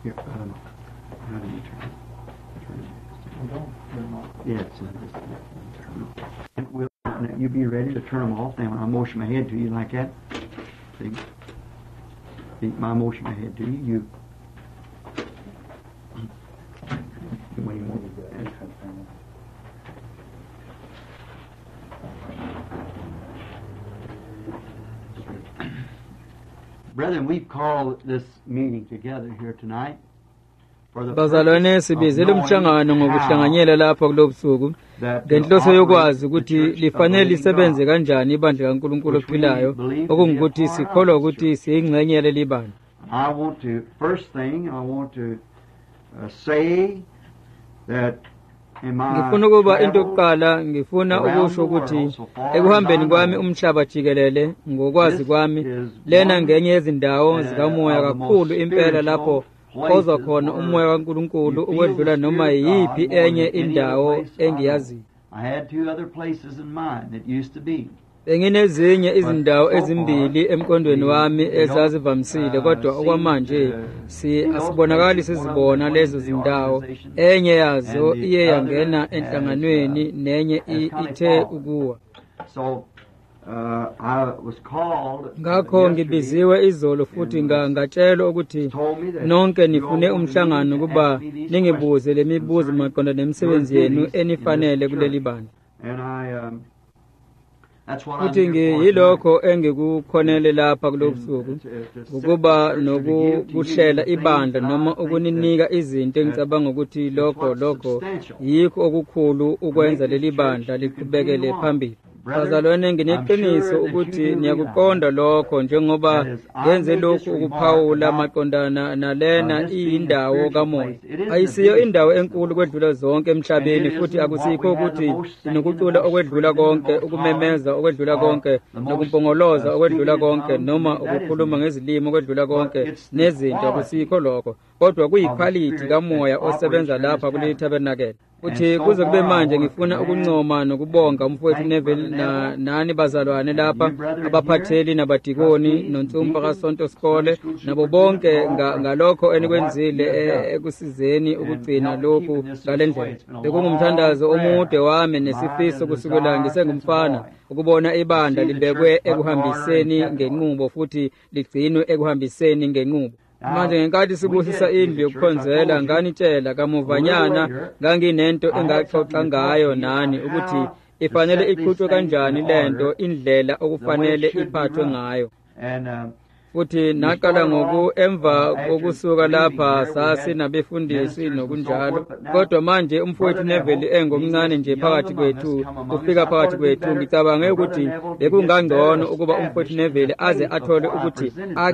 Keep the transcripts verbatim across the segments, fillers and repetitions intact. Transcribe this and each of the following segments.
Here, um, how do you turn it? Turn it. Yeah, it's in this. Turn it. And we'll, you be ready to turn them off. Then when I motion my head to you like that, see, see my motion my head to you, you. Wait a minute. Brethren, we've called this meeting together here tonight for the bazalwane sibizele umhlangano ngokuhlanganyela lapha kulobusuku ngenhloso yokwazi ukuthi lifanele lisebenze kanjani ibandla kaNkulunkulu ophilayo okungikuthi sikholwa ukuthi siyingxenye yaleli bandla. I want to first thing I want to uh, say that ngifuna ukuba into yokuqala ngifuna ukusho ukuthi ekuhambeni kwami umhlaba jikelele ngokwazi kwami lena ngenye yezindawo zikamoya kakhulu impela lapho oza khona umoya kaNkulunkulu ukwedlula noma yiphi enye indawo engiyaziyo. I had two other places in mind that used to be. Benginezinye izindawo ezimbili emqondweni wami ezazivamisile kodwa okwamanje si asibonakali sizibona lezo zindawo enye yazo iye yangena enhlanganweni nenye ithe ukuwa. So uh, I was called ngakho ngibiziwe izolo futhi ngatshelwa ukuthi nonke nifune umhlangano kuba ningibuze lemibuzo maqonda nemisebenzi yenu enifanele kuleli bandla. And I um, futhi ngiyilokho engikukhonele lapha kulobusuku ukuba nokuhlela ibandla noma ukuninika izinto engicabanga ukuthi lokho lokho yikho okukhulu ukwenza leli bandla liqhubekele phambili. Bazalwane ngineqiniso ukuthi niyakuqonda lokho njengoba ngenze lokhu ukuphawula maqondana nalena iyindawo kamoya. Ayisiyo indawo enkulu kwedlula zonke emhlabeni futhi akusikho ukuthi sinokucula okwedlula konke, ukumemeza okwedlula konke, nokumpongoloza okwedlula konke noma ukukhuluma ngezilimi okwedlula konke nezinto akusikho lokho. Kodwa kuyiquality kamoya osebenza lapha kuleli tabernacle. Uthi kuze kube manje ngifuna ukuncoma nokubonga umfowethu Neville na nani bazalwane lapha abaphatheli nabadikoni nonsumpa kaSonto Skole nabo bonke ngalokho enikwenzile ekusizeni ukugcina lokhu ngalendlela. Bekungumthandazo omude wami nesifiso kusukela ngisengumfana ukubona ibandla libekwe ekuhambiseni ngenqubo futhi ligcinwe ekuhambiseni ngenqubo. Manje ngenkathi sibusisa indlu yokukhonzela nganitshela kamuvanyana nganginento engaxoxa ngayo nani ukuthi ifanele iqhutshwe kanjani lento indlela okufanele iphathwe ngayo. Futhi naqala ngoku emva kokusuka lapha sasi nabefundisi nokunjalo kodwa manje umfowethu Neville engomncane nje phakathi kwethu ufika phakathi kwethu ngicabange ukuthi bekungangcono ukuba umfowethu Neville aze athole ukuthi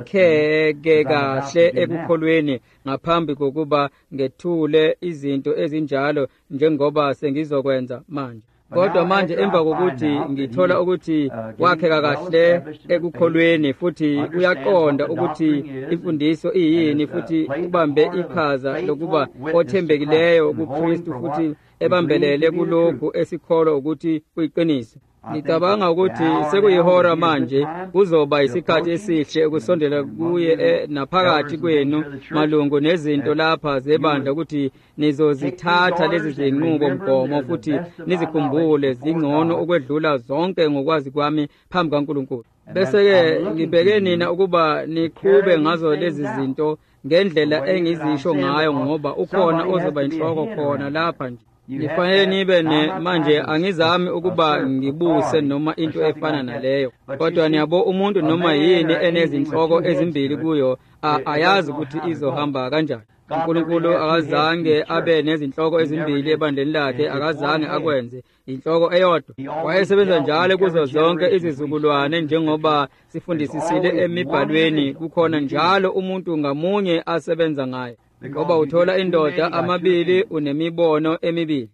akheke kahle ekukholweni ngaphambi kokuba ngethule izinto ezinjalo njengoba sengizokwenza manje. Kodwa manje emva kokuthi ngithola ukuthi wakheka kahle ekukholweni futhi uyaqonda ukuthi imfundiso iyini futhi ubambe iqhaza lokuba othembekileyo kuKristu futhi ebambelele kulokhu esikholwa ukuthi kuyiqiniso. Ngicabanga ukuthi sekuyihora manje kuzoba isikhathi esihle ukusondela kuye naphakathi kwenu malungu nezinto lapha zebandla ukuthi nizozithatha lezi zinqubo mgomo futhi nizikhumbule zingcono ukwedlula zonke ngokwazi kwami phambi kaNkulunkulu. Bese-ke ngibheke nina ukuba niqhube ngazo lezi zinto ngendlela engizisho ngayo ngoba ukhona ozoba inhloko khona lapha nje. Nifanele nibe ne manje angizami ukuba ngibuse noma into efana naleyo. Kodwa niyabo umuntu noma yini enezinhloko ezimbili kuyo ayazi ukuthi izohamba kanjani. uNkulunkulu akazange abe nezinhloko ezimbili ebandleni lakhe, akazange akwenze inhloko eyodwa. Wayesebenza njalo kuzo zonke izizukulwane njengoba sifundisisile emibhalweni, kukhona njalo umuntu ngamunye asebenza ngaye. Ngoba uthola indoda amabili unemibono emibili.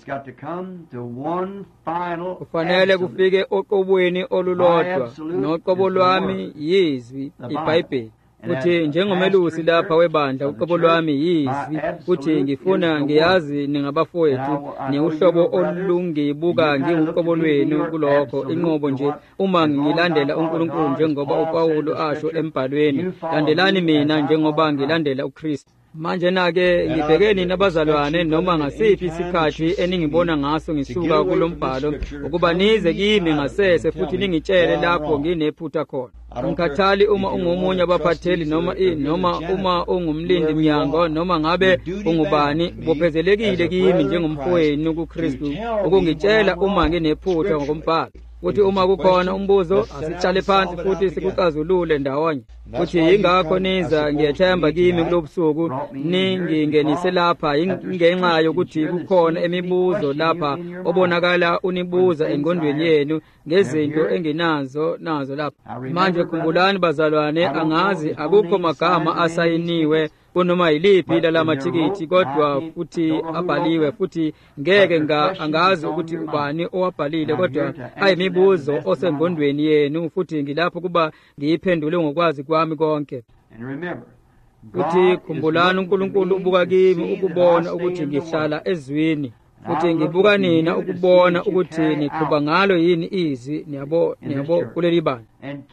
Kufanele kufike oqobweni olulodwa, noqobo lwami yizwi, iBhayibheli. Kuthi njengomelusi lapha webandla uqobo lwami yizwi, kuthi ngifuna ngiyazi ningabafowethu niuhlobo olungibuka nginguqobo lwenu kulokho inqobo nje uma ngilandela uNkulunkulu njengoba uPawulo asho embhalweni, landelani mina njengoba ngilandela uKristu. manje na-ke ngibhekeni nabazalwane noma ngasiphi isikhathi eningibona ngaso ngisuka kulombhalo ukuba nize kimi ngasese futhi ningitshele lapho nginephutha khona. Ngikhathali uma ungomunye abaphatheli noma noma uma ungumlindi mnyango noma ngabe ungubani bophezelekile kimi njengomfowenu kuKristu ukungitshela uma nginephutha ngokombhalo. Uthi uma kukhona umbuzo asihlale phansi futhi sikucazulule ndawonye. Uthi yingakho niza ngiyethemba kimi kulobusuku ningingenise lapha ingenxa yokuthi kukhona imibuzo lapha obonakala unibuza engqondweni yenu ngezinto enginazo nazo lapha. Manje khumbulani bazalwane, angazi akukho magama asayiniwe kunoma yiliphi lalamathikithi kodwa futhi abhaliwe futhi ngeke angazi ukuthi ubani owabhalile kodwa ayimibuzo osengqondweni yenu futhi ngilapho kuba ngiyiphendule ngokwazi kwami konke. Futhi khumbulani uNkulunkulu ubuka kimi ukubona ukuthi ngihlala ezwini futhi ngibuka nina ukubona ukuthi niqhuba ngalo yini izwi niyabo niyabo kuleli bandla.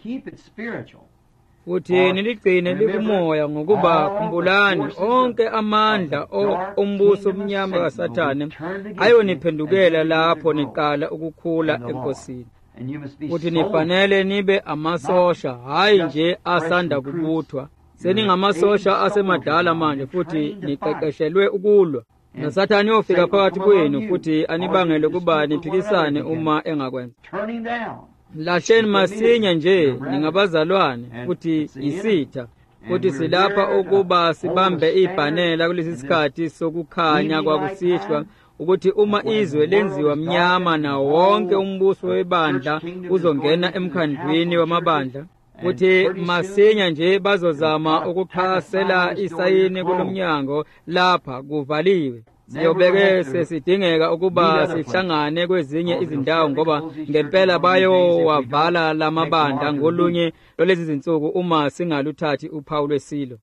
Futhi niligcine likumoya ngokuba khumbulani onke amandla ombuso omnyama kaSathane ayoniphendukela lapho niqala ukukhula enkosini. Futhi nifanele nibe amasosha hayi nje asanda kubuthwa. Seningamasosha asemadala manje futhi niqeqeshelwe ukulwa. NaSathane yofika phakathi kwenu futhi anibangele kuba niphikisane uma engakwenza. Lahleni masinya nje ningabazalwane futhi isitha futhi silapha ukuba sibambe ibhanela kulesi sikhathi sokukhanya kwakusihlwa ukuthi uma izwe lenziwa mnyama na wonke umbuso webandla uzongena emkhandlwini wamabandla. Futhi masinya nje bazozama ukuxhasela isayini kulomnyango lapha kuvaliwe. Siyobeke sesidingeka ukuba sihlangane kwezinye izindawo ngoba ngempela bayo wavala lamabandla ngolunye lolezi zinsuku uma singaluthathi uphawu lwesilo.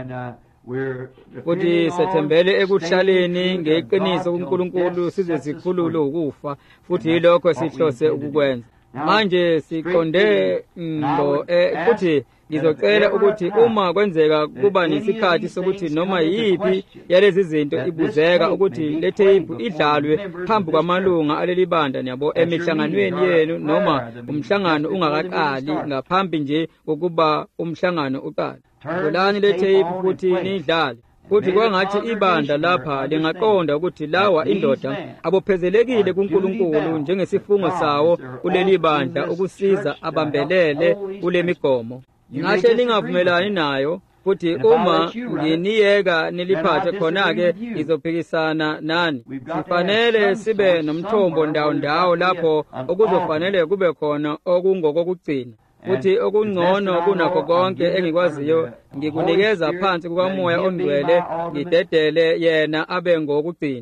Futhi sethembele ekuhlaleni ngeqiniso kuNkulunkulu size sikhulule ukufa futhi yilokho sihlose ukukwenza. Manje siqonde ngo futhi ngizocela ukuthi uma kwenzeka kuba nesikhathi sokuthi noma yipi yalezi zinto ibuzeka ukuthi le tape idlalwe phambi kwamalunga aleli banda niyabo emihlanganweni yenu noma umhlangano ungakaqali ngaphambi nje kokuba umhlangano uqale. Ngolani le tape futhi nidlale. Futhi kwangathi ibandla lapha lingaqonda ukuthi lawa indoda abophezelekile kuNkulunkulu njengesifungo sawo kuleli bandla ukusiza abambelele kule migomo. Ngahle lingavumelani nayo futhi uma nginiyeka niliphathe khona-ke ngizophikisana nani. Sifanele sibe nomthombo ndawo ndawo lapho okuzofanele kube khona okungokokugcina. Futhi okungcono kunakho konke engikwaziyo ngikunikeza phansi kukaMoya oNgcwele ngidedele yena abe ngokugcina.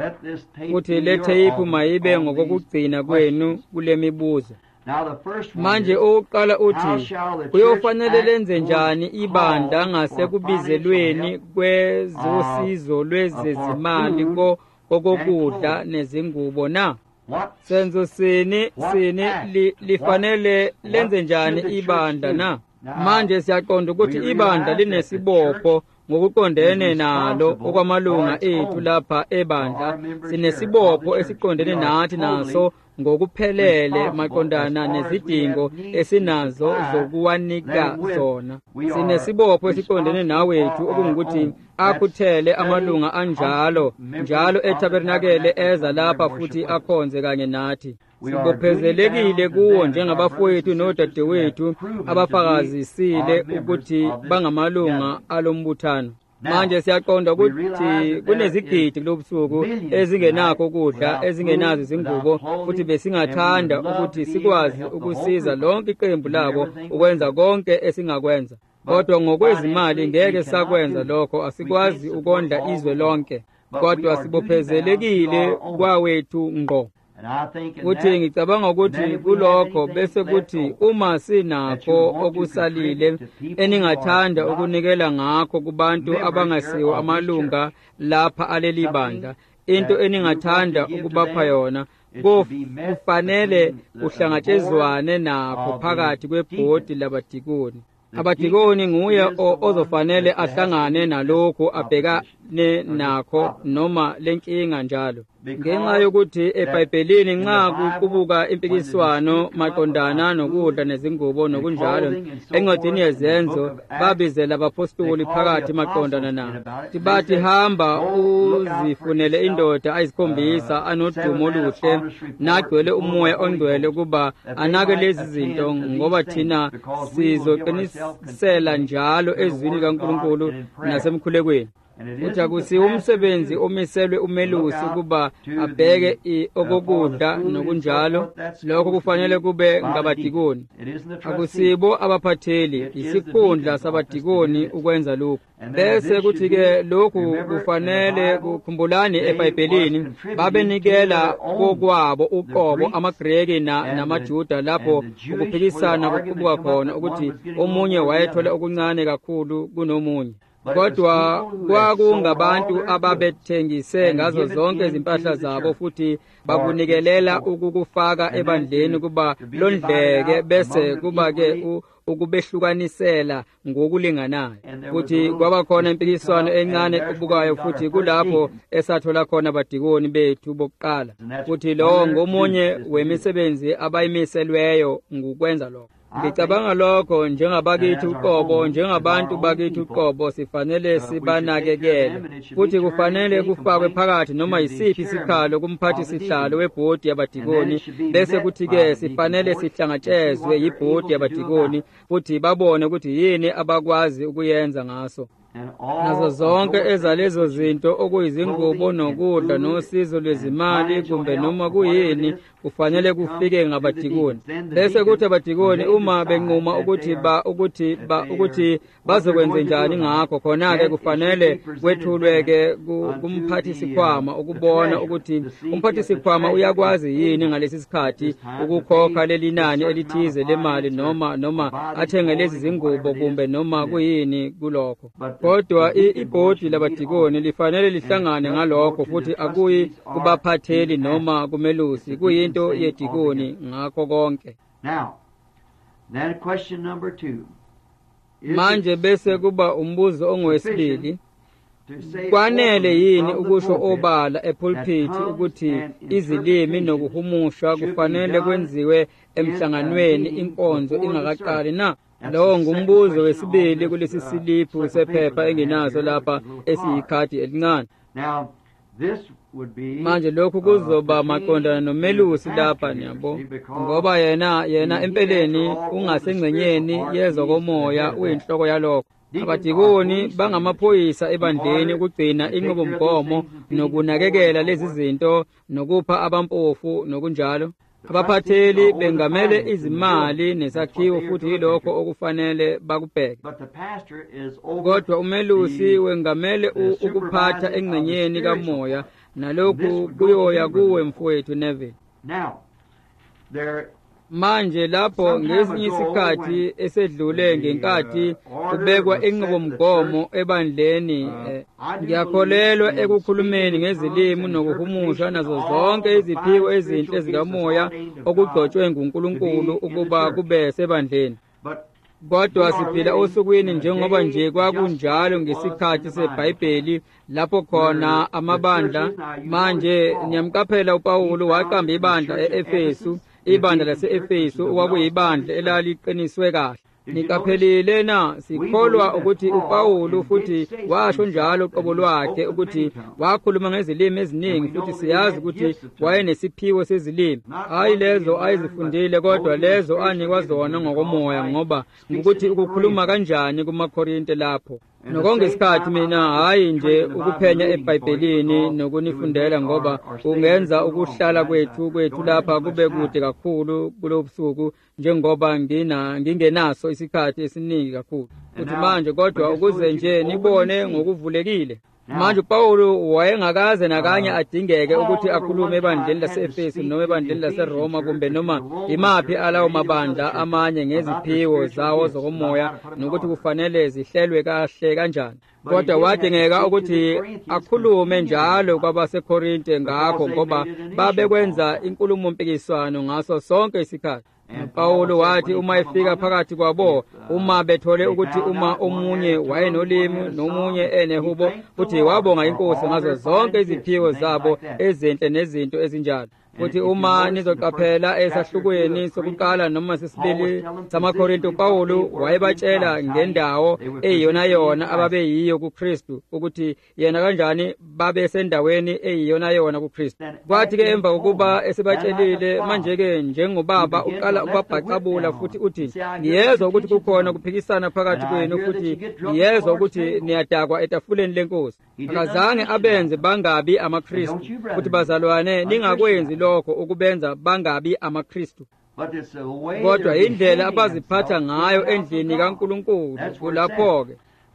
Futhi le tape mayibe ngokokugcina kwenu kule mibuzo. Manje oqala uthi kuyofanele lenze njani ibandla ngasekubizelweni kwezosizo lwezezimali kokokudla nezingubo na? Senzo sini sini li, lifanele lenze njani ibandla na? Manje siyaqonda ukuthi ibandla linesibopho ngokuqondene nalo okwamalunga ethu lapha ebandla. Sinesibopho esiqondene nathi naso ngokuphelele maqondana nezidingo esinazo zokuwanika zona. Sinesibopho esiqondene nawethu okungukuthi akuthele amalunga anjalo njalo eTabernakele eza lapha futhi akhonze kanye nathi. Sibophezelekile kuwo njengabafowethu nodadewethu abafakazisile ukuthi bangamalunga alombuthano. Manje siyaqonda ukuthi kunezigidi kulobusuku ezingenakho ukudla, ezingenazo izingubo, futhi besingathanda ukuthi sikwazi ukusiza lonke iqembu labo ukwenza konke esingakwenza. Kodwa ngokwezimali ngeke sakwenza lokho, asikwazi ukondla izwe lonke. Kodwa sibophezelekile kwawethu ngqo. Futhi ngicabanga ukuthi kulokho bese kuthi uma sinakho okusalile eningathanda ukunikela ngakho kubantu abangasiwo amalunga lapha aleli bandla, into eningathanda ukubapha yona, kufanele uhlangatshezwane nakho phakathi kwebhodi labadikoni. abadikoni nguye ozofanele ahlangane nalokho abhekane nakho noma lenkinga njalo ngenxa yokuthi eBhayibhelini nxa kuqubuka impikiswano maqondana nokudla nezingubo nokunjalo encwadini yezenzo babizela abapostoli phakathi maqondana nabo bathi hamba uzifunele indoda ayisikhombisa anodumo oluhle nagcwele umoya ongcwele ukuba anake lezi zinto ngoba thina sizoqinisela njalo ezwini likaNkulunkulu nasemkhulekweni uthi akusiwo umsebenzi omiselwe umelusi ukuba abheke okokudla nokunjalo lokho kufanele kube ngabadikoni akusibo abaphatheli isikhundla sabadikoni ukwenza lokho bese kuthi-ke lokhu kufanele kukhumbulani eBhayibhelini babenikela kokwabo uqobo amaGreki namaJuda lapho ukuphikisana kuqubuka khona ukuthi omunye wayethola okuncane kakhulu kunomunye kodwa kwakungabantu ababethengise ngazo zonke izimpahla zabo futhi bakunikelela ukukufaka ebandleni kuba londleke bese kuba-ke ukubehlukanisela ngokulinganayo futhi kwaba khona impikiswano encane equbukayo futhi kulapho esathola khona abadikoni bethu bokuqala futhi lowo ngomunye wemisebenzi abayimiselweyo ngukwenza lokho ngicabanga lokho njengabakithi uqobo njengabantu bakithi uqobo sifanele sibanakekele futhi kufanele kufakwe phakathi noma yisiphi isikhalo kumphathi sihlalo webhodi yabadikoni bese kuthi-ke sifanele sihlangatshezwe yibhodi yabadikoni futhi babone ukuthi yini abakwazi ukuyenza ngaso nazo zonke ezalezo zinto okuyizingubo nokudla nosizo lwezimali kumbe noma kuyini kufanele kufike ngabadikoni bese kuthi abadikoni uma benquma ukuthi ba ukuthi ba ukuthi bazokwenza njani ngakho khona-ke kufanele kwethulweke kumphathi sikhwama ukubona ukuthi umphathi sikhwama uyakwazi yini ngalesi sikhathi ukukhokha leli nani elithize lemali noma noma athenge lezi zingubo kumbe noma kuyini kulokho kodwa ibhodi labadikoni lifanele lihlangane ngalokho futhi akuyi kubaphatheli noma kumelusi kuyinto yedikoni ngakho konke now then question number two manje bese kuba umbuzo ongowesibili kwanele yini ukusho obala epulpit ukuthi izilimi nokuhumusha kufanele kwenziwe emhlanganweni inkonzo ingakaqali na lowo ngumbuzo wesibili kulesi siliphu sephepha engenazo lapha esiyikhadi elincane manje lokhu kuzoba maqondana nomelusi lapha niyabo ngoba yena yena empeleni ungasengcenyeni yezokomoya uyinhloko yalokho abadikoni bangamaphoyisa ebandleni ukugcina inqubomgomo nokunakekela lezi zinto nokupha abampofu nokunjalo abaphatheli bengamele izimali nesakhiwo futhi yilokho okufanele bakubheke kodwa umelusi wengamele ukuphatha engcenyeni kamoya nalokhu kuyoya kuwe mfowethu Neville manje lapho ngesinye isikhathi esedlule ngenkathi kubekwa inqubomgomo ebandleni ngiyakholelwa ekukhulumeni ngezilimi nokuhumusha nazo zonke iziphiwo ezinhle zikamoya okugcotshwe nguNkulunkulu ukuba kube sebandleni kodwa siphila osukwini njengoba nje kwakunjalo ngesikhathi seBhayibheli lapho khona amabandla manje niyamqaphela uPawulu waqamba ibandla eEfesu ibandla lase-Efesu okwakuyibandla elaliqiniswe kahle niqaphelile na sikholwa ukuthi uPawulu futhi washo njalo uqobo lwakhe ukuthi wakhuluma ngezilimi eziningi futhi siyazi ukuthi wayenesiphiwo sezilimi hayi lezo ayizifundile kodwa lezo anikwa zona ngokomoya ngoba ukuthi ukukhuluma kanjani kumaKorinte lapho nokongesikhathi mina hayi nje ukuphenya eBhayibhelini nokunifundela ngoba kungenza ukuhlala kwethu kwethu lapha kube kude kakhulu kulobusuku njengoba ngina ngingenaso isikhathi esiningi kakhulu futhi manje kodwa ukuze nje nibone ngokuvulekile manje uPawulu wayengakaze nakanye adingeke ukuthi akhulume ebandleni lase-Efesu noma ebandleni laseRoma kumbe noma imaphi alawo mabandla amanye ngeziphiwo zawo zokomoya nokuthi kufanele zihlelwe kahle kanjani kodwa wadingeka ukuthi akhulume njalo kwabaseKorinte ngakho ngoba babekwenza inkulumo mpikiswano ngaso sonke isikhathi Paulo wathi uma efika phakathi kwabo, uma bethole ukuthi uma omunye wayenolimi nomunye enehubo, uthi wabonga inkosi ngazo zonke iziphiwo zabo ezinhle nezinto ezinjalo. Futhi uma nizoqaphela esahlukweni sokuqala noma sesibili samaKorinto, Paulo wayebatshela ngendawo eyiyona yona ababeyiyo kuKristu, ukuthi yena kanjani babe sendaweni eyiyona yona kuKristu. Kwathi-ke emva kokuba esebatshelile, manje-ke njengobaba uqala ukubabhacabula futhi uthi, ngiyezwa ukuthi kukhona ukuphikisana phakathi kwenu, futhi ngiyezwa ukuthi niyadakwa etafuleni lenkosi. Akazange abenze bangabi amaKristu, futhi bazalwane ningakwenzi lokho ukubenza bangabi amaKristu, kodwa indlela abaziphatha ngayo endlini kaNkulunkulu. Kulapho-ke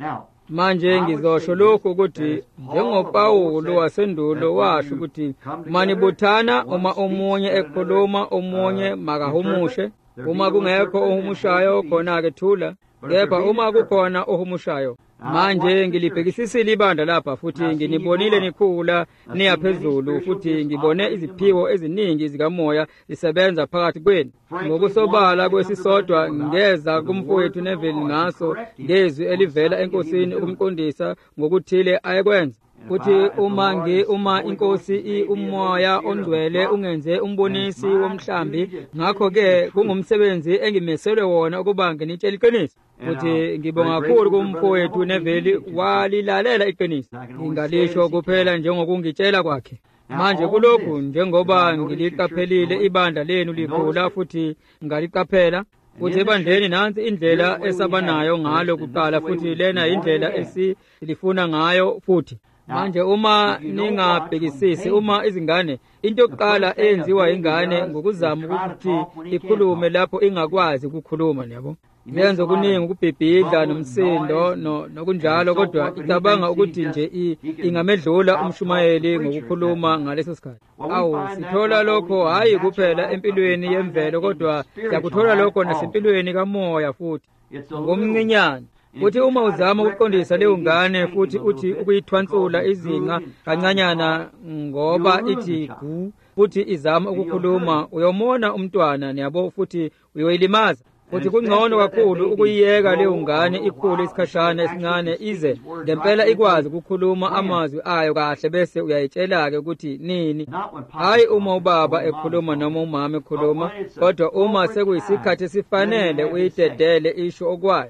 manje ngizosho lokhu ukuthi njengopawulo wasendulo washo ukuthi manibuthana, uma omunye ekhuluma omunye makahumushe, uma kungekho ohumushayo khona-ke thula, kepha uma kukhona ohumushayo. Manje ngilibhekisisile ibandla lapha, futhi nginibonile nikhula niyaphezulu, futhi ngibone iziphiwo eziningi zikamoya zisebenza phakathi kwenu. Ngokusobala kwesisodwa ngeza kumfowethu Neville ngaso ngezwi elivela enkosini ukumqondisa ngokuthile ayekwenza. Kuthi uma ngi uma inkosi i umoya ongcwele ungenze umbonisi womhlambi, ngakho-ke kungumsebenzi engimeselwe wona ukuba nginitshele iqiniso. Futhi ngibonga kakhulu kumfowethu Neville walilalela iqiniso, ngingalisho kuphela njengokungitshela kwakhe. Manje kulokhu njengoba ngiliqaphelile ibandla lenu likhula futhi ngaliqaphela, futhi ebandleni nansi indlela esabanayo ngalo kuqala, futhi lena indlela esilifuna ngayo futhi. Manje uma ningabhekisisi, uma izingane into yokuqala eyenziwa ingane ngokuzama ukuthi ikhulume lapho ingakwazi ukukhuluma, yabo yenza okuningi ukubhibhidla nomsindo nokunjalo, kodwa icabanga ukuthi nje ingamedlula umshumayeli ngokukhuluma ngaleso sikhathi. Awu, sithola lokho hayi kuphela empilweni yemvelo, kodwa siyakuthola lokho nasempilweni kamoya futhi ngomncinyane. Futhi uma uzama ukuqondisa leyo ngane futhi uthi ukuyithwansula izinga kancanyana ngoba ithi gu, futhi izama ukukhuluma, uyomona umntwana, niyabo, futhi uyoyilimaza. Futhi kungcono kakhulu ukuyiyeka leyo ngane ikhule isikhashana esincane ize ngempela ikwazi ukukhuluma amazwi ayo kahle, bese uyayitshela-ke ukuthi nini. Hayi uma ubaba ekhuluma noma umama ekhuluma, kodwa uma sekuyisikhathi esifanele uyidedele isho okwayo.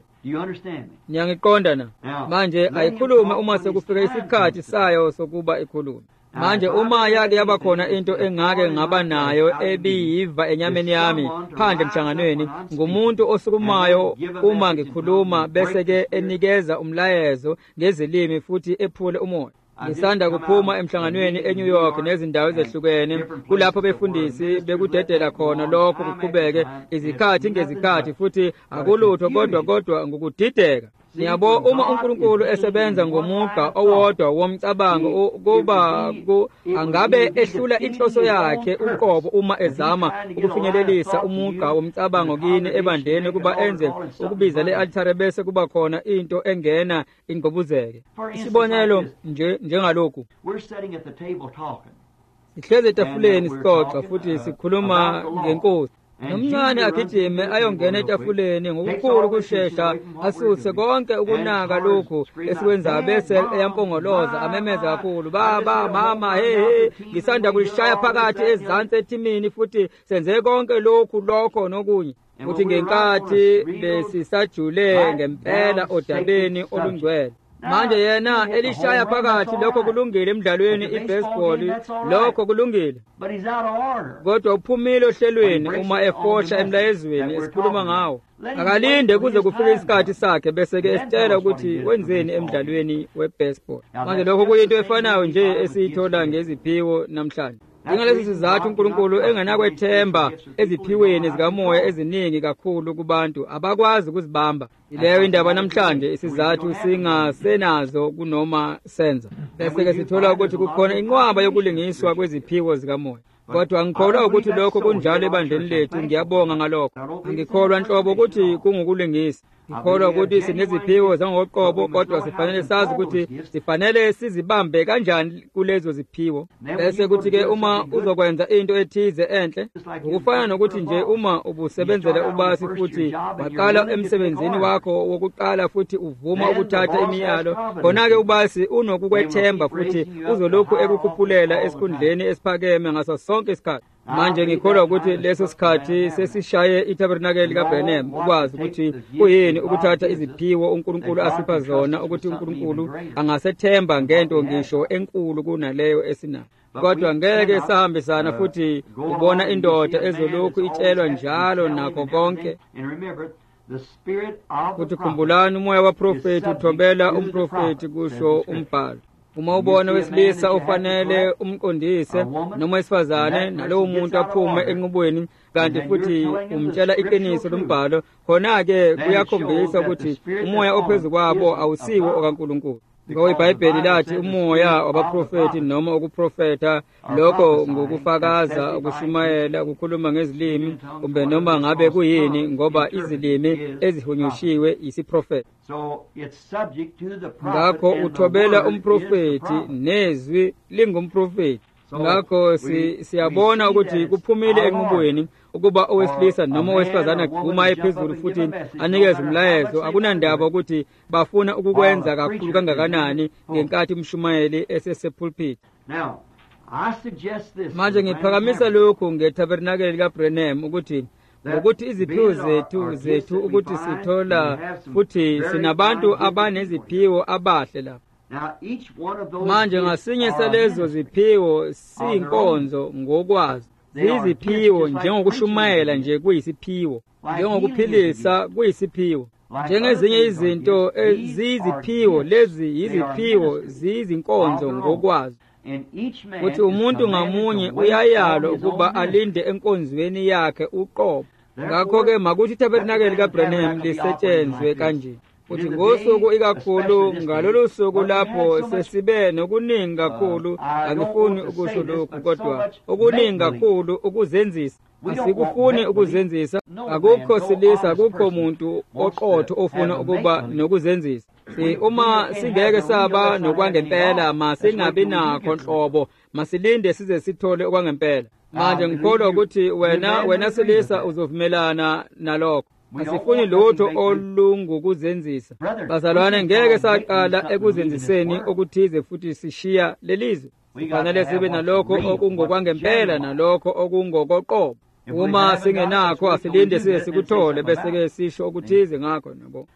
Niyangiqonda na? Manje ayikhulume uma sekufika isikhathi sayo sokuba ikhulume. Manje uma yake yaba khona into engake ngaba nayo ebiyiva enyameni yami phandle emhlanganweni, ngumuntu osukumayo uma ngikhuluma bese-ke enikeza umlayezo ngezilimi futhi ephule umoya. Ngisanda kuphuma emhlanganweni eNew York nezindawo ezehlukene, kulapho befundisi bekudedela khona lokho kuqhubeke izikhathi ngezikhathi, futhi akulutho kodwa kodwa ngokudideka. Niyabo, uma uNkulunkulu esebenza ngomugqa owodwa womcabango kuba angabe ehlula inhloso yakhe uqobo uma ezama ukufinyelelisa umugqa womcabango kini ebandleni kuba enze ukubiza le-althare bese kuba khona into engena ingqobuzeke. Isibonelo nje njengalokhu, sihlezi etafuleni sixoxa futhi sikhuluma ngenkosi. Nomncane agijime ayongena etafuleni ngokukhulu ukushesha, asuse konke ukunaka lokhu esikwenzayo, bese eyampongoloza amemeza kakhulu, baba, mama, he he, ngisanda kulishaya phakathi ezansi ethimini, futhi senze konke lokhu lokho nokunye. Futhi ngenkathi besisajule ngempela odabeni olungcwele. Manje yena elishaya phakathi lokho kulungile emdlalweni i-baseball, lokho kulungile, kodwa uphumile ohlelweni uma efohla emlayezweni esikhuluma ngawo. Akalinde kuze kufike isikhathi sakhe bese-ke esitshela ukuthi wenzeni emdlalweni we-baseball. Manje lokho kuyinto efanayo nje esiyithola ngeziphiwo namhlanje. Ngengalesi sizathu uNkulunkulu engenakwethemba eziphiweni zikamoya eziningi kakhulu kubantu abakwazi ukuzibamba. Ileyo indaba namhlanje isizathu singasenazo kunoma senza. Bese-ke sithola ukuthi kukhona inqwaba yokulingiswa kweziphiwo zikamoya. Kodwa ngikholwa ukuthi lokho kunjalo ebandleni lethu, ngiyabonga ngalokho. Ngikholwa nhlobo ukuthi kungukulingisa. ngikholwa ukuthi sineziphiwo zangoqobo kodwa sifanele sazi ukuthi sifanele sizibambe kanjani kulezo ziphiwo. Bese kuthi-ke uma uzokwenza into ethize enhle, ukufana nokuthi nje uma ubusebenzela ubasi futhi waqala emsebenzini wakho wokuqala futhi uvuma ukuthatha imiyalo, khona-ke ubasi unokukwethemba futhi uzolokhu ekukhuphulela esikhundleni esiphakeme ngaso sonke isikhathi. Manje ngikholwa ukuthi leso sikhathi sesishaye iTabernacle likaBrenham ukwazi ukuthi kuyini ukuthatha iziphiwo uNkulunkulu asipha zona, ukuthi uNkulunkulu angasethemba ngento ngisho enkulu kunaleyo esinayo. Kodwa ngeke sahambisana futhi ubona indoda ezolokhu itshelwa njalo nakho konke. Futhi khumbulani, umoya waprofethi uthobela umprofethi kusho umbhalo. Uma ubona wesilisa ufanele umqondise noma wesifazane nalowo muntu aphume enqubweni kanti futhi umtshela iqiniso lombhalo, khona-ke kuyakhombisa ukuthi umoya ophezulu kwabo awusiwo okaNkulunkulu. Ngoba iBhayibheli lathi umoya wabaprofethi noma ukuprofetha lokho ngokufakaza, ukushumayela, ukukhuluma ngezilimi kumbe noma ngabe kuyini, ngoba izilimi ezihunyushiwe yisiprofethi. Ngakho uthobela umprofethi nezwi lingumprofethi. Ngakho siyabona ukuthi kuphumile enqubweni ukuba owesilisa noma owesifazane agquma ephezulu futhi anikeze umlayezo. Akunandaba ukuthi bafuna ukukwenza kakhulu kangakanani ngenkathi umshumayeli esesepulpit. Manje ngiphakamisa lokhu ngeTabernacle likaBrenham ukuthi ukuthi iziphiwo zethu zethu ukuthi sithola futhi sinabantu abaneziphiwo abahle lapha. Manje ngasinye salezo ziphiwo siyinkonzo ngokwazi. Ziziphiwo njengokushumayela nje kuyisiphiwo, njengokuphilisa kuyisiphiwo, njengezinye izinto eziyiziphiwo. Lezi yiziphiwo ziyizinkonzo ngokwazi. Kuthi umuntu ngamunye uyayalwa ukuba alinde enkonzweni yakhe uqobo. Ngakho-ke makuthi iTabernacle likaBrenham lisetshenzwe kanje. Kuthi ngosuku ikakhulu ngalolu suku lapho sesibe nokuningi kakhulu, angifuni ukusho lokhu kodwa okuningi kakhulu ukuzenzisa. Asikufuni ukuzenzisa, akukho silisa, akukho muntu oqotho ofuna ukuba nokuzenzisa. Si uma singeke saba nokwangempela, masingabi nakho nhlobo, masilinde size sithole okwangempela. Manje ngikholwa ukuthi wena wena silisa uzovumelana nalokho. Asifuni lutho olungukuzenzisa. Bazalwane, ngeke saqala ekuzenziseni okuthize futhi sishiya lelizwe. Kufanele sibe nalokho okungokwangempela nalokho okungokoqobo. Uma singenakho asilinde size sikuthole bese-ke sisho okuthize ngakho nabo.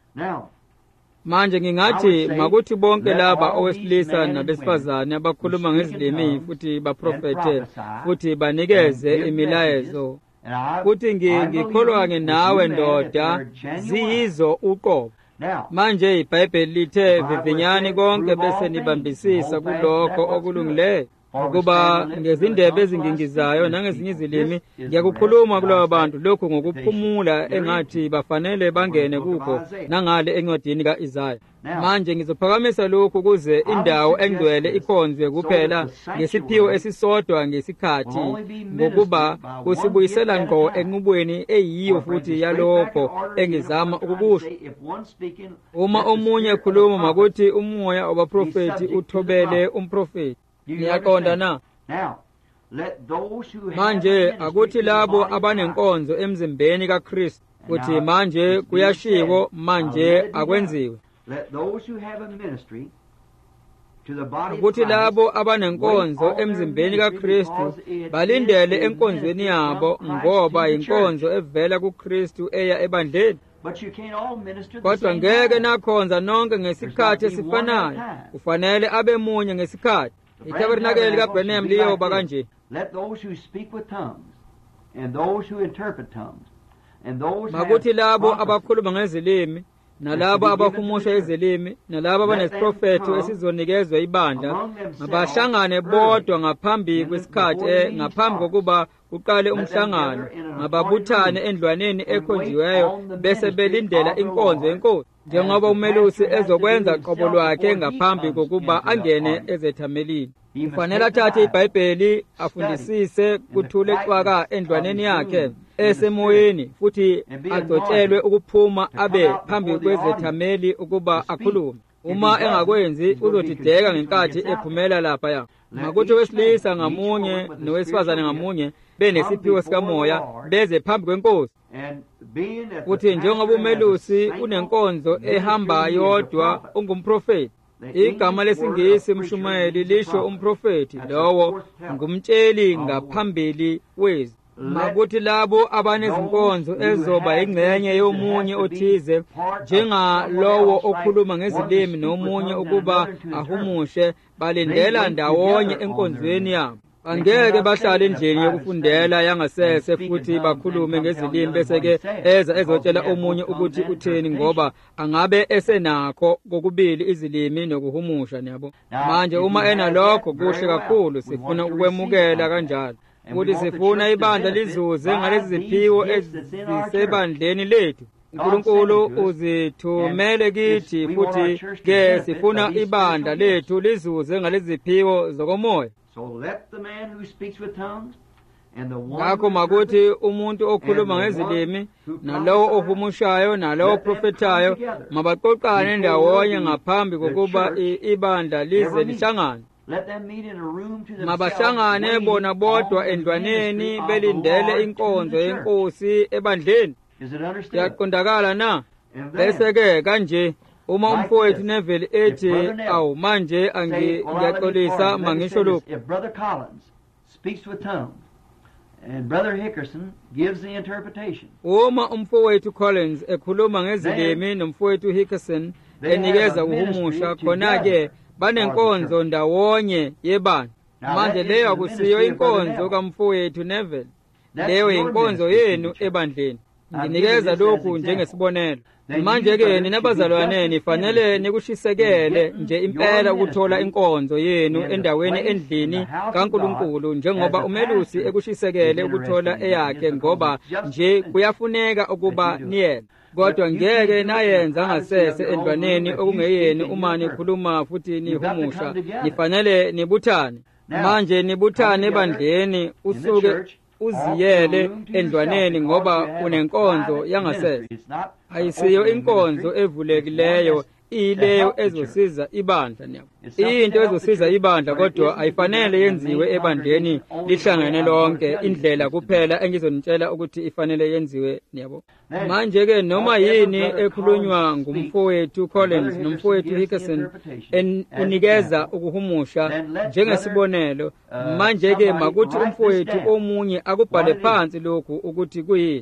Manje ngingathi makuthi bonke laba owesilisa nabesifazane abakhuluma ngezilimi futhi baprofethe futhi banikeze imilayezo, kuthi ngikholwa-ke nawe ndoda ziyizo uqobo. Manje iBhayibheli lithe vivinyani konke bese nibambisisa kulokho okulungileyo, ukuba ngezindebe ezingingizayo nangezinye izilimi ngiyakukhuluma kulabo bantu lokhu ngokuphumula engathi bafanele bangene kukho nangale encwadini ka-Isaya. Manje ngizophakamisa lokhu ukuze indawo engcwele ikhonzwe kuphela ngesiphiwo esisodwa ngesikhathi, ngokuba kusibuyisela ngqo enqubweni eyiyo futhi yalokho engizama ukukusho. Uma omunye ekhuluma makuthi umoya wabaprofethi uthobele umprofethi. Ngiyaqonda na? Manje akuthi labo abanenkonzo emzimbeni kaKristu kuthi manje kuyashiwo manje akwenziwe. Ukuthi labo abanenkonzo emzimbeni kaKristu balindele enkonzweni yabo, ngoba inkonzo evela kuKristu eya ebandleni. Kodwa ngeke nakhonza nonke ngesikhathi esifanayo, kufanele abe munye ngesikhathi. iTabernacle likaBrenham liyoba kanje. Makuthi labo abakhuluma ngezilimi nalabo abahumusha izilimi nalabo abanesiprofetho esizonikezwa ibandla mabahlangane bodwa ngaphambi kwesikhathi, ngaphambi kokuba kuqale umhlangano, mababuthane endlwaneni ekhonjiweyo bese belindela inkonzo yenkosi. njengoba umelusi ezokwenza qobo lwakhe ngaphambi kokuba angene ezethamelini. Kufanele athathe iBhayibheli afundisise kuthule cwaka endlwaneni yakhe esemoyeni futhi agcotshelwe ukuphuma abe phambi kwezethameli ukuba akhulume. Uma engakwenzi uzodideka ngenkathi ephumela lapha ya. Makuthi owesilisa ngamunye nowesifazane ngamunye benesiphiwo sikamoya beze phambi kwenkosi. Futhi njengoba umelusi unenkonzo ehamba yodwa ungumprofeti. Igama lesingisi umshumayeli lisho umprofeti, lowo ngumtsheli ngaphambili wezwi. Makuthi labo abanezinkonzo ezoba ingcenye yomunye othize njengalowo okhuluma ngezilimi nomunye ukuba ahumushe balindela ndawonye enkonzweni yabo. Angeke bahlale endlini yokufundela yangasese futhi bakhulume ngezilimi bese-ke eza ezotshela omunye ukuthi utheni ngoba angabe esenakho kokubili izilimi nokuhumusha nabo. Manje uma enalokho kuhle kakhulu, sifuna ukwemukela kanjalo ukuthi sifuna ibandla lizuze ngalezi ziphiwo ezisebandleni lethu. uNkulunkulu uzithumele kithi futhi ke sifuna ibandla lethu lizuze ngalezi ziphiwo zokomoya. Ngakho makuthi umuntu okhuluma ngezilimi nalowo ohumushayo nalowo oprofetayo mabaqoqane ndawonye ngaphambi kokuba ibandla lize lihlangane. Mabahlangane bona bodwa endlwaneni belindele inkonzo yenkosi ebandleni. Yaqondakala na? Bese-ke kanje uma umfowethu Neville ethi awu manje angiyaxolisa mangisho lokhu. And Brother Hickerson gives the interpretation. Uma umfowethu Collins ekhuluma ngezilimi nomfowethu Hickerson enikeza uhumusha, khona-ke banenkonzo ndawonye yebandla. Manje leyo akusiyo inkonzo kamfowethu Neville, leyo inkonzo yenu ebandleni. Nginikeza lokhu njengesibonelo. Manje-ke nina bazalwane nifanele nikushisekele nje impela ukuthola inkonzo yenu endaweni endlini kaNkulunkulu njengoba umelusi ekushisekele ukuthola eyakhe, ngoba nje kuyafuneka ukuba niyena. Kodwa ngeke nayenza ngasese endlwaneni okungeyeni uma nikhuluma futhi nihumusha. Nifanele nibuthane. Manje nibuthane ebandleni, usuke uziyele endlwaneni ngoba unenkonzo yangasese. Ayisiyo inkonzo evulekileyo ileyo ezosiza ibandla nabo. Into ezosiza ibandla kodwa ayifanele yenziwe ebandleni lihlangene lonke, indlela kuphela engizonitshela ukuthi ifanele yenziwe nabo. Manje-ke noma yini ekhulunywa ngumfowethu Collins nomfowethu Hickerson unikeza ukuhumusha njengesibonelo, manje-ke makuthi umfowethu omunye akubhale phansi lokhu ukuthi kuyini.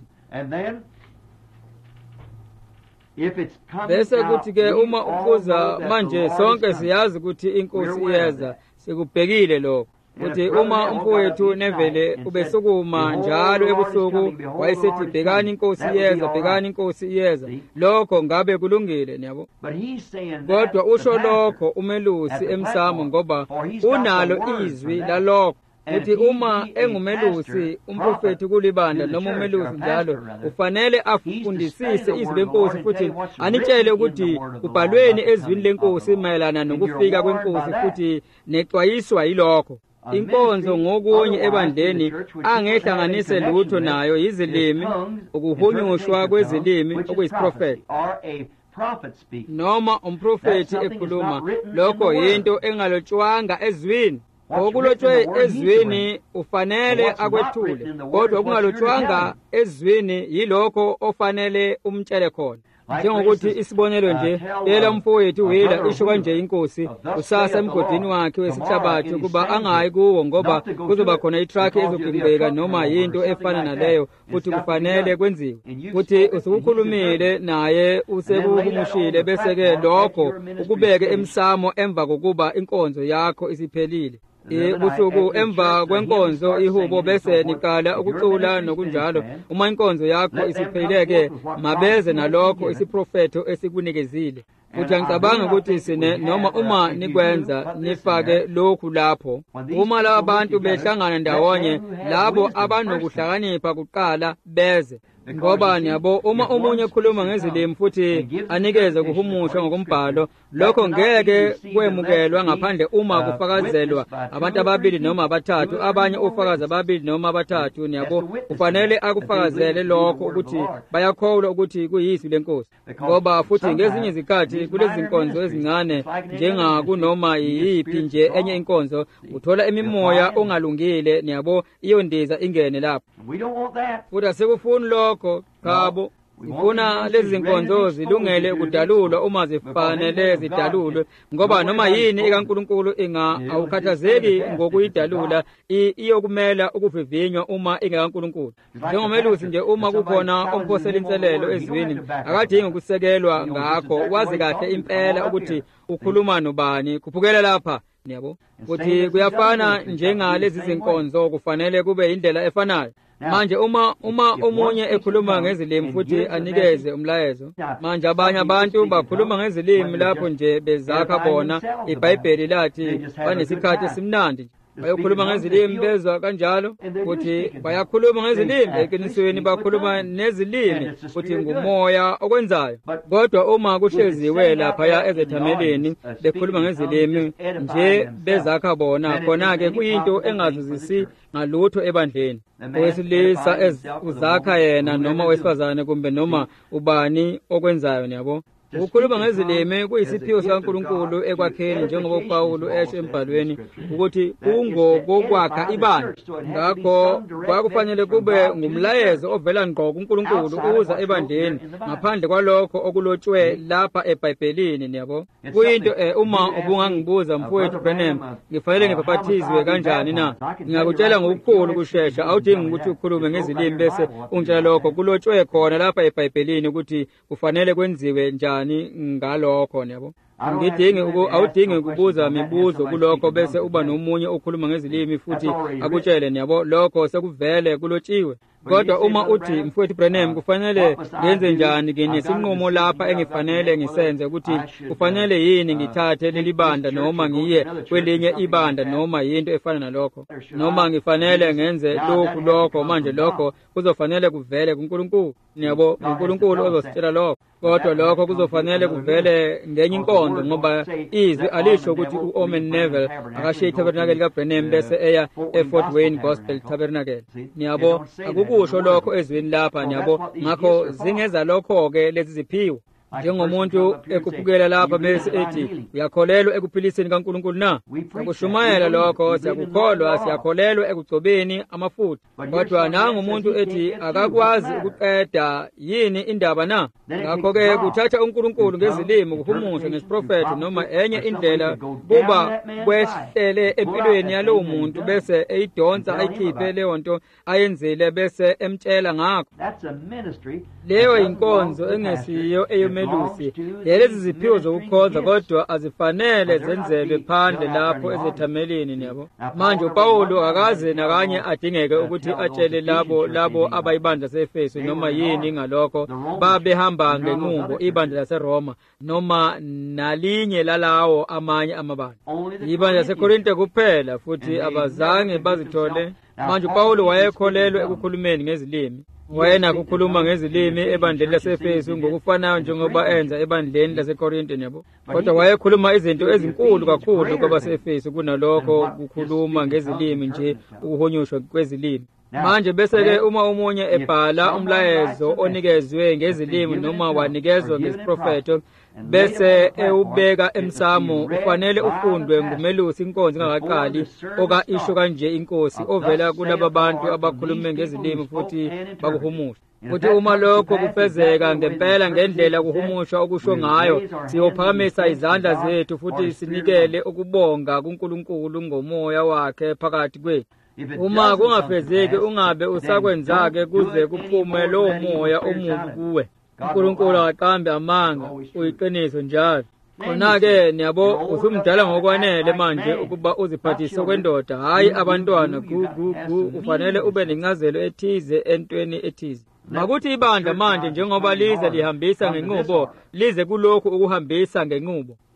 Bese kuthi-ke uma ukuza manje sonke siyazi ukuthi inkosi iyeza, sikubhekile lokho. Kuthi uma umfowethu Neville ubesukuma njalo ebusuku wayesethi bhekani inkosi iyeza, bhekani inkosi iyeza, lokho ngabe kulungile niyabo. Kodwa usho lokho umelusi emsamo ngoba unalo izwi lalokho. Uthi uma engumelusi umprofeti kulibandla noma umelusi njalo ufanele afundisise izwi lenkosi futhi anitshele ukuthi kubhalweni ezwini lenkosi mayelana nokufika kwenkosi futhi nexwayiswa yilokho. Inkonzo ngokunye ebandleni angehlanganise lutho nayo izilimi, ukuhunyushwa kwezilimi okuyisiprofeti noma umprofeti ekhuluma, lokho yinto engalotshwanga ezwini. Okulotshwe ezwini ufanele akwethule, kodwa okungalotshwanga ezwini yilokho ofanele umtshele khona. Njengokuthi isibonelo nje, yela umfowethu Wheeler isho kanje inkosi usasa emgodini wakhe wesihlabathi ukuba angayi kuwo ngoba kuzoba khona itruck ezogingqeka noma yinto efana naleyo, futhi kufanele kwenziwe. Futhi usukhulumile naye usekuhumushile, bese-ke lokho ukubeke emsamo emva kokuba inkonzo yakho isiphelile. Ubusuku emva kwenkonzo ihubo bese niqala ukucula nokunjalo. Uma inkonzo yakho isipheleke mabeze nalokho isiprofeto esikunikezile. Futhi ngicabanga ukuthi sine noma uma nikwenza nifake lokhu lapho. Uma laba bantu behlangana ndawonye, labo abanokuhlakanipha kuqala beze. ngoba niyabo uma omunye ekhuluma ngezilimi futhi anikeze kuhumusha ngokumbhalo lokho ngeke kwemukelwa ngaphandle uma kufakazelwa abantu ababili noma abathathu abanye ufakaza ababili noma abathathu niyabo kufanele akufakazele lokho ukuthi bayakholwa ukuthi kuyizwi lenkosi ngoba futhi ngezinye izikhathi kulezi inkonzo ezincane njengakunoma yiphi nje enye inkonzo uthola imimoya ongalungile niyabo iyondiza ingene lapho futhi asekufuni lokho khabo sifuna lezi zinkonzo zilungele ukudalulwa uma zifanele zidalulwe ngoba noma yini ikaNkulunkulu inga awukhathazeki ngokuyidalula iyokumela ukuvivinywa uma ingekaNkulunkulu njengomelusi nje uma kukhona omphosela inselelo ezwini akadingi ukusekelwa ngakho wazi kahle impela ukuthi ukhuluma nobani kuphukela lapha niyabo ukuthi kuyafana njengalezi zinkonzo kufanele kube indlela efanayo manje uma uma omunye ekhuluma ngezilimi futhi anikeze umlayezo manje abanye abantu bakhuluma ngezilimi lapho nje bezakha bona iBhayibheli lathi banesikhathi esimnandi bayokhuluma ngezilimi bezwa kanjalo futhi bayakhuluma ngezilimi eqinisweni bakhuluma nezilimi futhi ngumoya okwenzayo kodwa uma kuhleziwe lapha ezethameleni bekhuluma ngezilimi nje bezakha bona khona ke kuyinto engazuzisi ngalutho ebandleni owesilisa uzakha yena noma owesifazane kumbe noma ubani okwenzayo niyabo ukukhuluma ngezilimi kuyisiphiwo sikaNkulunkulu ekwakheni njengoba uPawulu esho embhalweni ukuthi kungokwakha ibandla ngakho kwakufanele kube ngumlayezo ovela ngqo kuNkulunkulu uza ebandleni ngaphandle kwalokho okulotshwe lapha eBhayibhelini niyabo kuyinto uma ubungangibuza mfowethu Branham ngifanele ngibhaphathizwe kanjani na ngiyakutshela ngokukhulu kushesha awudingi ukuthi ukhulume ngezilimi bese ungitshela lokho kulotshwe khona lapha eBhayibhelini ukuthi kufanele kwenziwe njani ngalokho niyabo ngidingi awudingi ukubuza imibuzo kulokho bese uba nomunye okhuluma ngezilimi futhi akutshele niyabo lokho sekuvele kulotshiwe kodwa uma uthi mfowethu Branham kufanele ngenze njani kini sinqumo lapha engifanele ngisenze ukuthi kufanele yini ngithathe leli banda noma ngiye kwelinye ibanda noma yinto efana nalokho noma ngifanele ngenze lokhu lokho manje lokho kuzofanele kuvele kuNkulunkulu niyabo uNkulunkulu ozositshela lokho kodwa lokho kuzofanele kuvele ngenye inkonzo ngoba izwi alisho ukuthi uOmen Neville akashiya iTabernacle kaBranham bese eya eFort Wayne Gospel Tabernacle niyabo akukusho lokho ezweni lapha niyabo ngakho zingeza lokho ke lezi ziphiwo njengomuntu ekuphukela lapha bese ethi uyakholelwa ekuphiliseni kaNkulunkulu na ukushumayela lokho siyakukholwa siyakholelwa ekugcobeni amafutha kodwa nanga umuntu ethi akakwazi ukuqeda yini indaba na ngakho ke kuthatha uNkulunkulu ngezilimi kuhumusha ngesiprofeti noma enye indlela kuba kwehlele empilweni yalowo muntu bese eyidonsa ayikhiphe leyo nto ayenzile bese emtshela ngakho leyo inkonzo engesiyo eyomelusi lezi ziphiwo zokukhonza kodwa azifanele zenzelwe phandle lapho ezethameleni niyabo manje uPawulu akaze nakanye adingeke ukuthi atshele labo labo abayibandla seEfesu noma yini ngalokho babehamba ngenqubo ibandla laseRoma noma nalinye lalawo amanye amabandla ibandla laseKorinte kuphela futhi abazange bazithole manje uPawulu wayekholelwe ekukhulumeni ngezilimi wayena kukhuluma ngezilimi ebandleni laseEfesu ngokufanayo njengoba enza ebandleni laseKorinte nabo kodwa wayekhuluma izinto ezinkulu kakhulu kwabaseEfesu kunalokho kukhuluma ngezilimi nje ukuhonyushwa kwezilimi manje bese ke uma umunye ebhala umlayezo onikezwe ngezilimi noma wanikezwe ngesiprofeto bese eubeka emsamo ufanele ufundwe ngumelusi inkonzo ingakaqali oka isho kanje inkosi ovela kulabo bantu abakhulume ngezilimi futhi bakuhumusha futhi uma lokho kufezeka ngempela ngendlela kuhumusha okusho ngayo siyophakamisa izandla zethu futhi sinikele ukubonga kuNkulunkulu ngomoya wakhe phakathi kwethu uma kungafezeki ungabe usakwenzake kuze kuphume lowo moya omubi kuwe uNkulunkulu aqambe amanga uyiqiniso njalo khona-ke niyabo usumdala ngokwanele manje ukuba uziphathise kwendoda hayi abantwana gugugu ufanele ube nencazelo ethize entweni ethize makuthi ibandla manje njengoba lize lihambisa ngenqubo lize kulokhu ukuhambisa ngenqubo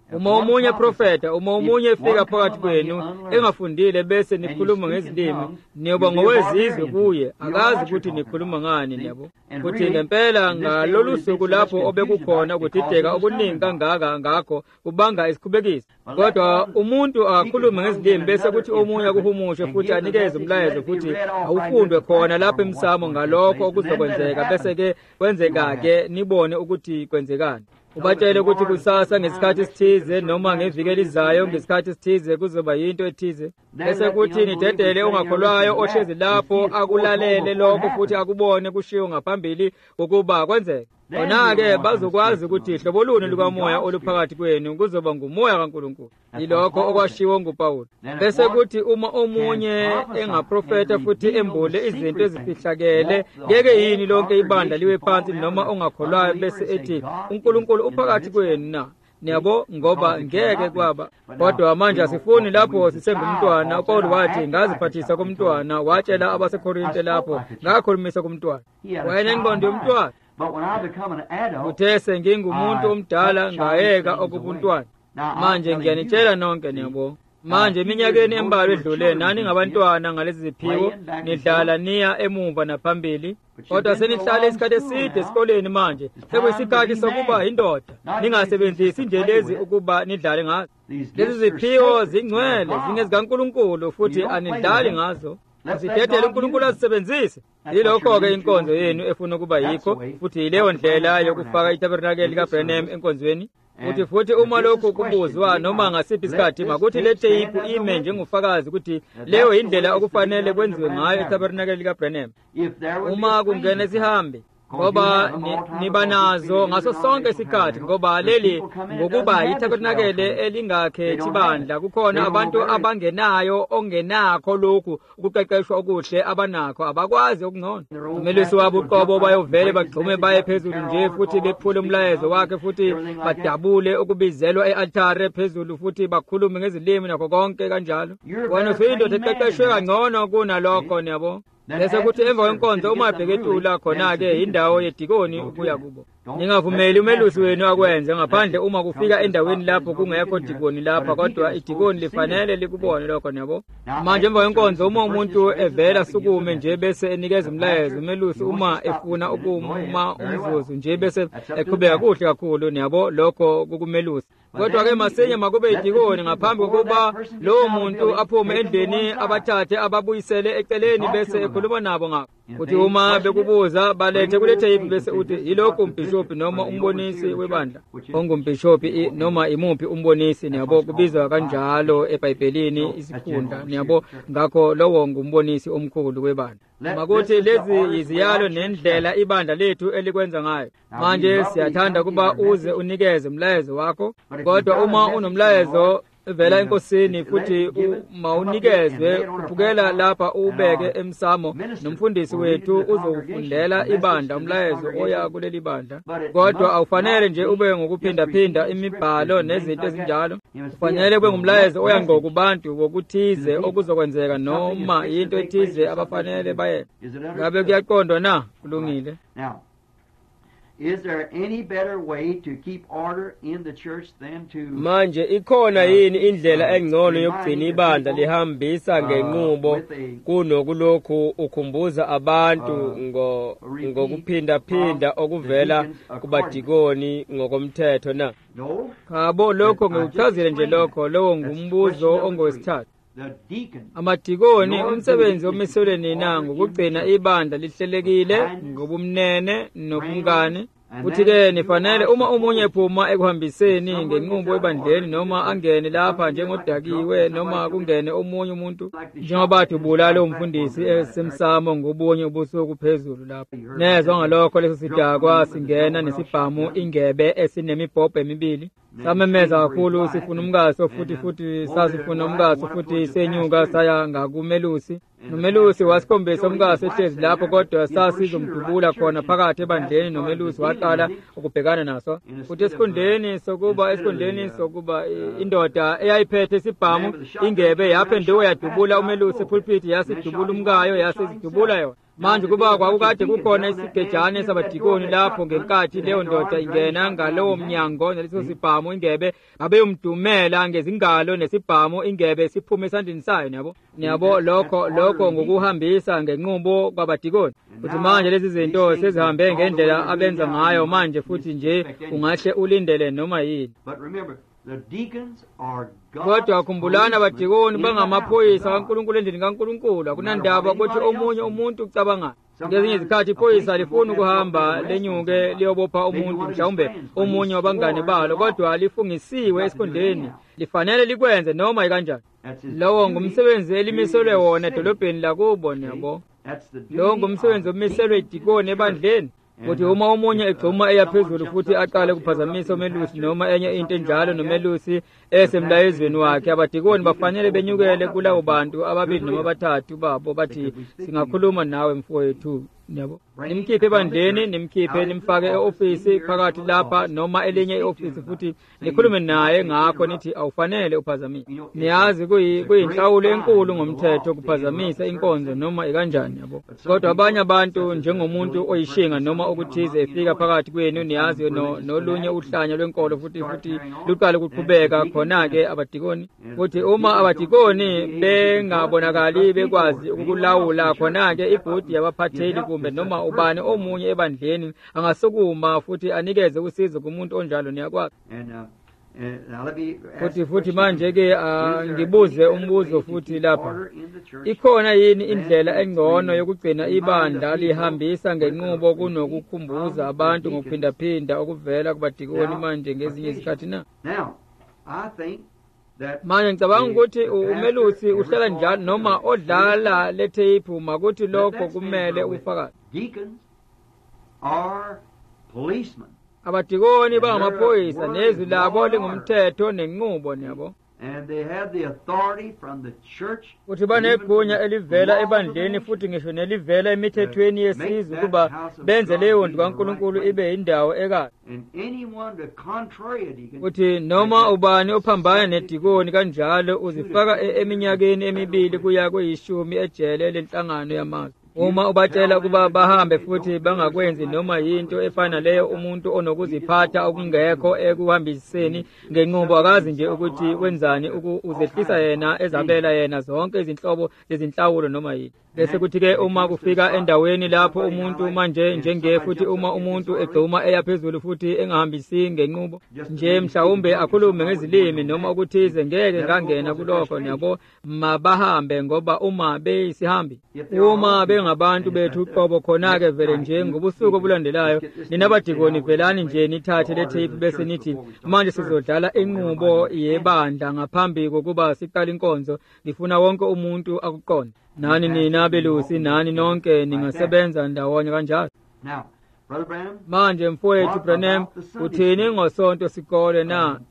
uma omunye profeta uma omunye efika phakathi kwenu engafundile bese nikhuluma ngezilimi niyoba ngowezizwe kuye akazi ukuthi nikhuluma ngani yabo futhi ngempela ngalolu suku lapho obekukhona ukudideka okuningi kangaka ngakho kubanga isikhubekisi kodwa umuntu akakhulume ngezilimi bese kuthi omunye akuhumushe futhi anikeze umlayezo futhi awufundwe khona lapho emsamo ngalokho okuzokwenzeka bese ke kwenzeka ke nibone ukuthi kwenzekani ubatshele ukuthi kusasa ngesikhathi esithize noma ngeviki elizayo ngesikhathi esithize kuzoba yinto ethize bese kuthi nidedele ongakholwayo ohlezi lapho akulalele lokho futhi akubone kushiwo ngaphambili ukuba kwenzeke khona-ke bazokwazi ukuthi hlobo luni lukamoya oluphakathi kwenu kuzoba ngumoya kaNkulunkulu yilokho okwashiwo nguPawulo bese kuthi uma omunye engaprofeta futhi embule izinto ezifihlakele ngeke yini lonke ibandla liwe phansi noma ongakholwayo bese ethi uNkulunkulu uphakathi kwenu na niyabo ngoba ngeke kwaba kodwa manje asifuni lapho sisengumntwana uPawulo wathi ngaziphathisa kumntwana watshela abaseKorinte lapho ngakhulumisa kumntwana wena ingqondo yomntwana uthese ngingumuntu omdala ngayeka okubuntwana manje ngiyanitshela nonke niyabo manje eminyakeni embalwa edlule nani ngabantwana ngalezi ziphiwo nidlala niya emumva naphambili kodwa senihlala isikhathi eside esikoleni manje sekuyisikhathi sokuba indoda ningasebenzisi indlelezi ukuba nidlale ngazo lezi ziphiwo zingcwele zingezikaNkulunkulu futhi anidlali ngazo asidedele uNkulunkulu azisebenzise yilokho-ke inkonzo yenu efuna ukuba yikho futhi yileyo ndlela yokufaka itabernakeli likaBranham enkonzweni futhi futhi uma lokhu kubuzwa noma ngasiphi isikhathi makuthi le teyiphu ime njengofakazi ukuthi leyo indlela okufanele kwenziwe ngayo itabernakeli likaBranham uma kungena sihambe ngoba niba nazo ngaso sonke isikhathi ngoba leli ngokuba itabernakele elingakhethi bandla kukhona abantu abangenayo ongenakho lokhu ukuqeqeshwa okuhle abanakho abakwazi okungcono umelisi wabo uqobo bayovele bagxume baye phezulu nje futhi bephule umlayezo wakhe futhi badabule ukubizelwa e-altare phezulu futhi bakhulume ngezilimi nakho konke kanjalo wena usuyindoda eqeqeshwe kangcono kunalokho niyabo bese kuthi emva kwenkonzo uma ebheketula khona-ke indawo yedikoni ukuya kubo ningavumeli umelusi wenu akwenze ngaphandle uma kufika endaweni lapho kungekho dikoni lapha kodwa idikoni lifanele likubone lokho nabo manje emva kwenkonzo uma umuntu evela sukume nje bese enikeza umlayezo umelusi uma efuna ukuma umzuzu nje bese eqhubeka kuhle kakhulu nabo lokho kukumelusi kodwa-ke masinye makube idikoni ngaphambi kokuba lowo muntu aphume endlini abathathe ababuyisele eceleni bese ekhuluma nabo ngakho uthi uma bekubuza balethe kule teyiphu bese uthi yilokhu umbhishophi noma umbonisi webandla ongumbhishophi noma imuphi umbonisi niyabo kubizwa kanjalo eBhayibhelini isikhundla niyabo ngakho lowo ngumbonisi omkhulu webandla makuthi lezi yiziyalo nendlela ibandla lethu elikwenza ngayo manje siyathanda kuba uze unikeze umlayezo wakho kodwa uma unomlayezo vela enkosini futhi mawunikezwe kuphukela lapha ubeke emsamo nomfundisi wethu uzokufundela ibandla umlayezo oya kuleli bandla kodwa awufanele nje ube ngokuphindaphinda imibhalo nezinto ezinjalo kufanele kube ngumlayezo oya ngqo kubantu wokuthize okuzokwenzeka noma into ethize abafanele baye ngabe kuyaqondwa na kulungile Is there any better way to keep order in the church than to manje ikhona yini indlela engcono yokugcina ibandla lihambisa ngenqubo kunokulokhu ukhumbuza abantu ngo ngokuphinda phinda okuvela kubadikoni ngokomthetho na ngabo lokho ngikuchazile nje lokho lowo ngumbuzo ongowesithathu amadikoni umsebenzi omiselwe nina ngokugcina ibandla lihlelekile ngobumnene nobungane futhi-ke nifanele uma omunye ephuma ekuhambiseni ngenqubo ebandleni noma angene lapha njengodakiwe noma kungene omunye umuntu njengoba dubula lo mfundisi esemsamo ngobunye ubusuku phezulu lapha nezwa ngalokho leso sidakwa singena nesibhamu ingebe esinemibhobho emibili samemeza kakhulu sifuna umkaso futhi futhi sasifuna umkaso futhi senyuka saya ngakumelusi nomelusi wasikhombisa umkaso ehlezi lapho kodwa sasizomdubula khona phakathi ebandleni nomelusi waqala ukubhekana naso futhi esikhundleni sokuba esikhundleni sokuba indoda eyayiphethe isibhamu ingebe yaphenduka yadubula umelusi epulpiti yasidubula umkayo yasizidubula yona manje kuba kwakukade kukhona isigejane sabadikoni lapho ngenkathi leyo ndoda ingena ngalowo mnyango naleso sibhamu ingebe babeyumdumela ngezingalo nesibhamu ingebe siphume esandleni sayo niyabo niyabo lokho lokho ngokuhambisa ngenqubo kwabadikoni futhi manje lezi zinto sezihambe ngendlela abenza ngayo manje futhi nje ungahle ulindele noma yini. Kodwa khumbulani abadikoni bangamaphoyisa kaNkulunkulu endlini kaNkulunkulu. Akunandaba ukuthi omunye umuntu ucabanga ngezinye izikhathi iphoyisa lifuna ukuhamba lenyuke liyobopha umuntu mhlawumbe omunye wabangane balo, kodwa lifungisiwe esikhundleni lifanele likwenze noma ikanjani. Lowo ngumsebenzi elimiselwe wona edolobheni lakubo niyabo. Lowo ngumsebenzi omiselwe idikoni ebandleni. Ukuthi uma omunye egcuma eyaphezulu futhi aqale kuphazamisa umelusi noma enye into enjalo nomelusi esemlayezweni wakhe, abadikoni bafanele benyukele kulabo bantu ababili noma bathathu babo bathi singakhuluma nawe mfowethu niyabo. Nimkhiphe ebandleni, nimkhiphe nimfake e-ofisi phakathi lapha noma elinye i-ofisi futhi nikhulume naye ngakho nithi awufanele uphazamise. Niyazi kuyinhlawulo enkulu ngomthetho kuphazamisa inkonzo noma ikanjani yabo. Kodwa abanye abantu njengomuntu oyishinga noma ukuthize efika phakathi kwenu niyazi nolunye uhlanya lwenkolo futhi futhi luqale kuqhubeka khona-ke abadikoni. Futhi uma abadikoni bengabonakali bekwazi ukulawula khona-ke ibhodi yabaphatheli kumbe noma ubani omunye ebandleni angasukuma futhi anikeze usizo kumuntu onjalo niyakwazi. Futhi futhi manje-ke ngibuze umbuzo futhi lapha, ikhona yini indlela engcono yokugcina ibandla lihambisa ngenqubo kunokukhumbuza abantu ngokuphindaphinda okuvela kubadikoni manje ngezinye izikhathi na? Manje ngicabanga ukuthi umelusi uhlala njalo noma odlala letheyiphu makuthi lokho kumele ufakazi. Abadikoni bangamaphoyisa nezwi labo lingumthetho nenqubo niyabo. Futhi banegunya elivela ebandleni futhi ngisho nelivela emithethweni yesizwe ukuba benze leyo nto kaNkulunkulu ibe yindawo ekahle. Futhi noma ubani ophambana nedikoni kanjalo uzifaka eminyakeni emibili kuya kweyishumi ejele lenhlangano yamazwe. Uma ubatshela ukuba bahambe futhi bangakwenzi noma yinto efana leyo, umuntu onokuziphatha okungekho ekuhambiseni ngenqubo akazi nje ukuthi wenzani uzehlisa yena ezabela yena zonke izinhlobo zezinhlawulo noma yini. Bese kuthi-ke uma kufika endaweni lapho umuntu manje njenge futhi uma umuntu egcuma eyaphezulu futhi engahambisi ngenqubo nje mhlawumbe akhulume ngezilimi noma ukuthize, ngeke ngangena kulokho niyabo. Mabahambe ngoba uma beyisihambi uma bengabantu bethu uqobo khona-ke vele nje ngobusuku obulandelayo ninabadikoni velani nje nithathe le tape bese nithi manje sizodlala inqubo yebandla ngaphambi kokuba siqale inkonzo. Ngifuna wonke umuntu akuqonde. Nani nina belusi nani nonke ningasebenza ndawonye kanjalo. Manje mfowethu Branham uthini ngosonto sikole na?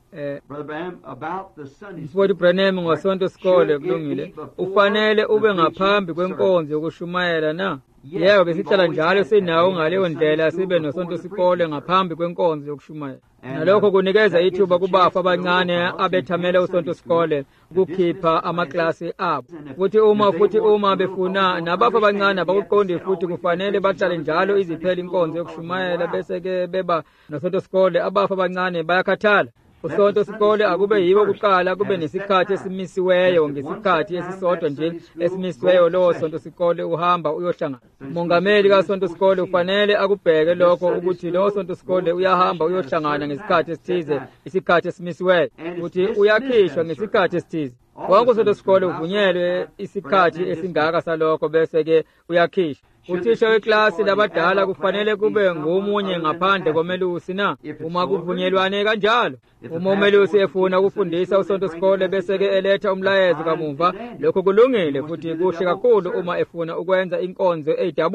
Mfowethu Branham ngosonto sikole kulungile. Ufanele ube ngaphambi kwenkonzo yokushumayela na? Yebo, besihlala njalo sinawo ngaleyo ndlela sibe nosonto sikole ngaphambi kwenkonzo yokushumayela. Nalokho kunikeza ithuba kubafa abancane abethamela usonto sikole ukukhipha amaklasi abo. Futhi uma futhi uma befuna nabafa abancane abakuqondi futhi kufanele bahlale njalo iziphela inkonzo yokushumayela bese-ke beba nosonto sikole. Abafa abancane bayakhathala. Usonto sikole akube yibo kuqala kube nesikhathi esimisiweyo ngesikhathi esisodwa nje esimisiweyo lowo sonto sikole uhamba uyohlangana. Umongameli kasonto sikole ufanele akubheke lokho ukuthi lowo sonto sikole uyahamba uyohlangana ngesikhathi esithize, isikhathi esimisiweyo futhi uyakhishwa ngesikhathi esithize. Wonke usonto sikole uvunyelwe isikhathi esingaka salokho bese-ke uyakhishwa. Uthisha weklasi labadala kufanele kube ngomunye ngaphandle komelusi na? Uma kuvunyelwane kanjalo, uma umelusi efuna ukufundisa usonto sikole bese-ke eletha umlayezo kamuva, lokho kulungile futhi kuhle kakhulu uma efuna ukwenza inkonzo eyidabule.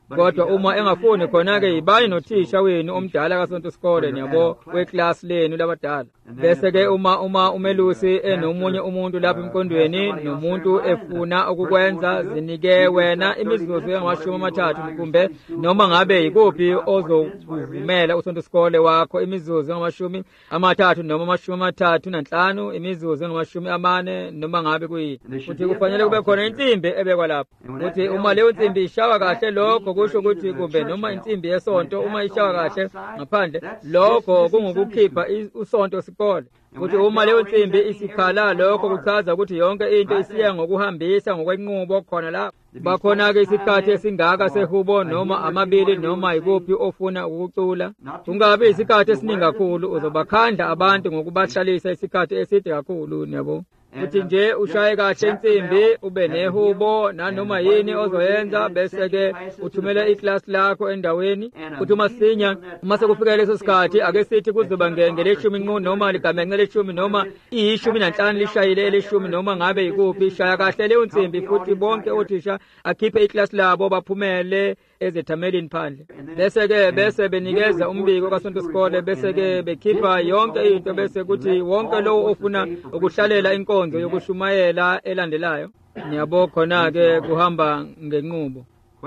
kodwa uma engafuni khona-ke yibani nothisha wenu omdala kasonto isikole niyabo weclass lenu labadala. Bese-ke uma uma umelusi enomunye umuntu lapha emqondweni nomuntu efuna ukukwenza zinike wena imizuzu engamashumi amathathu kumbe noma ngabe yikuphi ozokuvumela usonto isikole wakho imizuzu engamashumi amathathu noma amashumi amathathu nanhlanu imizuzu engamashumi amane noma ngabe kuyini. Futhi kufanele kube khona insimbi ebekwa lapho. Futhi uma leyo nsimbi ishawa kahle lokho kusho ukuthi kumbe noma insimbi yesonto uma ishawa kahle ngaphandle lokho kungukukhipha usonto isikole. Futhi uma leyo nsimbi isikhala lokho kuchaza ukuthi yonke into isiya ngokuhambisa ngokwenqubo khona la. Bakhona-ke isikhathi esingaka sehubo noma amabili noma yikuphi ofuna ukucula. Kungabi isikhathi esiningi kakhulu uzobakhanda abantu ngokubahlalisa isikhathi eside kakhulu niyabo. Futhi nje ushaye kahle insimbi ube nehubo nanoma yini ozoyenza bese-ke uthumela iclass lakho endaweni. Futhi uma sinya uma sekufika leso sikhathi ake sithi kuzoba ngeleshumi nqu noma ligamenge leshumi noma iyishumi nanhlanu lishayile eleshumi noma ngabe yikuphi shaya kahle leyo nsimbi futhi bonke othisha akhiphe iclass labo baphumele ezethamelini phandle. Bese-ke bese benikeza umbiko kasonto isikole bese-ke bekhipha yonke into bese kuthi wonke lowo ofuna ukuhlalela inkonzo yokushumayela elandelayo niyabo khona-ke kuhamba ngenqubo.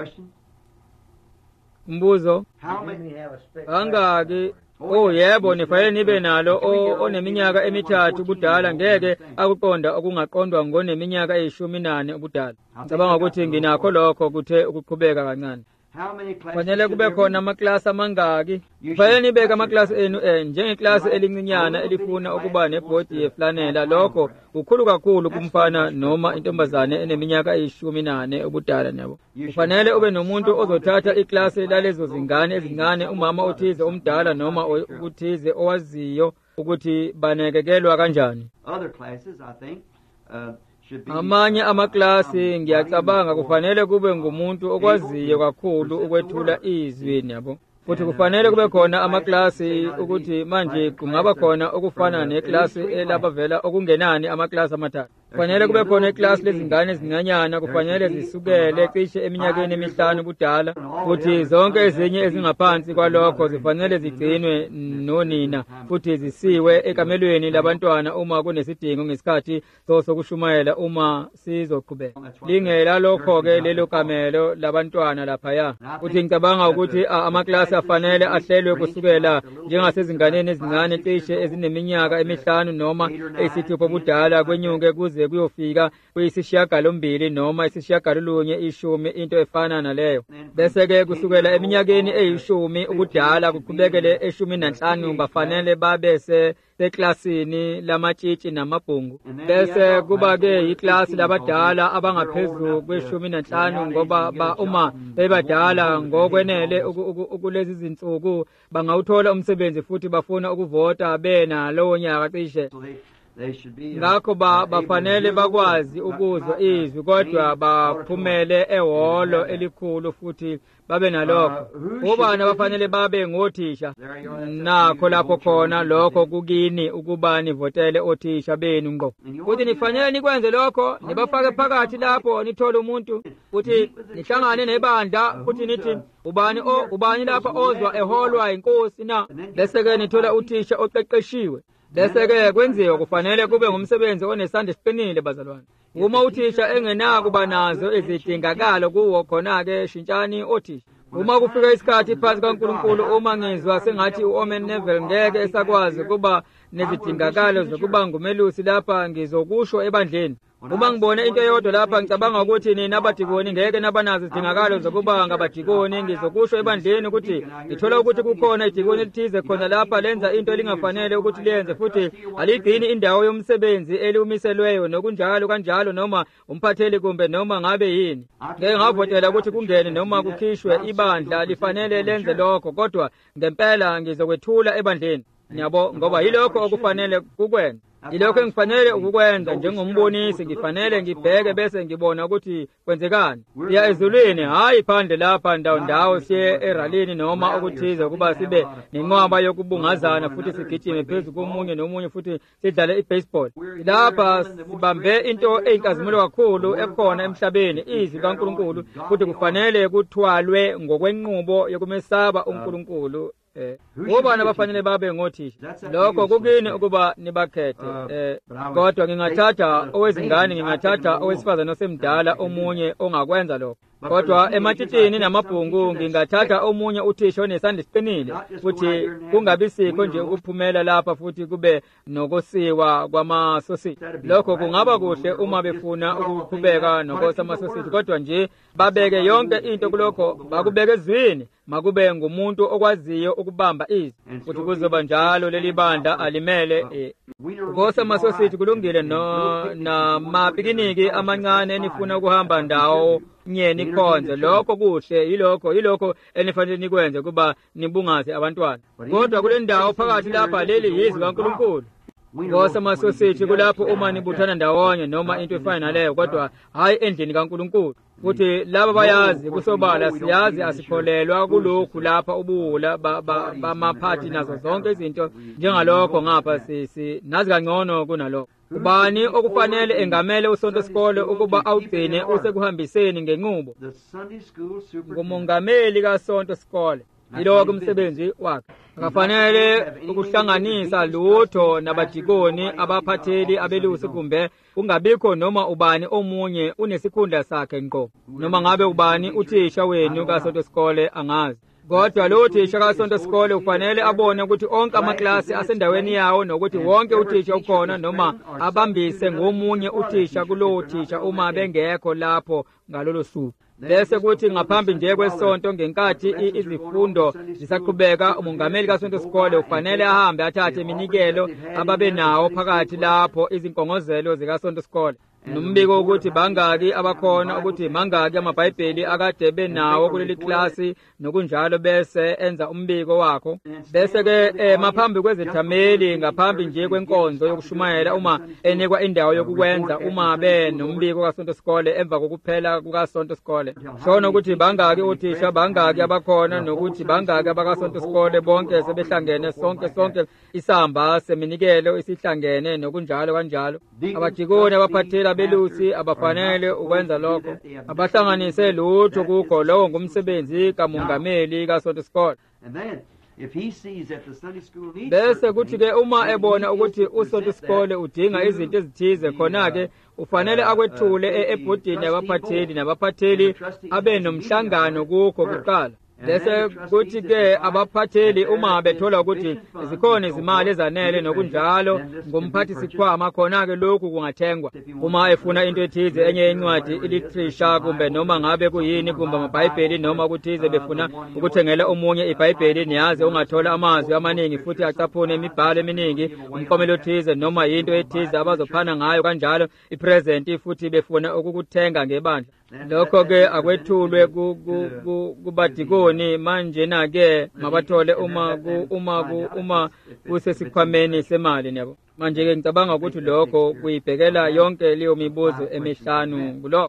Umbuzo angaki? Oh yebo nifanele nibe nalo oneminyaka emithathu budala ngeke akuqonda okungaqondwa ngoneminyaka eyishumi nane ubudala. Ngicabanga ukuthi nginakho lokho kuthe ukuqhubeka kancane. Fanele kube khona amaklasi amangaki? Fanele nibeke amaklasi enu eh njengeklasi elincinyana elifuna ukuba nebhodi yeflanela lokho kukhulu kakhulu kumfana noma intombazane eneminyaka eyishumi nane ubudala nabo. Kufanele ube nomuntu ozothatha iklasi lalezo zingane ezincane umama othize omdala noma ukuthize owaziyo ukuthi banekekelwa kanjani. Amanye amaklasi ngiyacabanga kufanele kube ngumuntu okwaziyo kakhulu ukwethula izwi nabo. Futhi kufanele kube khona amaklasi ukuthi manje kungaba khona okufana neklasi elabavela okungenani amaklasi amathathu. Kufanele kube khona iklasi lezingane ezincanyana kufanele zisukele cishe eminyakeni emihlanu budala. Futhi zonke ezinye ezingaphansi kwalokho zifanele zigcinwe nonina futhi zisiwe ekamelweni labantwana uma kunesidingo ngesikhathi sokushumayela uma sizoqhubeka. Lingela lokho-ke lelo kamelo labantwana laphaya. Futhi ngicabanga ukuthi amaklasi afanele ahlelwe kusukela njengasezinganeni ezincane cishe ezineminyaka emihlanu noma eyisithupha budala kwenyuke kuze kuyofika kuyisishiyagalombili noma isishiyagalolunye ishumi into efana naleyo. Bese-ke kusukela eminyakeni eyishumi ubudala kuqhubekele eshumi nanhlanu bafanele babese seklasini lamatshitshi namabhungu. Bese kuba-ke iklasi labadala abangaphezulu kweshumi nanhlanu ngoba ba uma bebadala ngokwenele ukulezi zinsuku bangawuthola umsebenzi futhi bafuna ukuvota bena lowo nyaka cishe. Ngakho bafanele bakwazi ukuzwa izwi kodwa baphumele ehholo elikhulu futhi babe nalokho. Ubani bafanele babe ngothisha nakho lapho khona lokho kukini ukuba nivotele othisha benu ngqo. Futhi nifanele nikwenze lokho nibafake phakathi lapho nithola umuntu futhi nihlangane nebandla futhi nithi ubani o ubani lapha ozwa eholwa inkosi na. Bese-ke nithola uthisha oqeqeshiwe. Bese-ke kwenziwa kufanele kube ngumsebenzi onesandla esiqinile bazalwane. Uma uthisha engenakuba nazo izidingakalo kuwo khona-ke shintshani othisha. Uma kufika isikhathi phansi kaNkulunkulu uma ngizwa sengathi u-Omen Neville ngeke esakwazi kuba nezidingakalo zokuba ngumelusi lapha ngizokusho ebandleni. Uma ngibone into eyodwa lapha ngicabanga ukuthi nina abadikoni ngeke nabanazo izidingakalo zokuba ngabadikoni ngizokusho ebandleni ukuthi ngithola ukuthi kukhona idikoni elithize khona lapha lenza into elingafanele ukuthi lenze futhi aligcini indawo yomsebenzi eliumiselweyo nokunjalo kanjalo noma umphatheli kumbe noma ngabe yini. Ngeke ngavotela ukuthi kungene noma kukhishwe ibandla lifanele lenze lokho kodwa ngempela ngizokwethula ebandleni. Nyabo ngoba yilokho okufanele kukwenza. Ilokho engifanele ukukwenza njengombonisi ngifanele ngibheke bese ngibona ukuthi kwenzekani. Siya ezulwini hayi phandle lapha ndawo ndawo siye eralini noma ukuthiza kuba sibe nenqwaba yokubungazana futhi sigijime phezulu komunye nomunye futhi sidlale ibaseball. Lapha sibambe into eyinkazimulo kakhulu ekhona emhlabeni izwi kaNkulunkulu futhi kufanele kuthwalwe ngokwenqubo yokumesaba uNkulunkulu. Eh, ngoba nabafanele babe ngothisha. Lokho kukini ukuba nibakhethe. Eh, kodwa ngingathatha owezingane ngingathatha owesifazana osemdala omunye ongakwenza lokho. Kodwa ematshitshini namabhungu ngingathatha omunye uthisha onesandla esiqinile futhi kungabi sikho nje ukuphumela lapha futhi kube nokosiwa kwamasosisi. Lokho kungaba kuhle uma befuna ukuqhubeka nokosa amasosisi kodwa nje babeke yonke into kulokho bakubeke ezwini makube ngumuntu okwaziyo ukubamba izwi futhi kuzoba njalo leli banda alimele eh. Ngosa amasosisi kulungile no namapikiniki amancane enifuna ukuhamba ndawo nyeni khonze lokho kuhle yilokho yilokho enifanele nikwenze kuba nibungaze abantwana. Kodwa kule ndawo phakathi lapha leli yizwi kaNkulunkulu. Ngosa amasosisi kulapho uma nibuthana ndawonye noma into efana naleyo kodwa hayi endlini kaNkulunkulu. Futhi laba bayazi kusobala siyazi asikholelwa kulokhu lapha ubuhula bamaphathi nazo zonke izinto njengalokho ngapha sisi nazi kangcono kunalokho. Ubani okufanele engamele usonto sikole ukuba awugcine usekuhambiseni ngenqubo? Ngumongameli kasonto sikole. Yilokho umsebenzi wakhe. Akafanele ukuhlanganisa lutho nabadikoni abaphatheli abelusi kumbe kungabikho noma ubani omunye unesikhundla sakhe ngqo. Noma ngabe ubani uthisha wenu kasonto sikole angazi. Kodwa lo thisha kasonto sikole ufanele abone ukuthi onke amaklasi asendaweni yawo nokuthi wonke uthisha ukhona noma abambise ngomunye uthisha kulo thisha uma bengekho lapho ngalolo suku. Bese kuthi ngaphambi nje kwesonto ngenkathi izifundo zisaqhubeka umongameli kasonto sikole ufanele ahambe athathe iminikelo ababe nawo phakathi lapho izinkongozelo zikasonto sikole. Nombiko ukuthi bangaki abakhona ukuthi mangaki amabhayibheli akade benawo kuleli klasi nokunjalo bese enza umbiko wakho. Bese ke eh, maphambi kwezithameli ngaphambi nje kwenkonzo yokushumayela uma enikwa indawo yokukwenza uma be nombiko kasonto sikole emva kokuphela kukasonto sikole. Shona ukuthi bangaki uthisha bangaki abakhona nokuthi bangaki abakasonto sikole bonke sebehlangene sonke sonke isamba seminikelo isihlangene nokunjalo kanjalo. Abadikoni abaphathela abelusi abafanele ukwenza lokho abahlanganise lutho kukho lowo ngumsebenzi kamongameli kasonto sikole. Bese kuthi ke uma ebona ukuthi usonto sikole udinga izinto ezithize khona ke ufanele akwethule ebhodini yabaphatheli nabaphatheli abe nomhlangano kukho kuqala. Bese kuthi ke abaphatheli uma bethola ukuthi zikhona izimali ezanele nokunjalo ngumphathi sikhwama khona ke lokhu kungathengwa. Uma efuna into ethize enye incwadi iliterature kumbe noma ngabe kuyini kumbe amabhayibheli noma kuthize befuna ukuthengela omunye ibhayibheli niyazi ungathola amazwi amaningi futhi acaphune imibhalo eminingi umkomelo othize noma into ethize abazophana ngayo kanjalo ipresent futhi befuna ukukuthenga ngebandla. Lokho ke akwethulwe kubadikoni manje na ke mabathole uma uma uma kusesikhwameni semali nabo. Manje ke ngicabanga ukuthi lokho kuyibhekela yonke leyo mibuzo emihlanu kulokho.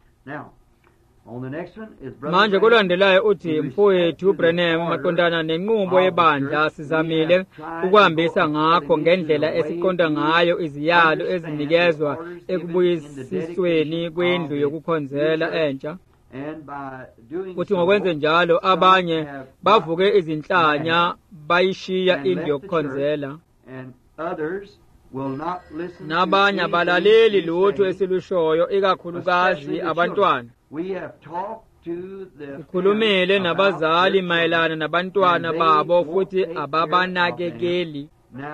Manje kulandelayo uthi mfowethu Branham maqondana nenqubo yebandla sizamile ukuhambisa ngakho ngendlela esiqonda ngayo iziyalo ezinikezwa ekubuyisisweni kwendlu yokukhonzela entsha. Kuthi ngokwenze njalo abanye bavuke izinhlanya bayishiya indlu yokukhonzela. Nabanye abalaleli lutho esilushoyo ikakhulukazi abantwana. Ukhulumile nabazali mayelana nabantwana babo futhi ababanakekeli.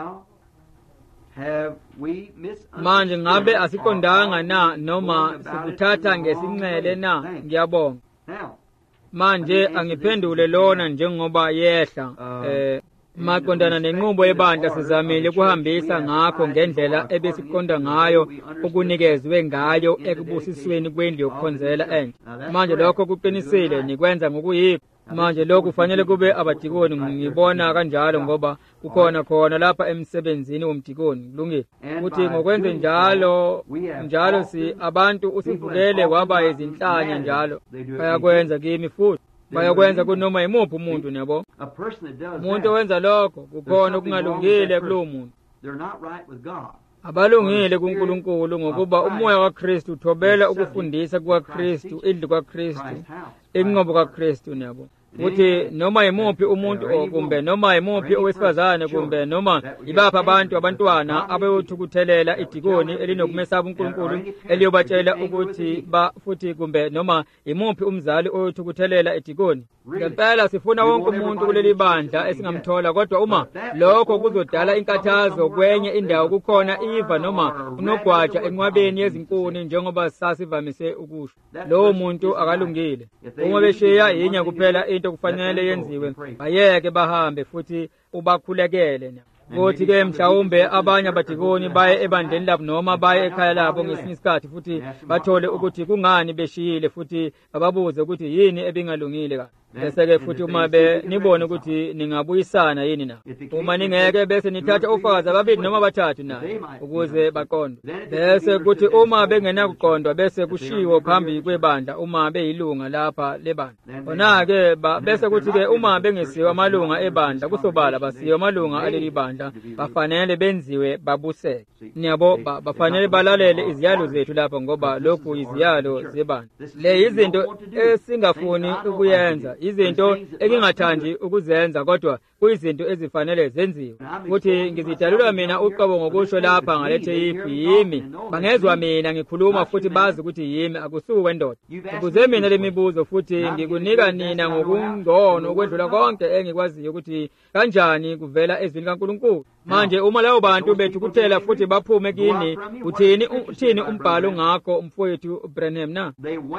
Manje ngabe asiqondanga na noma sikuthatha ngesinxele na? Ngiyabonga. Manje angiphendule lona njengoba yehla eh maqondana nenqubo yebandla sizamile ukuhambisa ngakho ngendlela ebesiqonda ngayo ukunikezwe ngayo ekubusisweni kwendlu yokukhonzela entsha. Manje lokho kuqinisile nikwenza ngokuyikho. manje lokhu kufanele kube abadikoni ngibona kanjalo ngoba kukhona khona lapha emsebenzini womdikoni kulungile ukuthi ngokwenze njalo njalo si abantu usivulele kwaba izinhlanya njalo bayakwenza kimi futhi bayakwenza kunoma imuphi umuntu nabo umuntu owenza lokho kukhona okungalungile kulowo muntu abalungile kuNkulunkulu ngokuba umoya kaKristu uthobela ukufundisa kukaKristu indlu kaKristu inqobo kaKristu nabo futhi noma imuphi umuntu kumbe noma imuphi owesifazane kumbe noma ibapha abantu abantwana abayothukuthelela idikoni elinokumesaba uNkulunkulu eliyobatshela ukuthi ba futhi kumbe noma imuphi umzali oyothukuthelela idikoni ngempela sifuna wonke umuntu kuleli bandla esingamthola kodwa uma lokho kuzodala inkathazo kwenye indawo kukhona iva noma unogwaja enqwabeni yezinkuni njengoba sasivamise ukusho lowo muntu akalungile uma beshiya yinya kuphela into kufanele yenziwe bayeke bahambe futhi ubakhulekele futhi ke mhlawumbe abanye abadikoni baye ebandleni labo noma baye ekhaya labo ngesinye isikhathi futhi bathole ukuthi kungani beshiyile futhi bababuze ukuthi yini ebingalungile kahle bese-ke futhi uma be nibone ukuthi ningabuyisana yini na uma ningeke bese nithatha ofakazi ababili noma bathathu na ukuze baqonde bese kuthi uma bengenakuqondwa bese kushiwo phambi kwebandla uma beyilunga lapha lebandla khona-ke bese kuthi-ke uma bengesiwe amalunga ebandla kusobala basiwe amalunga aleli bandla bafanele benziwe babuseke niyabo bafanele balalele iziyalo zethu lapha ngoba lokhu iziyalo zebandla le izinto esingafuni ukuyenza izinto engingathandi ukuzenza kodwa kuyizinto ezifanele zenziwe futhi ngizidalula mina uqobo ngokusho lapha ngalethe ifu yimi bangezwa mina ngikhuluma futhi bazi ukuthi yimi akusuke ndoda ukuze mina lemibuzo futhi ngikunika nina ngokungcono ukwedlula konke engikwaziyo ukuthi kanjani kuvela ezwini kaNkulunkulu manje uma labo bantu bethukuthela futhi baphume kini uthini uthini umbhalo ngakho umfowethu Branham na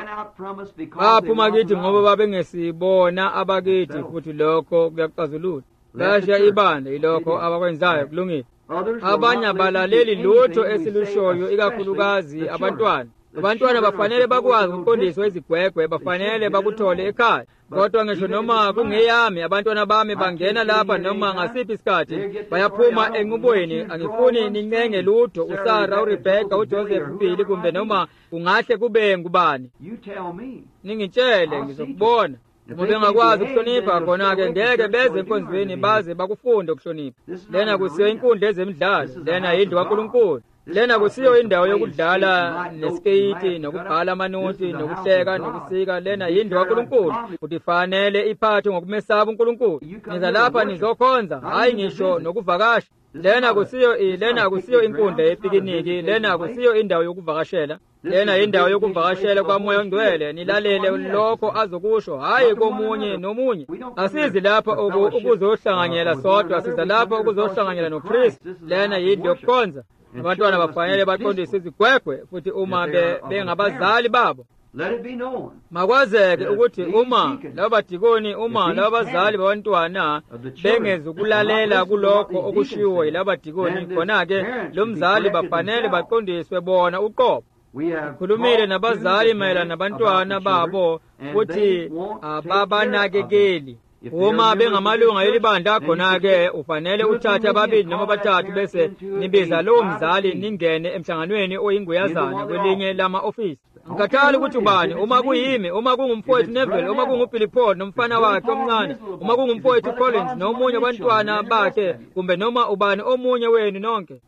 baphuma kithi ngoba babengesibona abakithi futhi lokho kuyaqazulula bashiya ibandla ilokho abakwenzayo kulungile abanye abalaleli lutho esilushoyo ikakhulukazi abantwana abantwana bafanele bakwazi ukuqondiswa izigwegwe bafanele bakuthole ekhaya kodwa ngisho noma kungeyami abantwana bami bangena lapha noma ngasiphi isikhathi bayaphuma enqubweni angifuni nincenge lutho uSara uRebecca uJoseph Phili kumbe noma kungahle kube ngubani ningitshele ngizokubona uma bengakwazi ukuhlonipha khona-ke ngeke beze enkonzweni baze bakufunde ukuhlonipha lena kusiyo inkundla ezemidlalo lena yindlu kaNkulunkulu lena kusiyo indawo yokudlala neskeyiti nokubhala amanoti nokuhleka nokusika lena yindlu kaNkulunkulu futhi fanele iphathwe ngokumesaba uNkulunkulu niza lapha nizokhonza hayi ngisho nokuvakasha lena kusiyo lena kusiyo inkundla yepikiniki lena kusiyo indawo yokuvakashela lena indawo yokuvakashela kwamoya ongcwele nilalele lokho azokusho hayi komunye nomunye asizi lapha ukuzohlanganyela sodwa siza lapha ukuzohlanganyela noKristu lena yindlu yokukhonza abantwana bafanele baqondise izigwegwe futhi uma bengabazali babo makwazeke ukuthi uma labo badikoni uma labo bazali babantwana bengezukulalela kulokho okushiwo yilabo badikoni khona-ke lo mzali bafanele baqondiswe bona uqobo khulumile nabazali mayelana nabantwana babo futhi ababanakekeli uma bengamalunga elibandla khona-ke ufanele uthathe ababili noma bathathu bese nibiza lowo mzali ningene emhlanganweni oyinguyazana kwelinye lama-ofisi ngikhathali ukuthi ubani uma kuyimi uma kungumfowethu Neville uma kunguBilly Paul nomfana wakhe omncane uma kungumfowethu Collins nomunye abantwana bakhe kumbe noma ubani omunye wenu nonke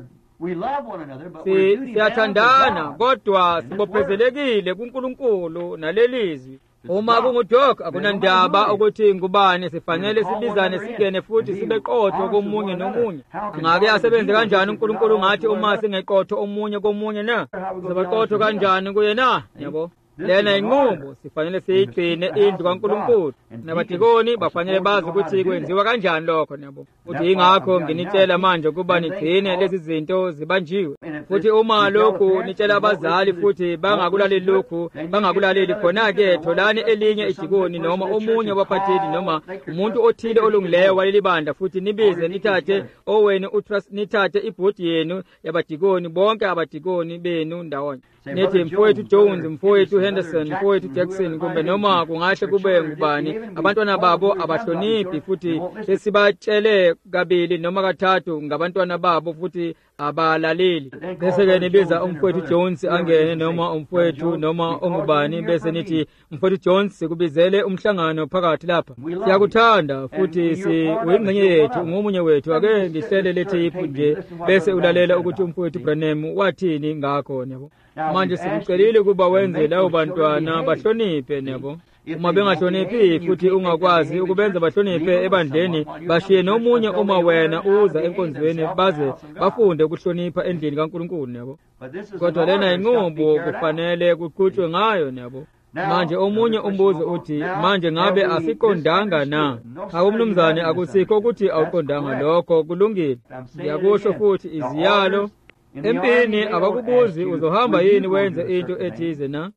siyathandana kodwa sibophezelekile kuNkulunkulu nalelizwi uma kunguDoc akunandaba ukuthi ngubani sifanele sibizane singene futhi sibe qotho komunye nomunye ngake asebenze kanjani uNkulunkulu ngathi uma singeqotho omunye komunye na sibaqotho kanjani kuye na yabo lena inqubo sifanele siyigcine indlu kaNkulunkulu nabadikoni bafanele bazi ukuthi kwenziwa kanjani lokho nabo futhi ingakho nginitshela manje ukuba nigcine lezi zinto zibanjiwe futhi uma lokhu nitshela abazali futhi bangakulaleli lokhu bangakulaleli khona-ke tholani elinye idikoni noma omunye wabaphatheli noma umuntu othile olungileyo waleli bandla futhi nibize nithathe owenu nithathe ibhodi yenu yabadikoni bonke abadikoni benu ndawonye nithi mfowethu Jones mfowethu Henderson, mfowethu Jackson, kumbe noma kungahle kube ngubani, abantwana babo abahloniphi futhi sesibatshele kabili noma kathathu ngabantwana babo futhi abalaleli. Bese ke nibiza umfowethu Jones angene noma umfowethu noma ongubani, bese nithi umfowethu Jones sikubizele umhlangano phakathi lapha. Siyakuthanda futhi si uyingcenye yethu, ngomunye wethu, ake ngihlele lethe nje bese ulalela ukuthi umfowethu Branham wathini ngakho yabo. Manje sikucelile kuba wenze lawo bantwana bahloniphe yabo. Uma bengahloniphi futhi ungakwazi ukubenza bahloniphe ebandleni, bashiye nomunye uma wena uza enkonzweni baze bafunde ukuhlonipha endlini kaNkulunkulu yabo. Kodwa lena inqubo kufanele kuqhutshwe ngayo yabo. Manje omunye umbuzo uthi, manje ngabe asiqondanga na? Akumnumzane akusikho ukuthi awuqondanga, lokho kulungile. Ngiyakusho futhi iziyalo empini abakubuzi uzohamba yini wenze into ethize na?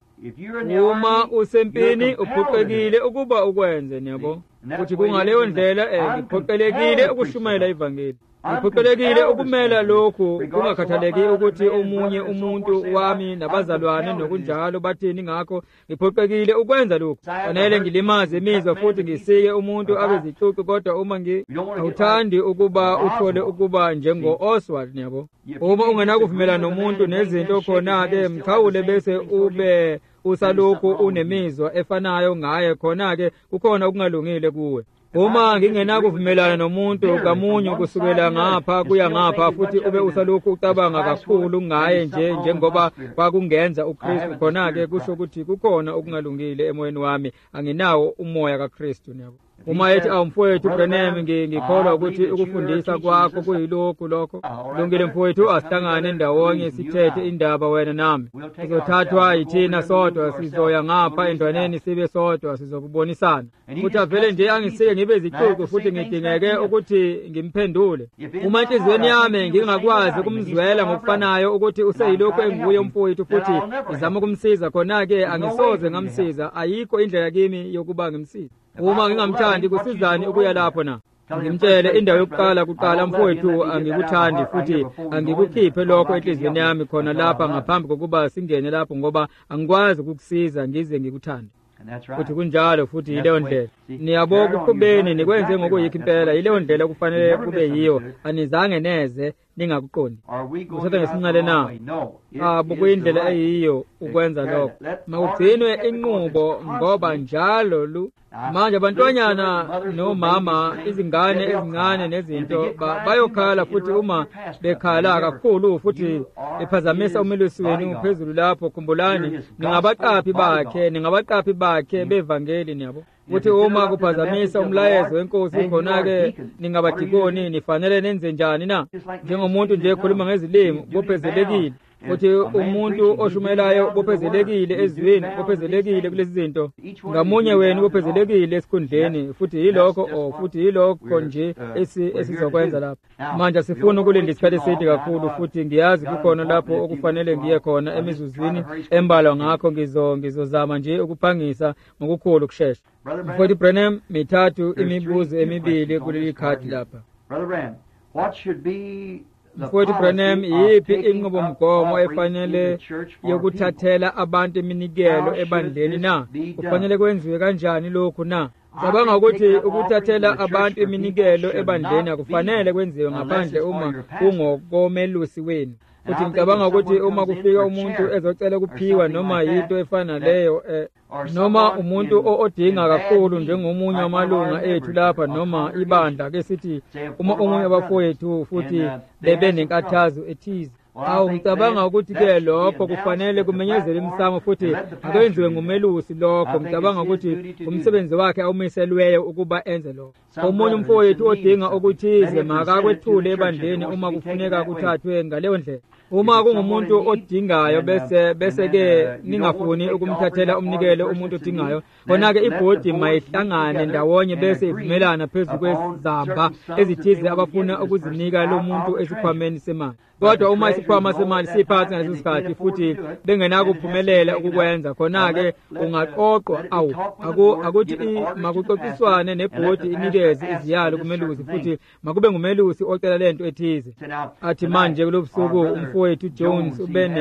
Uma usempini uphoqelekile ukuba ukwenze yabo. Kuthi kungaleyo ndlela eh ngiphoqelekile ukushumayela ivangeli. Ngiphoqelekile ukumela lokhu kungakhathaleki ukuthi omunye umuntu wami nabazalwane nokunjalo bathini ngakho. Ngiphoqelekile ukwenza lokhu. Fanele ngilimaze imizwa futhi ngisike umuntu abezicucu, kodwa uma ngawuthandi ukuba uthole ukuba njengo Oswald yabo. Uma ungenakuvumela nomuntu nezinto khona ke mkhawule bese ube usalokhu unemizwa efanayo ngaye, khona ke kukhona okungalungile kuwe. Uma ngingenakuvumelana nomuntu kamunye kusukela ngapha kuya ngapha futhi ube usalokhu ucabanga kakhulu ngaye nje njengoba kwakungenza uKristu, khona ke kusho ukuthi kukhona okungalungile emoyeni wami, anginawo umoya kaKristu yabo. Uma ethi awumfowethu Branham ngikholwa ukuthi ukufundisa kwakho kuyilokhu lokho, kulungile mfowethu, asihlangane ndawonye sithethe indaba wena nami. Sizothathwa yithina sodwa, sizoya ngapha endwaneni sibe sodwa, sizokubonisana. Futhi avele nje angisike ngibe zicucu futhi ngidingeke ukuthi ngimphendule. Uma enhliziyweni yami ngingakwazi ukumzwela ngokufanayo ukuthi useyilokhu enguye umfowethu futhi ngizama ukumsiza, khona ke angisoze ngamsiza, ayikho indlela kimi yokuba ngimsize. Uma ngingamthandi kusizani ukuya lapho na? Ngimtshele indawo yokuqala kuqala, mfowethu angikuthandi futhi angikukhiphe lokho enhliziyweni yami khona lapha ngaphambi kokuba singene lapho, ngoba angikwazi ukukusiza ngize ngikuthande. Futhi kunjalo futhi yileyo ndlela niyabona ukuqhubeni nikwenze ngokuyikho impela, yileyo ndlela kufanele kube yiyo, anizange neze ningakuqondi. Uthatha ngesinqale na? Abo kuyindlela eyiyo ukwenza lokho. Makugcinwe inqubo ngoba njalo lu manje abantwanyana nomama, izingane ezincane nezinto bayokhala futhi uma bekhala kakhulu futhi bephazamisa umelusi wenu phezulu lapho, khumbulani ningabaqaphi bakhe ningabaqaphi bakhe bevangeli yabo. Futhi uma kuphazamisa umlayezo wenkosi khona ke ningabadikoni, nifanele nenze njani na? Njengomuntu nje ekhuluma ngezilimi bophezelekile, futhi umuntu oshumelayo bophezelekile ezweni, bophezelekile kulezi zinto, ngamunye wenu bophezelekile esikhundleni, futhi yilokho o futhi yilokho nje esizokwenza lapho. Manje sifuna ukulinda isikhathi eside kakhulu, futhi ngiyazi kukhona lapho okufanele ngiye khona emizuzwini embalwa, ngakho ngizo ngizozama nje ukuphangisa ngokukhulu ukusheshsha. Mfowethu Branham, mithathu imibuzo emibili kuleli khadi lapha. Mfowethu Branham, yiphi inqubomgomo efanele yokuthathela abantu iminikelo ebandleni na? Kufanele kwenziwe kanjani lokhu na? Cabanga ukuthi ukuthathela abantu iminikelo ebandleni akufanele kwenziwe ngaphandle uma kungokomelusi wenu. Futhi ngicabanga ukuthi uma kufika umuntu ezocela ukuphiwa noma yinto efana leyo eh, noma umuntu odinga kakhulu njengomunye wamalunga ethu lapha noma ibandla ke sithi uma omunye abafowethu futhi bebe nenkathazo ethize, awu ngicabanga ukuthi ke lokho kufanele kumenyezele imsamo futhi akwenziwe ngumelusi lokho. Ngicabanga ukuthi umsebenzi wakhe awumiselweyo ukuba enze lokho. Omunye umfowethu odinga okuthize makakwethule ebandleni uma kufuneka kuthathwe ngaleyo ndlela. Uma kungumuntu odingayo bese bese ke ningafuni ukumthathela umnikelo umuntu odingayo, khona ke ibhodi mayihlangane ndawonye bese ivumelana phezulu kwezamba ezithize abafuna ukuzinika lo muntu esikhwameni semali. Kodwa uma isikhwama semali siphansi ngaleso sikhathi futhi bengenakuphumelela ukukwenza, khona ke ungaqoqwa awu akuthi makuxoxiswane nebhodi inikeze iziyalo kumelusi futhi makube ngumelusi ocela lento ethize. Athi manje kulobusuku umfowethu Jones ubene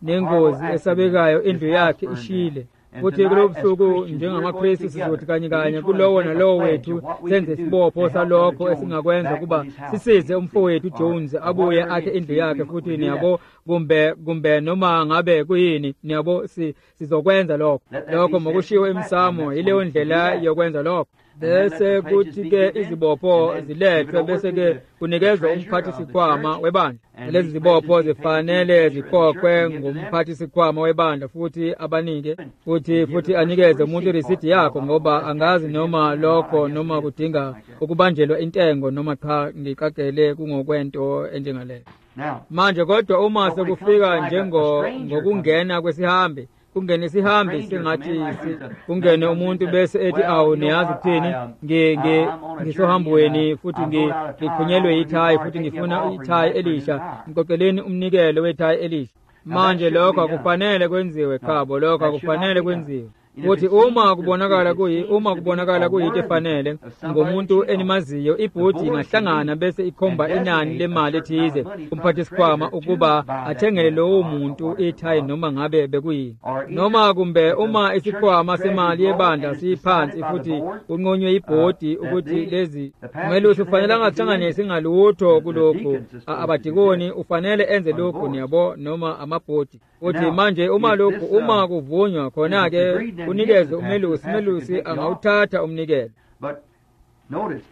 nengozi esabekayo indlu yakhe ishile. Futhi kulobusuku njengamaKristu sizothi kanye kanye kulowo nalowo wethu senze isibopho salokho esingakwenza kuba sisize umfowethu Jones abuye akhe indlu yakhe futhi niyabo kumbe kumbe noma ngabe kuyini niyabo sizokwenza lokho lokho mokushiwo emsamo ileyo ndlela yokwenza lokho. Bese kuthi ke izibopho zilethwe bese ke kunikezwa umphathi sikhwama webandla. Lezi zibopho zifanele zikhokhwe ngumphathi sikhwama webandla futhi abanike futhi futhi anikeze umuntu ireceipt yakho ngoba angazi noma lokho noma kudinga ukubanjelwa intengo noma cha ngikagele kungokwento enjengaleyo. Manje kodwa uma sekufika njengo ngokungena kwesihambi kungene sihambi singathi kungene umuntu bese ethi awu niyazi kuthini nge nge ngisohambweni futhi ngikhunyelwe ithayi futhi ngifuna ithayi elisha ngikokeleni umnikelo wethayi elisha. Manje lokho akufanele kwenziwe khabo lokho akufanele kwenziwe. Futhi uma kubonakala kuyi uma kubonakala kuyinto efanele ngomuntu enimaziyo ibhodi ingahlangana bese ikhomba inani lemali ethize umphathi sikhwama ukuba athengele lowo muntu ithayi noma ngabe bekuyini noma kumbe uma isikhwama semali yebandla siphansi futhi unqonywe ibhodi ukuthi lezi kumele ufanele angathangane singalutho kulokho abadikoni ufanele enze lokho niyabo noma amabhodi. Futhi manje uma lokho uma kuvunywa khona ke unikeze umelusi umelusi angawuthatha umnikelo. But notice,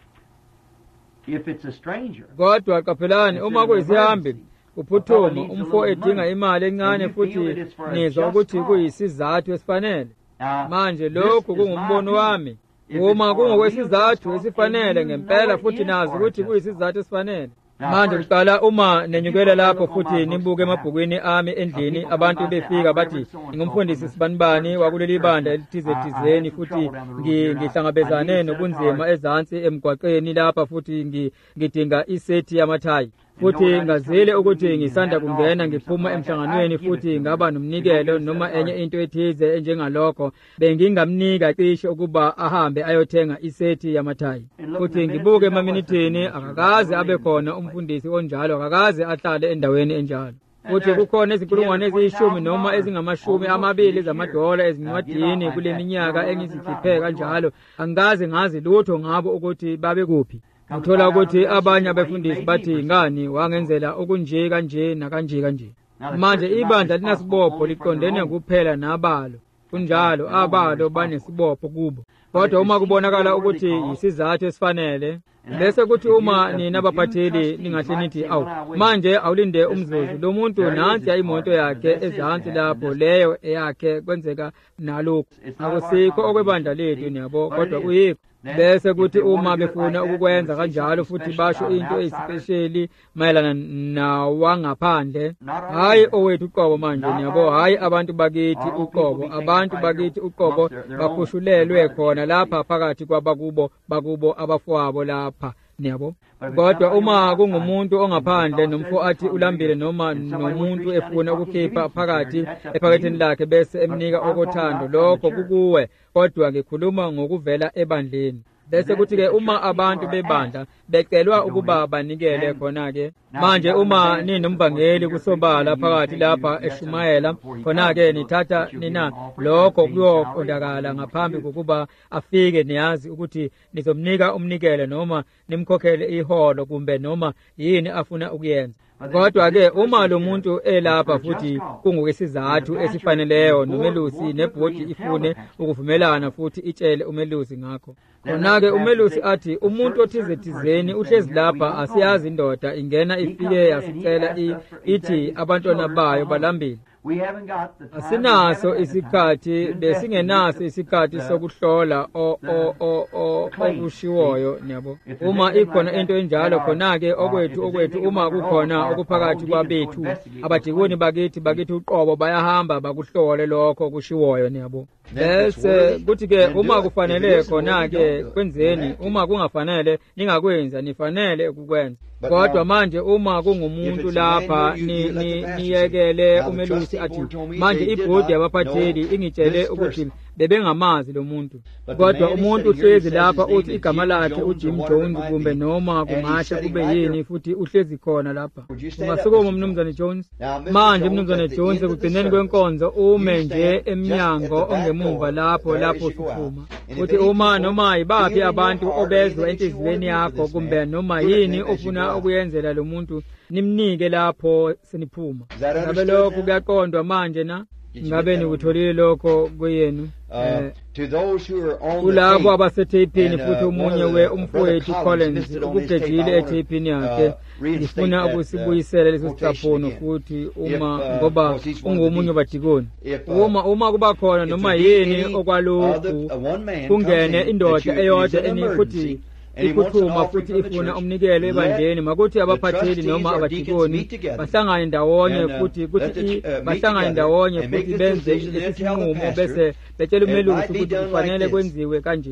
if it's a stranger, kodwa qaphelani uma kuyisihambi uphuthuma umfo edinga imali encane futhi nizwa ukuthi kuyisizathu esifanele. Manje lokho kungumbono wami uma kungokwesizathu esifanele ngempela futhi nazi ukuthi kuyisizathu esifanele. Manje kuqala uma nenyukela lapho futhi nibuke emabhukwini ami endlini abantu befika bathi ngumfundisi sibanibani wakuleli bandla elithize thizeni futhi ngihlangabezane nobunzima ezansi emgwaqeni lapha futhi ngidinga isethi yamathayi futhi ngazile ukuthi ngisanda kungena ngiphuma emhlanganweni futhi ngaba nomnikelo noma enye into ethize enjengalokho bengingamnika cishe ukuba ahambe ayothenga isethi yamathayi. Futhi ngibuke emaminithini akakaze abe khona umfundisi onjalo akakaze ahlale endaweni enjalo. Futhi kukhona izinkulungwane eziyishumi noma ezingamashumi amabili zamadola ezincwadini kule minyaka engizikhiphe kanjalo angikaze ngazi lutho ngabo ukuthi babe kuphi. Ngithola ukuthi abanye abefundisi bathi ngani wangenzela okunje kanje nakanje kanje. Manje ibandla linasibopho liqondene kuphela nabalo kunjalo abalo banesibopho kubo. Kodwa uma kubonakala ukuthi isizathu esifanele bese kuthi uma nina abaphatheli ningahle nithi awu manje awulinde umzuzu lo muntu nansi imoto yakhe ezansi lapho leyo yakhe kwenzeka nalokho akusikho okwebandla lethu niyabo kodwa kuyikho. Bese kuthi uma befuna ukukwenza kanjalo futhi basho into especially mayelana nawangaphandle hayi owethu uqobo manje niyabo hayi abantu bakithi uqobo abantu bakithi uqobo bakhushulelwe khona lapha phakathi kwabakubo bakubo abafowabo lapha niyabo. Kodwa uma kungumuntu ongaphandle nomfo athi ulambile noma nomuntu efuna ukukhipha phakathi ephaketheni lakhe bese emnika okothando lokho kukuwe kodwa ngikhuluma ngokuvela ebandleni. Bese kuthi ke uma abantu bebandla becelwa ukuba banikele khona ke manje uma ninomvangeli kusobala phakathi lapha eShumayela khona ke nithatha nina lokho kuyoqondakala ngaphambi kokuba afike niyazi ukuthi nizomnika umnikelo noma nimkhokhele iholo kumbe noma yini afuna ukuyenza. Kodwa ke uma lo muntu elapha futhi kungokwesizathu esifaneleyo nomelusi nebhodi ifune ukuvumelana futhi itshele umelusi ngakho khona ke umelusi athi umuntu othize thizeni uhlezi lapha asiyazi indoda ingena ifike yasicela ithi abantwana bayo balambile. Asinaso isikhathi besingenaso isikhathi sokuhlola okushiwoyo niyabo. Uma ikhona into enjalo khona ke okwethu okwethu uma kukhona okuphakathi kwabethu abadikoni bakithi bakithi uqobo bayahamba bakuhlole lokho kushiwoyo niyabo. Bese kuthi ke uma kufanele khona ke kwenzeni uma kungafanele ningakwenza nifanele ukukwenza. Kodwa manje uma kungumuntu lapha niyekele umelusi athi manje ibhodi yabaphatheli ingitshele ukuthi bebengamazi lo muntu kodwa umuntu uhlezi lapha uthi igama lakhe uJim Jones kumbe noma kungasha kube yini futhi uhlezi khona lapha ungasukuma umnumzane Jones manje umnumzane Jones ekugcineni kwenkonzo ume nje eminyango ongemuva lapho lapho siphuma uthi uma noma ibaphi abantu obezwe enhliziyweni yakho kumbe noma yini ofuna ukuyenzela lo muntu nimnike lapho seniphuma ngabe lokho kuyaqondwa manje na ngabe nikutholile lokho kuyenu kulabo abasetapini futhi umunye we umfowethu Collins ukugejile etapini yakhe ngifuna ukusibuyisela leso sicaphono futhi uma ngoba ungomunye badikoni uma uma kuba khona noma yini okwalokhu kungene indoda eyodwa eni futhi ikuthuma futhi ifuna umnikelo ebandleni makuthi abaphatheli noma abadikoni bahlangane ndawonye futhi kuthi bahlangane ndawonye futhi benze isinqumo bese betshela umelusi ukuthi kufanele kwenziwe kanje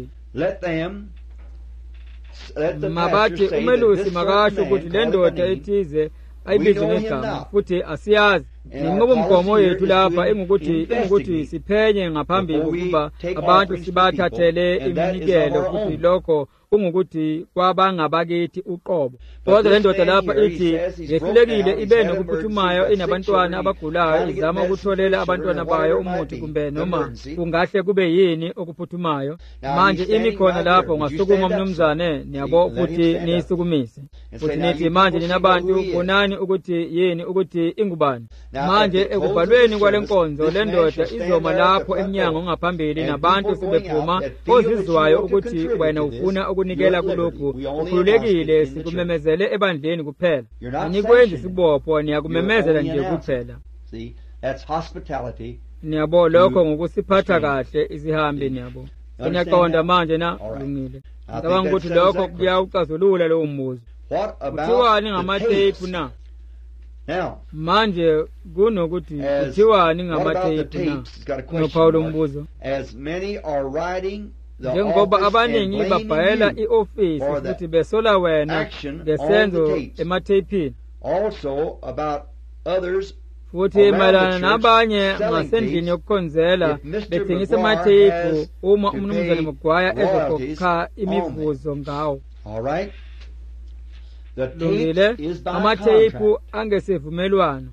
mabathi umelusi makasho ukuthi le ndoda ethize ayibize ngegama futhi asiyazi ninqobo umgomo yethu lapha engukuthi engukuthi siphenye ngaphambili ukuba abantu sibathathele iminikelo futhi lokho kungukuthi kwabangabakithi uqobo kodwa le ndoda lapha ithi yehlulekile ibe nokuphuthumayo inabantwana abagulayo izama ukutholela abantwana bayo umuthi kumbe noma kungahle kube yini okuphuthumayo manje imikhona lapho ungasukuma umnumzane niyabo futhi nisukumise futhi nithi manje ninabantu bonani ukuthi yini ukuthi ingubani manje ekubhalweni kwalenkonzo le ndoda izoma lapho eminyango ngaphambili nabantu sebephuma ozizwayo ukuthi wena ufuna ukunikela kulokhu ukhululekile sikumemezele ebandleni kuphela anikwenzi sibopho niyakumemezela nje kuphela niyabo lokho ngokusiphatha kahle isihambi niyabo ngiyaqonda manje na ulungile ngicabanga ukuthi lokho kuyawucazulula lowo mbuzo kuthiwani ngamatepu na manje kunokuthi kuthiwani ngamatepu na noPaulo umbuzo njengoba abaningi babhayela i-ofisi futhi besola wena ngesenzo ematheyipini futhi mayelana nabanye ngasendlini yokukhonzela bethengisa amatheyiphu uma umnumzane Mugwaya ezokhokha imivuzo ngawo lungile amatheyiphu angesivumelwano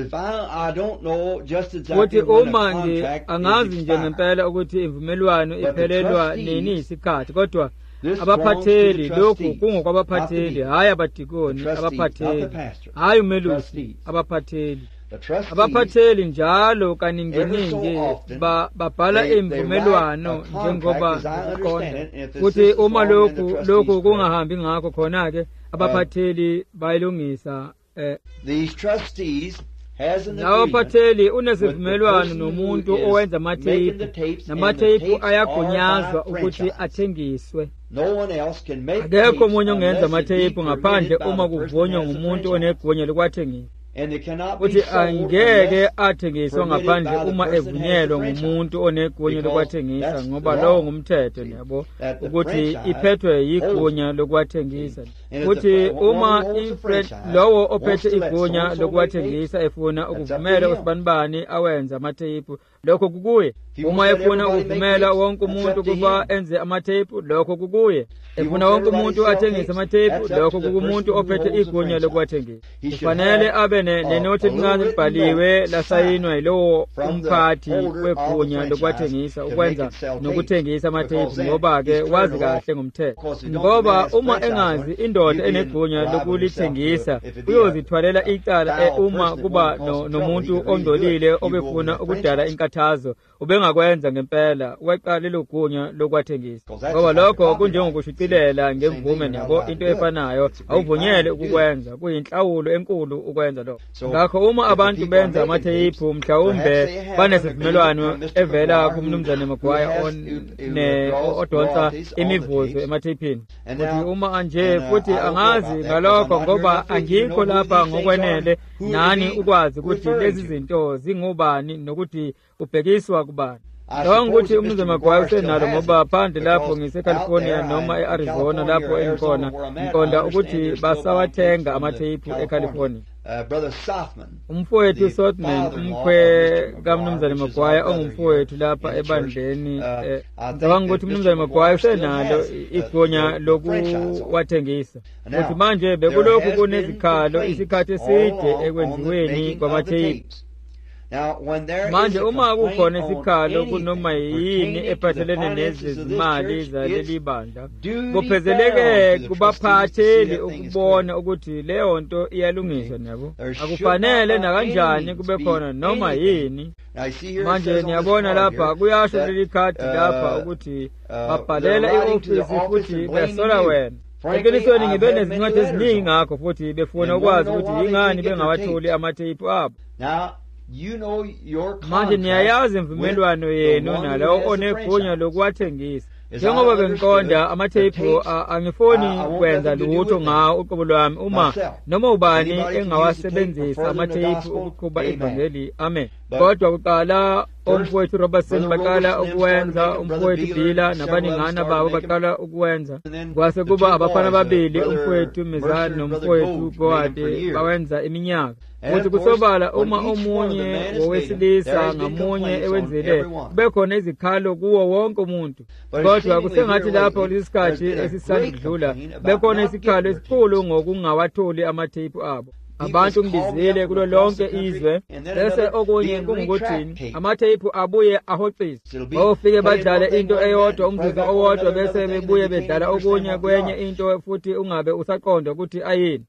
futhi uma nje angazi nje ngempela ukuthi imvumelwano iphelelwa nini isikhathi kodwa abaphatheli lokhu kungokwabaphatheli hayi abadikoni abaphatheli hayi umelusi abaphatheli abaphatheli njalo kaninginingi babhala imvumelwano njengoba uqonda futhi uma lokhu lokhu kungahambi ngakho khona ke abaphatheli bayilungisa eh these trustees Abaphatheli unesivumelwano nomuntu owenza amatheyiphu namatheyiphu ayagunyazwa ukuthi athengiswe. Akekho umunye ongenza amatheyiphu ngaphandle uma kuvunywa ngumuntu onegunya lokwathengisa. Uthi angeke athengiswe ngaphandle uma evunyelwa ngumuntu onegunya lokwathengisa ngoba lowo ngumthetho yabo ukuthi iphethwe yigunya lokwathengisa. Uthi uma ifriend lowo ophethe igunya lokwathengisa efuna ukuvumela usibanibani awenza amatheyiphu lokho kukuye. Uma efuna ukuvumela wonke umuntu kuba enze amatheyiphu lokho kukuye. Efuna wonke umuntu athengise amatheyiphu lokho kukumuntu ophethe igunya lokwathengisa. Kufanele abe nenothi lincane libhaliwe lasayinwa yilowo umphathi wegunya lokwathengisa ukwenza nokuthengisa amatheyiphu ngoba ke wazi kahle ngomthetho. Ngoba uma engazi indoda enegunya lokulithengisa uyozithwalela icala uma kuba nomuntu ongcolile obefuna ukudala inkathazo ubengakwenza ngempela weqala lelogunya lokwathengisa. Ngoba lokho kunjengokushiqilela ngemvume nabo into efanayo awuvunyele ukukwenza kuyinhlawulo enkulu ukwenza lokho. Ngakho uma abantu benza amatheyiphu mhlawumbe banesivumelwano evela kumnumzane Magwaya one odonsa imivuzo ematheyiphini. Futhi uma anje futhi angazi ngalokho ngoba angikho lapha ngokwenele nani ukwazi ukuthi lezi zinto zingubani nokuthi ubhekiswa kubani. Ngicabanga ukuthi umnumzane Magwaya usenalo ngoba phandle lapho ngise-California noma e-Arizona lapho engikhona ngiqonda ukuthi basawathenga amatheyiphu e-California. uh, Brother Sothman, umfowethu Sothman umkhwe kaMnumzane Magwaya ongumfowethu lapha ebandleni ngicabanga ukuthi uMnumzane Magwaya usenalo igunya lokuwathengisa futhi manje bekulokhu kunezikhalo isikhathi eside ekwenziweni kwamatheyiphi. Manje uma kukhona isikhalo kunoma yini ephathelene nezimali zaleli bandla kuphezeleke kubaphatheli ukubona ukuthi leyo nto iyalungiswa nabo akufanele nakanjani kube khona noma yini. Manje niyabona lapha kuyasho leli khadi lapha ukuthi babhalela i-ofisi futhi besola wena. Eqinisweni ngibe nezincwadi eziningi ngakho futhi befuna ukwazi ukuthi yingani bengawatholi amatheyiphu abo. You know your manje niyayazi imvumelwano yenu nalawo onegunya lokuwathengisa. Njengoba bengiqonda amatheyiphu angifoni kwenza lutho ngawo uqobo lwami uma noma ubani engawasebenzisa amatheyiphu ukuqhuba ivangeli. Amen. Kodwa kuqala umfowethu Robertson baqala ukwenza, umfowethu Bila nabaningana babo baqala ukwenza. Kwase kuba abafana babili umfowethu Mizani nomfowethu Boade bawenza iminyaka. Futhi kusobala uma omunye wowesilisa ngamunye ewenzile bekhona izikhalo kuwo wonke umuntu. Kodwa kusengathi lapho lesikhathi esisandlula bekhona isikhalo esikhulu ngokungawatholi amatheyiphu abo. Abantu ngibizile kulo lonke izwe bese okunye kungukuthi amatheyiphu abuye ahoxiswe bawufike badlale into eyodwa umzuzu owodwa bese bebuye bedlala okunye kwenye into futhi ungabe usaqonda ukuthi ayini.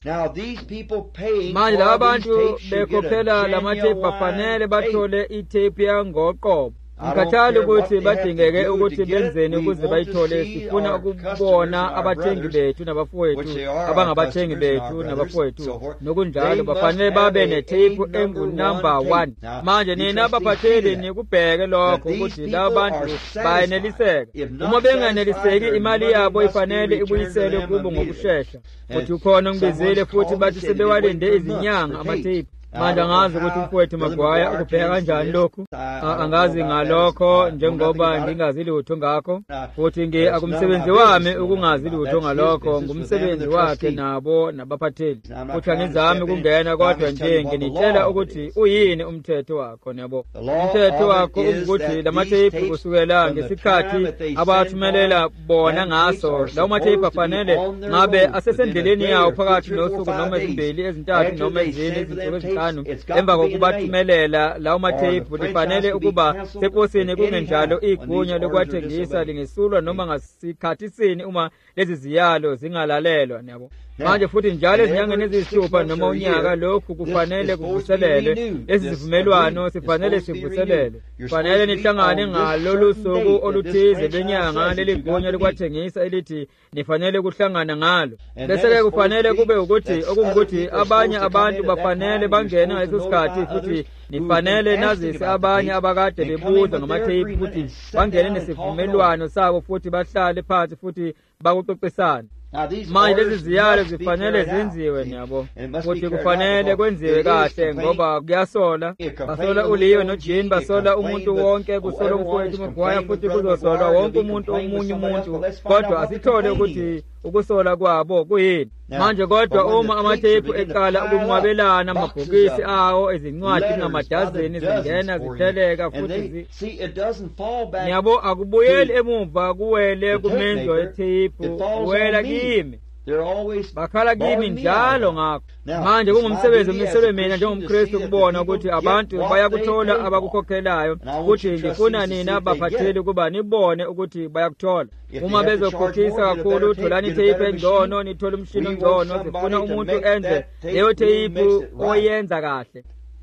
Manje laba bantu bekhokhela lamatheyiphu bafanele bathole itheyiphu yangoqobo. Ngikhathali ukuthi badingeke ukuthi benzeni ukuze bayithole. Sifuna ukubona abathengi bethu nabafowethu abangabathengi bethu nabafowethu nokunjalo bafanele babe netheyiphu engunumber one. Manje nina abaphatheli nikubheke lokho ukuthi laba bantu bayeneliseka. Uma benganeliseki imali yabo ifanele ibuyiselwe kubo ngokusheshsha. Futhi ukhona ngibizile futhi bathi sebewalinde izinyanga amatheyiphu. Manje angazi ukuthi umfowethu Magwaya ukubheka kanjani lokhu. Angazi ngalokho njengoba ngingazi lutho ngakho. Futhi nge akumsebenzi wami ukungazi lutho ngalokho, ngumsebenzi wakhe nabo nabaphatheli. Futhi angizami ukungena kodwa nje nginitshela ukuthi uyini umthetho wakho nabo. Umthetho wakho ukuthi lamatheyiphu kusukela ngesikhathi abathumelela bona ngaso lawo matheyiphu afanele ngabe asesendleleni yawo phakathi nosuku noma ezimbili ezintathu noma ezine izinsuku emva kokubathumelela lawo matheyiphu lifanele ukuba seposini kungenjalo igunya lokwathengisa lingesulwa noma ngasikhathi sini uma lezi ziyalo zingalalelwa nabo. Manje futhi njalo ezinyangeni eziyisithupha noma unyaka lokhu kufanele kuvuselelwe. Lezi zivumelwano sifanele sivuselelwe. Kufanele nihlangane ngalolu suku oluthize benyanga leli gunya lokwathengisa elithi nifanele kuhlangana ngalo. Bese-ke kufanele kube ukuthi okungukuthi abanye abantu bafanele bangene ngaleso sikhathi futhi nifanele nazise abanye abakade bebuza ngamatheyiphu futhi bangene nesivumelwano sabo futhi bahlale phansi futhi bakuxoxisane. Manje lezi ziyalo zifanele zenziwe niyabo futhi kufanele kwenziwe kahle ngoba kuyasola. Basola uLeo noJean, basola umuntu wonke, kusola umfowethu Magwaya futhi kuzosolwa wonke umuntu omunye umuntu. Kodwa asithole ukuthi ukusola kwabo kuyini. Manje kodwa uma amatheyiphu eqala ukunqwabelana amabhokisi awo ezincwadi ngamadazeni zingena zitheleka futhi niyabo akubuyeli emumva kuwele kumenzo wetheyiphu kuwela kimi. Bakhala kimi njalo ngakho. Manje kungumsebenzi omiselwe mina njengomKristu ukubona ukuthi abantu bayakuthola abakukhokhelayo futhi ngifuna nina baphatheli ukuba nibone ukuthi bayakuthola. Uma bezokhokhisa kakhulu tholani itheyiphu engcono, nithola umshini ongcono. Sifuna umuntu enze leyo theyiphu oyenza kahle.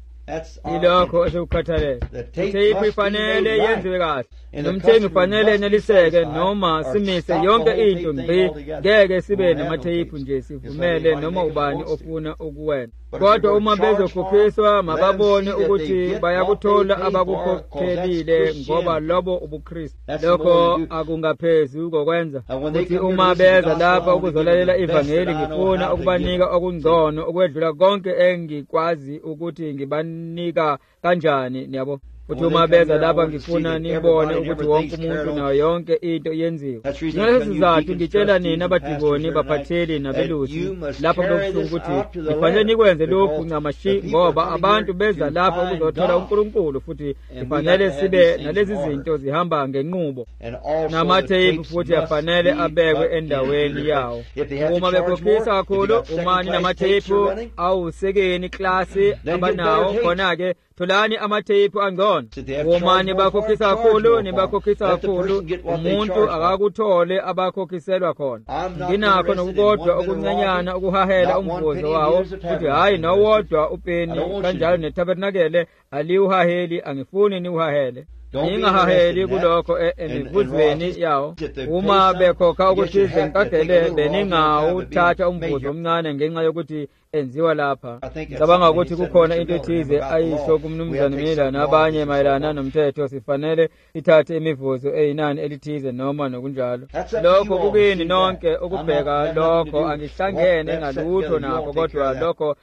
Ilokho esikukhathalele. Itheyiphu ifanele yenziwe kahle. Nomthengi ufanele eneliseke noma simise yonke into ngqi. Ngeke sibe namatheyiphu nje sivumele noma ubani ofuna ukuwenza. Kodwa uma bezokhokhiswa mababone ukuthi bayakuthola abakukhokhelile ngoba lobo ubuKristu. Lokho akungaphezulu kokwenza ukuthi uma beza lapha ukuzolalela ivangeli ngifuna ukubanika okungcono ukwedlula konke engikwazi ukuthi ngibanika kanjani niyabo. futhi uma beza lapha ngifuna nibone ukuthi wonke umuntu nayo yonke into yenziwa. Ngaleso sizathu ngitshela nina abadikoni, baphatheli nabelusi lapha kulobusuku ukuthi kufanele nikwenze lokhu ncamashi, ngoba abantu beza lapha ukuzothola uNkulunkulu, futhi kufanele sibe nalezi zinto zihamba ngenqubo. Namathephu futhi afanele abekwe endaweni yawo. Uma bekhokhisa kakhulu, uma ninamathephu awusekeni klasi abanawo, khona-ke tholani amathephu angcono. Uma nibakhokhisa kakhulu, nibakhokhisa kakhulu, umuntu akakuthole abakhokhiselwa khona. Nginakho nokukodwa okuncanyana ukuhahela umvuzo wawo, futhi hayi nowodwa upeni. Kanjalo netabernakele aliwuhaheli, angifuni niwuhahele. Ningahaheli kulokho emivuzweni yawo. Uma bekhokha ukuthi zenkadele, beningawuthatha umvuzo omncane ngenxa yokuthi enziwa lapha. Ngicabanga ukuthi kukhona into ethize ayisho kumnumzana Mila nabanye mayelana nomthetho, sifanele sithathe imivuzo eyinani elithize noma nokunjalo. Lokho kukini nonke ukubheka lokho, angihlangene ngalutho nakho, kodwa lokho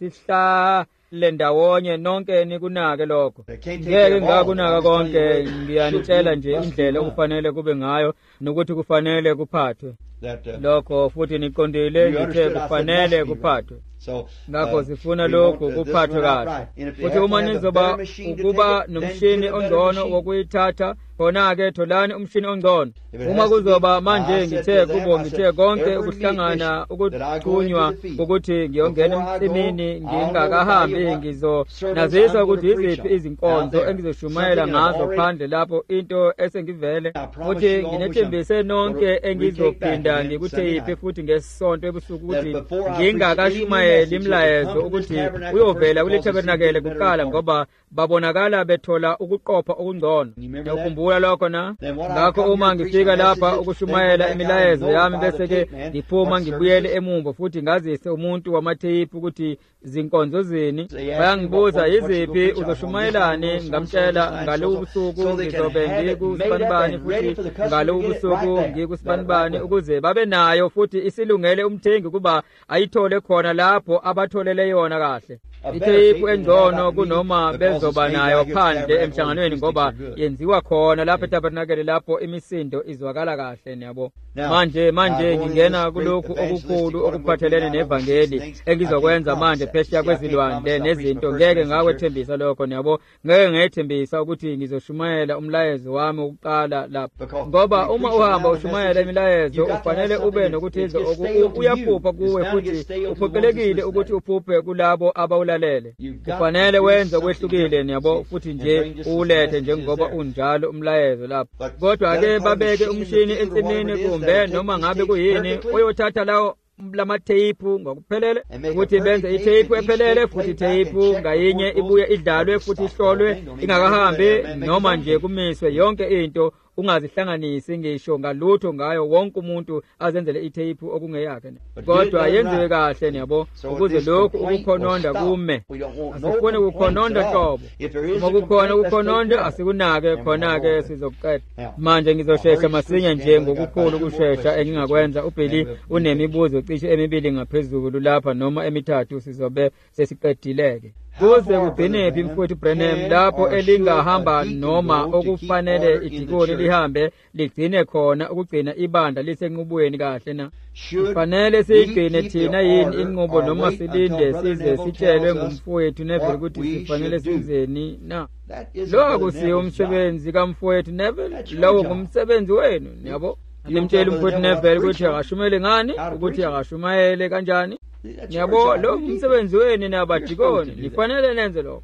asihla le ndawonye nonke nikunake lokho. Ngeke ngakunaka konke, ngiyanitshela nje indlela okufanele kube ngayo nokuthi kufanele kuphathwe lokho, futhi niqondile ngithe kufanele kuphathwe. Ngakho sifuna lokhu kuphathwe kahle, futhi uma nizoba ukuba nomshini ongcono wokuyithatha, khona-ke tholani umshini ongcono. Uma kuzoba manje ngithe kubo ngithe konke ukuhlangana ukuthunywa ukuthi ngiyongena emsimini ngingakahambi, ngizonazisa ukuthi yiziphi izinkonzo engizoshumayela ngazo phandle lapho into esengivele, futhi nginethembise nonke engizophinda ngikutheyiphi futhi ngesonto ebusuku ukuthi ngingakashumayeli imlayezo ukuthi uyovela kule tabernakele kuqala, ngoba babonakala bethola ukuqopha okungcono. Ukukhumbula lokho na? Ngakho uma ngifika lapha ukushumayela imilayezo yami, bese-ke ngiphuma ngibuyele emumva futhi ngazise umuntu wamathephu ukuthi zinkonzo zini. Bayangibuza yiziphi uzoshumayelani, ngamtshela ngalobu busuku ngizobe ngikusibanibani futhi ngalobu busuku ngikusibanibani, ukuze babe nayo futhi isilungele umthengi kuba ayithole khona lapho abatholele yona kahle. Ithephu engcono kunoma bezoba nayo phandle emhlanganweni, ngoba yenziwa khona lapho etabernakele lapho imisindo izwakala kahle. Niyabo, manje manje ngingena kulokhu okukhulu okuphathelene nevangeli engizokwenza manje phesheya kwezilwandle nezinto. Ngeke ngakwethembisa lokho, niyabo, ngeke ngethembisa ukuthi ngizoshumayela umlayezo wami ukuqala lapho, ngoba uma uhamba ushumayela imilayezo ufanele ube nokuthiza uyaphupha kuwe, futhi uphoqelekile ukuthi uphuphe kulabo abawulalele. Kufanele wenze kwehlukile, niyabo, futhi nje ulethe njengoba unjalo umlayezo lapho. Kodwa-ke babeke umshini ensimini kumbe noma ngabe kuyini uyothatha lawo lamathephu ngokuphelele, futhi benze ithephu ephelele, futhi ithephu ngayinye ibuye idlalwe futhi ihlolwe ingakahambi, noma nje kumiswe yonke into, ungazihlanganisi ngisho ngalutho ngayo. Wonke umuntu azenzele ithephu okungeyakhe, kodwa yenziwe kahle, niyabo, ukuze lokhu ukukhononda kume. Asifuni ukukhononda hlobo. Uma kukhona ukukhononda asikunake, khona-ke sizokuqeda. Manje ngizoshesha masinya nje ngokukhulu ukushesha engingakwenza. uBhili unemibuzo cishe emibili ngaphezulu lapha noma emithathu, sizobe sesiqedileke. Kuze kugcinephi mfowethu Branham lapho elingahamba noma okufanele idikoni lihambe ligcine khona ukugcina ibandla lisenqubweni kahle na? Kufanele siyigcine thina yini inqubo noma silinde size sitshelwe ngumfowethu Neville ukuthi sifanele senzeni na? Lo akusiyo umsebenzi kamfowethu Neville, lowo ngumsebenzi wenu. Niyabo, nimtshela umfowethu Neville ukuthi akashumele ngani, ukuthi akashumayele kanjani. Niyabo, lo umsebenzi wenu nabadikoni, nifanele nenze lokho.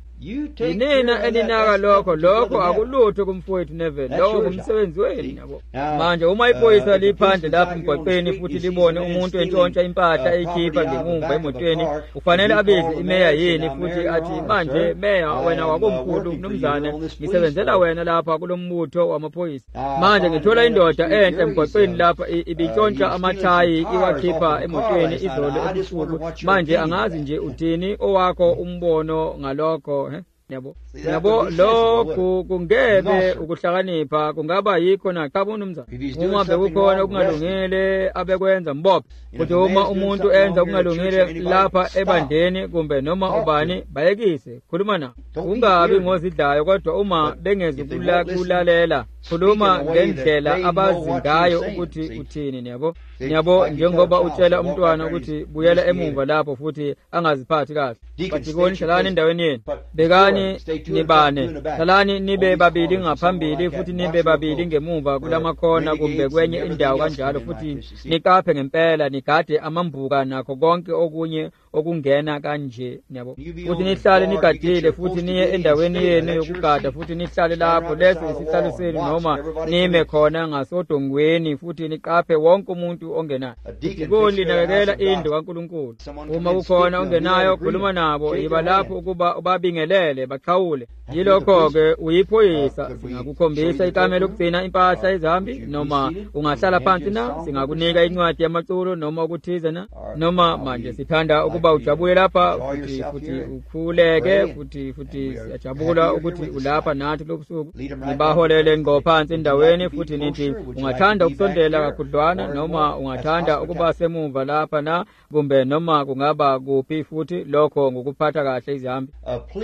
Yinina elinaka lokho, lokho akulutho kumfowethu Neville, lokho kumsebenzi wenu. Niyabo, manje uma iphoyisa liphandle lapho emgwaqweni futhi libone umuntu entshontsha impahla eyikhipha ngemumva emotweni, ufanele abize imeya yini futhi athi, manje meya, wena wakomkhulu mnumzane, ngisebenzela wena lapha kulombutho wamaphoyisa. Manje ngithola indoda enhle emgwaqweni lapha ibintshontsha amathayi iwakhipha emotweni izolo ebusuku. Manje angazi nje uthini owakho umbono ngalokho. yabo yabo lokhu kungebe ukuhlakanipha kungaba yikho na cha bunumza uma bekukhona okungalungile abekwenza mbophe ukuthi uma umuntu enza okungalungile lapha ebandeni kumbe noma ubani bayekise khuluma na ungabi ngozidlayo kodwa uma bengezi kulalela khuluma ngendlela abazingayo ukuthi uthini yabo yabo njengoba utshela umntwana ukuthi buyela emumva lapho futhi angaziphathi kahle bathikoni hlalani endaweni yenu bekani nibane hlalani nibe babili ngaphambili futhi nibe babili ngemuva kulamakhona kumbe kwenye indawo kanjalo futhi niqaphe ngempela nigade amambuka nakho konke okunye okungena kanje yabo futhi nihlale nigadile futhi niye endaweni yenu yokugada futhi nihlale lapho leso isihlalo senu noma nime khona ngasodongweni futhi niqaphe wonke umuntu ongenayo kulinakekela indlu kaNkulunkulu uma kukhona ongenayo khuluma nabo yiba lapho ukuba ubabingelele baqhawule yilokho-ke uyiphoyisa singakukhombisa ikamelo lokugcina impahla ezambi noma ungahlala phansi na singakunika incwadi yamaculo noma ukuthize na noma manje sithanda ukuba ujabule lapha futhi futhi ukhuleke futhi futhi siyajabula ukuthi ulapha nathi lobusuku nibaholele ngqo phansi endaweni futhi nithi ungathanda ukusondela kakhudlwana noma ungathanda ukuba semuva lapha na kumbe noma kungaba kuphi futhi lokho ngokuphatha kahle izambi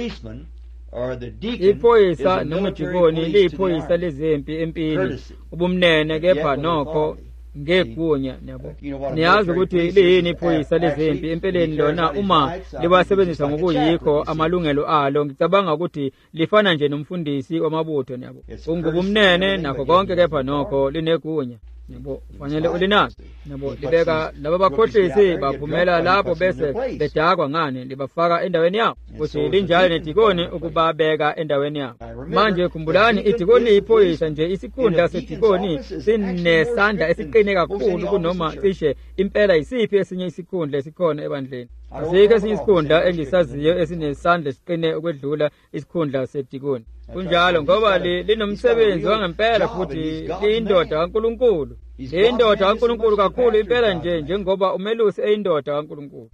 iphoyisa noma ijikoni liyiphoyisa lezempi empini ubumnene kepha nokho ngegunya yabo niyazi ukuthi liyini iphoyisa lezempi empeleni lona uma liwasebenzisa ngokuyikho amalungelo alo ngicabanga ukuthi lifana nje nomfundisi wamabutho yabo ungubumnene nakho konke kepha nokho linegunya yabo fanele ulinazi yabo libeka laba bakhohlisi bavumela lapho bese bedakwa ngani libafaka endaweni yabo ukuthi linjalo nedikoni ukubabeka endaweni yabo manje khumbulani idikoni iphoyisa nje isikhundla sedikoni sinesandla esiqine kakhulu kunoma cishe impela isiphi esinye isikhundla esikhona ebandleni asikho esinye isikhundla engisaziyo esinesandla esiqine ukwedlula isikhundla sedikoni kunjalo ngoba linomsebenzi wangempela futhi liyindoda kaNkulunkulu liyindoda kaNkulunkulu kakhulu impela nje njengoba umelusi eyindoda kaNkulunkulu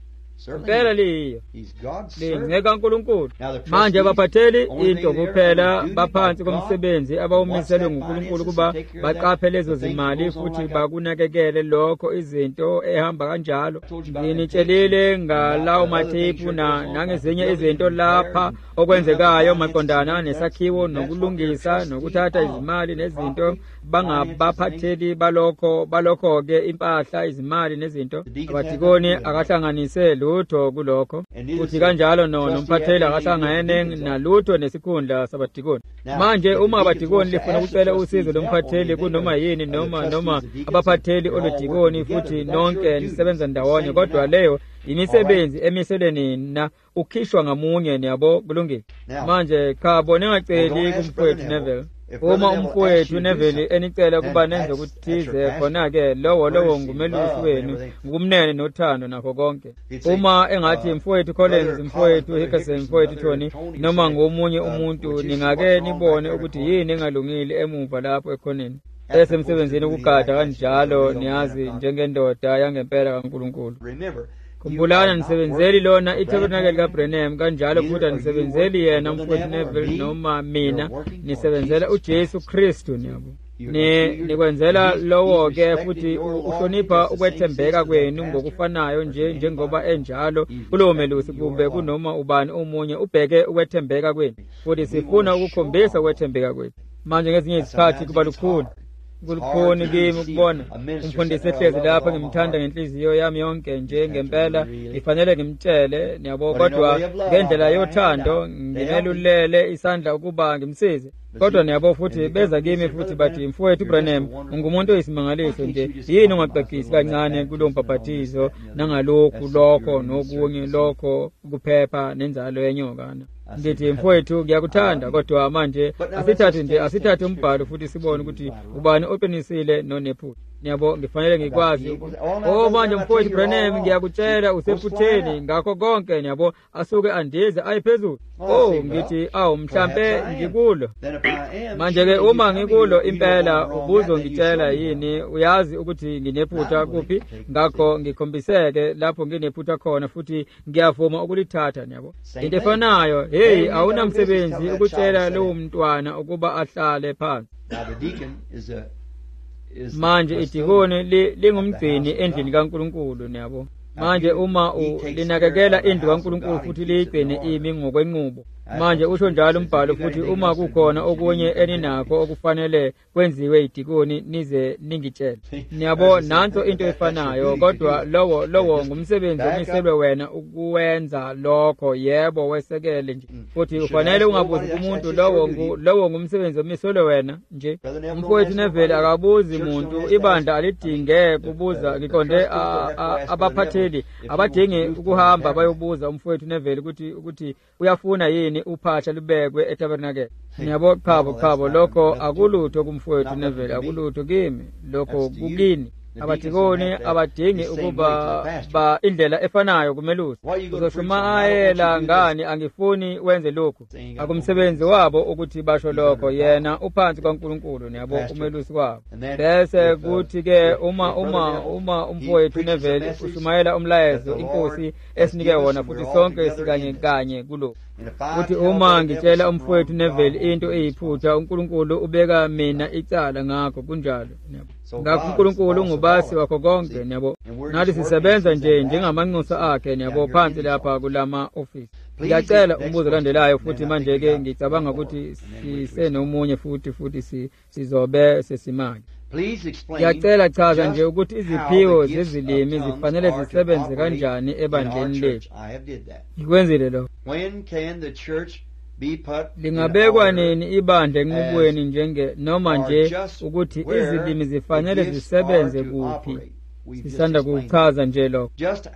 impela liyo lingeka kaNkulunkulu manje abaphatheli into kuphela baphansi komsebenzi abawumiselwe nguNkulunkulu kuba baqaphe lezo zimali futhi bakunakekele lokho izinto ehamba kanjalo nginitshelile ngalawo mathiphu na nangezinye izinto lapha okwenzekayo maqondana nesakhiwo nokulungisa nokuthatha izimali nezinto bangabaphatheli balokho balokho ke impahla izimali nezinto abadikoni akahlanganise lutho kulokho futhi kanjalo no nomphatheli akahlangane nalutho nesikhundla sabadikoni manje uma abadikoni lifuna ukucela usizo lomphatheli kunoma yini noma noma abaphatheli oludikoni futhi nonke nisebenza ndawonye kodwa leyo imisebenzi emiseleni na ukhishwa ngamunye niyabo kulungile manje khabo ningaceli kumfowethu Neville uma umfowethu Neville enicela kuba nenze ukuthize khona ke lowo lowo ngumelusi wenu ngumnene nothando nakho konke uma engathi mfowethu Collins mfowethu Hickerson mfowethu Tony noma ngomunye umuntu ningake nibone ukuthi yini engalungile emuva lapho ekhoneni esemsebenzini ukugada kanjalo niyazi njengendoda yangempela kaNkulunkulu khumbulana nisebenzeli lona itabernacle kaBrenham kanjalo futhi nisebenzeli yena mfowethu Neville noma mina nisebenzela uJesu Kristu nyabo ni nikwenzela lowo ke futhi uhlonipha ukwethembeka kwenu ngokufanayo nje njengoba enjalo kulowo melusi kumbe kunoma ubani omunye ubheke ukwethembeka kwenu futhi sifuna ukukhombisa ukwethembeka kwenu manje ngezinye izikhathi kuba lukhulu kulikhona kimi ukubona umfundisi ehlezi lapha ngimthanda ngenhliziyo yami yonke nje ngempela ifanele ngimtshele niyabo kodwa ngendlela yothando ngimelulele isandla ukuba ngimsize kodwa niyabo futhi beza kimi futhi bathi mfowethu Branham ungumuntu oyisimangaliso nje yini ungaqaqisi kancane kulo mpaphathizo nangalokhu lokho nokunye lokho kuphepha nenzalo yenyokana ngithi mfowethu ngiyakuthanda kodwa manje asithathe nje asithathe umbhalo futhi sibone ukuthi ubani oqinisile nonephutha Niyabo ngifanele ngikwazi oh manje mfowethu Branham ngiyakutshela usephutheni ngakho konke niyabo asuke andize ayiphezulu oh ngithi awu mhlambe ngikulo manje ke uma ngikulo impela ubuzo ngitshela yini uyazi ukuthi nginephutha kuphi ngakho ngikhombiseke lapho nginephutha khona futhi ngiyavuma ukulithatha niyabo into efanayo hey awunamsebenzi ukutshela lo mntwana ukuba ahlale phansi manje idikoni lingumgcini endlini kaNkulunkulu niyabo manje uma ulinakekela indlu kaNkulunkulu futhi liyigcine imi ngokwenqubo manje usho njalo umbhalo futhi uma kukhona okunye eninakho okufanele kwenziwe idikoni nize ningitshele niyabo nanso into efanayo kodwa lowo lowo ngumsebenzi omiselwe wena ukuwenza lokho yebo wesekele nje futhi ufanele ungabuzi umuntu lowo lowo ngumsebenzi omiselwe wena nje umfowethu Neville akabuzi umuntu ibandla alidinge kubuza ngiqonde abaphatheli abadingi ukuhamba bayobuza umfowethu Neville ukuthi ukuthi uyafuna yini uphatsha libekwe etabernakele niyabo khabo khabo lokho akulutho kumfowethu Neville akulutho kimi lokho kukini abadikoni abadingi ukuba ba indlela efanayo kumelusi uzoshumayela ngani angifuni wenze lokho akumsebenzi wabo ukuthi basho lokho yena uphansi kaNkulunkulu niyabo umelusi wabo bese kuthi ke uma uma uma umfowethu Neville ushumayela umlayezo inkosi esinike wona futhi sonke sikanye kanye kulo futhi uma ngitshela umfowethu Neville into eyiphutha uNkulunkulu ubeka mina icala ngakho kunjalo niyabo ngakho uNkulunkulu ngubasi wakho konke niyabo nathi sisebenza nje njengamanxusa akhe niyabo phansi lapha kulama office ngiyacela umbuzo landelayo futhi manje ke ngicabanga ukuthi sisenomunye futhi futhi sizobe sesimake ngiyacela chaza nje ukuthi iziphiwo zezilimi zifanele zisebenze kanjani ebandleni lethu ikwenzile lo lingabekwa nini ibandla enqubweni njenge noma nje ukuthi izilimi zifanele zisebenze kuphi sisanda kuchaza nje lokho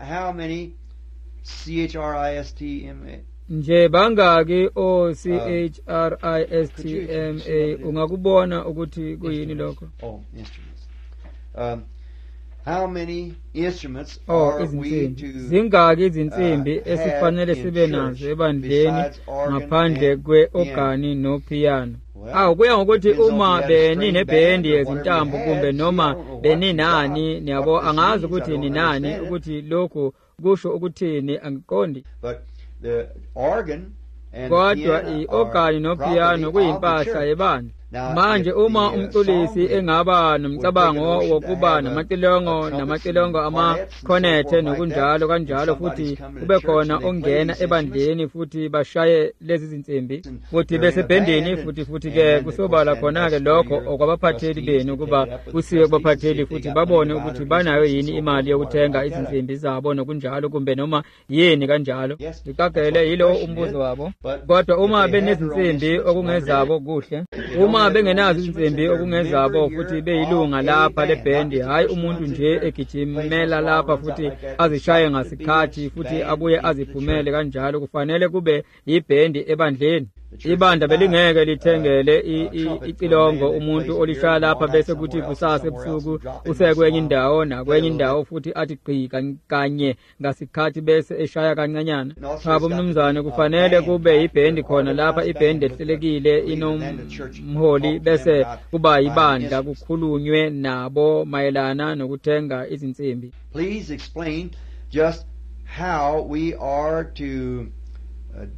nje bangaki o C H R I S T M A ungakubona ukuthi kuyini lokho um how many instruments oh are we izinsimbi to zingaki izinsimbi uh, esifanele have in sibe church nazo ebandleni besides organ ngaphandle and kwe-ogani no piano Well, awu kuya ngokuthi depends on uma if you had a benine string bhendi band or yezintambo whatever you kumbe had. noma See, I don't know what beninani you got, niyabo what this angazi means, I ukuthi don't ninani understand it. ukuthi lokho kusho ukuthini angiqondi But the organ and the kodwa piano i-ogani are no property piano of the kuyimpahla church. yebandla Now, manje if uma the, uh, umculisi song engaba nomcabango would take a notion to wokuba have a- namacilongo a namacilongo trumpets and cornets and so amakhonethe forth like nokunjalo that, kanjalo and somebody's futhi coming to kube church khona and they play ongena these ebandleni futhi bashaye lezi zinsimbi And futhi they're in a besebhendeni band futhi and- futhi and ke then, of kusobala course, khona ke that's lokho for your okwabaphetheli trustees benu to ukuba take it up with the kusiwe trustees and see kwabaphetheli if they futhi got babone money to buy ukuthi their banayo instruments yini and so imali forth, yokuthenga like that. izinsimbi zabo nokunjalo kumbe noma yini kanjalo Yes, liqagele that's what yilo the question umbuzo is. wabo But kodwa if uma they have their own benezinsimbi instruments, okungezabo kuhle If they don't uma have their own bengenazo instruments izinsimbi and they're a okungezabo member futhi here beyilunga of a lapha band, lebhendi not just a hayi person umuntu runs in nje here, egijimela plays a lapha song, runs futhi out like that, azishaye it's got to be ngasikhathi a futhi band abuye into the aziphumele church. kanjalo kufanele kube yibhendi ebandleni The church ibandla supplies, belingeke lithengele uh, i- uh, i- trumpet for a icilongo man that umuntu plays olishaya here, lapha all bese night kuthi somewhere else, kusasa somewhere else, ebusuku and drop in useye this kwenye song, indawo play a nakwenye little indawo bit. futhi athi gqi kan- kanye ngasikhathi bese eshaya kancanyana And also chabo it's got to mnumzane be a kufanele band kube back yibhendi there, khona lapha organized ibhendi band with the ehlelekile leader, and then the church inomholi talks to them bese about kuba buying yibandla instruments. kukhulunywe nabo mayelana nokuthenga izinsimbi Please explain just how we are to uh,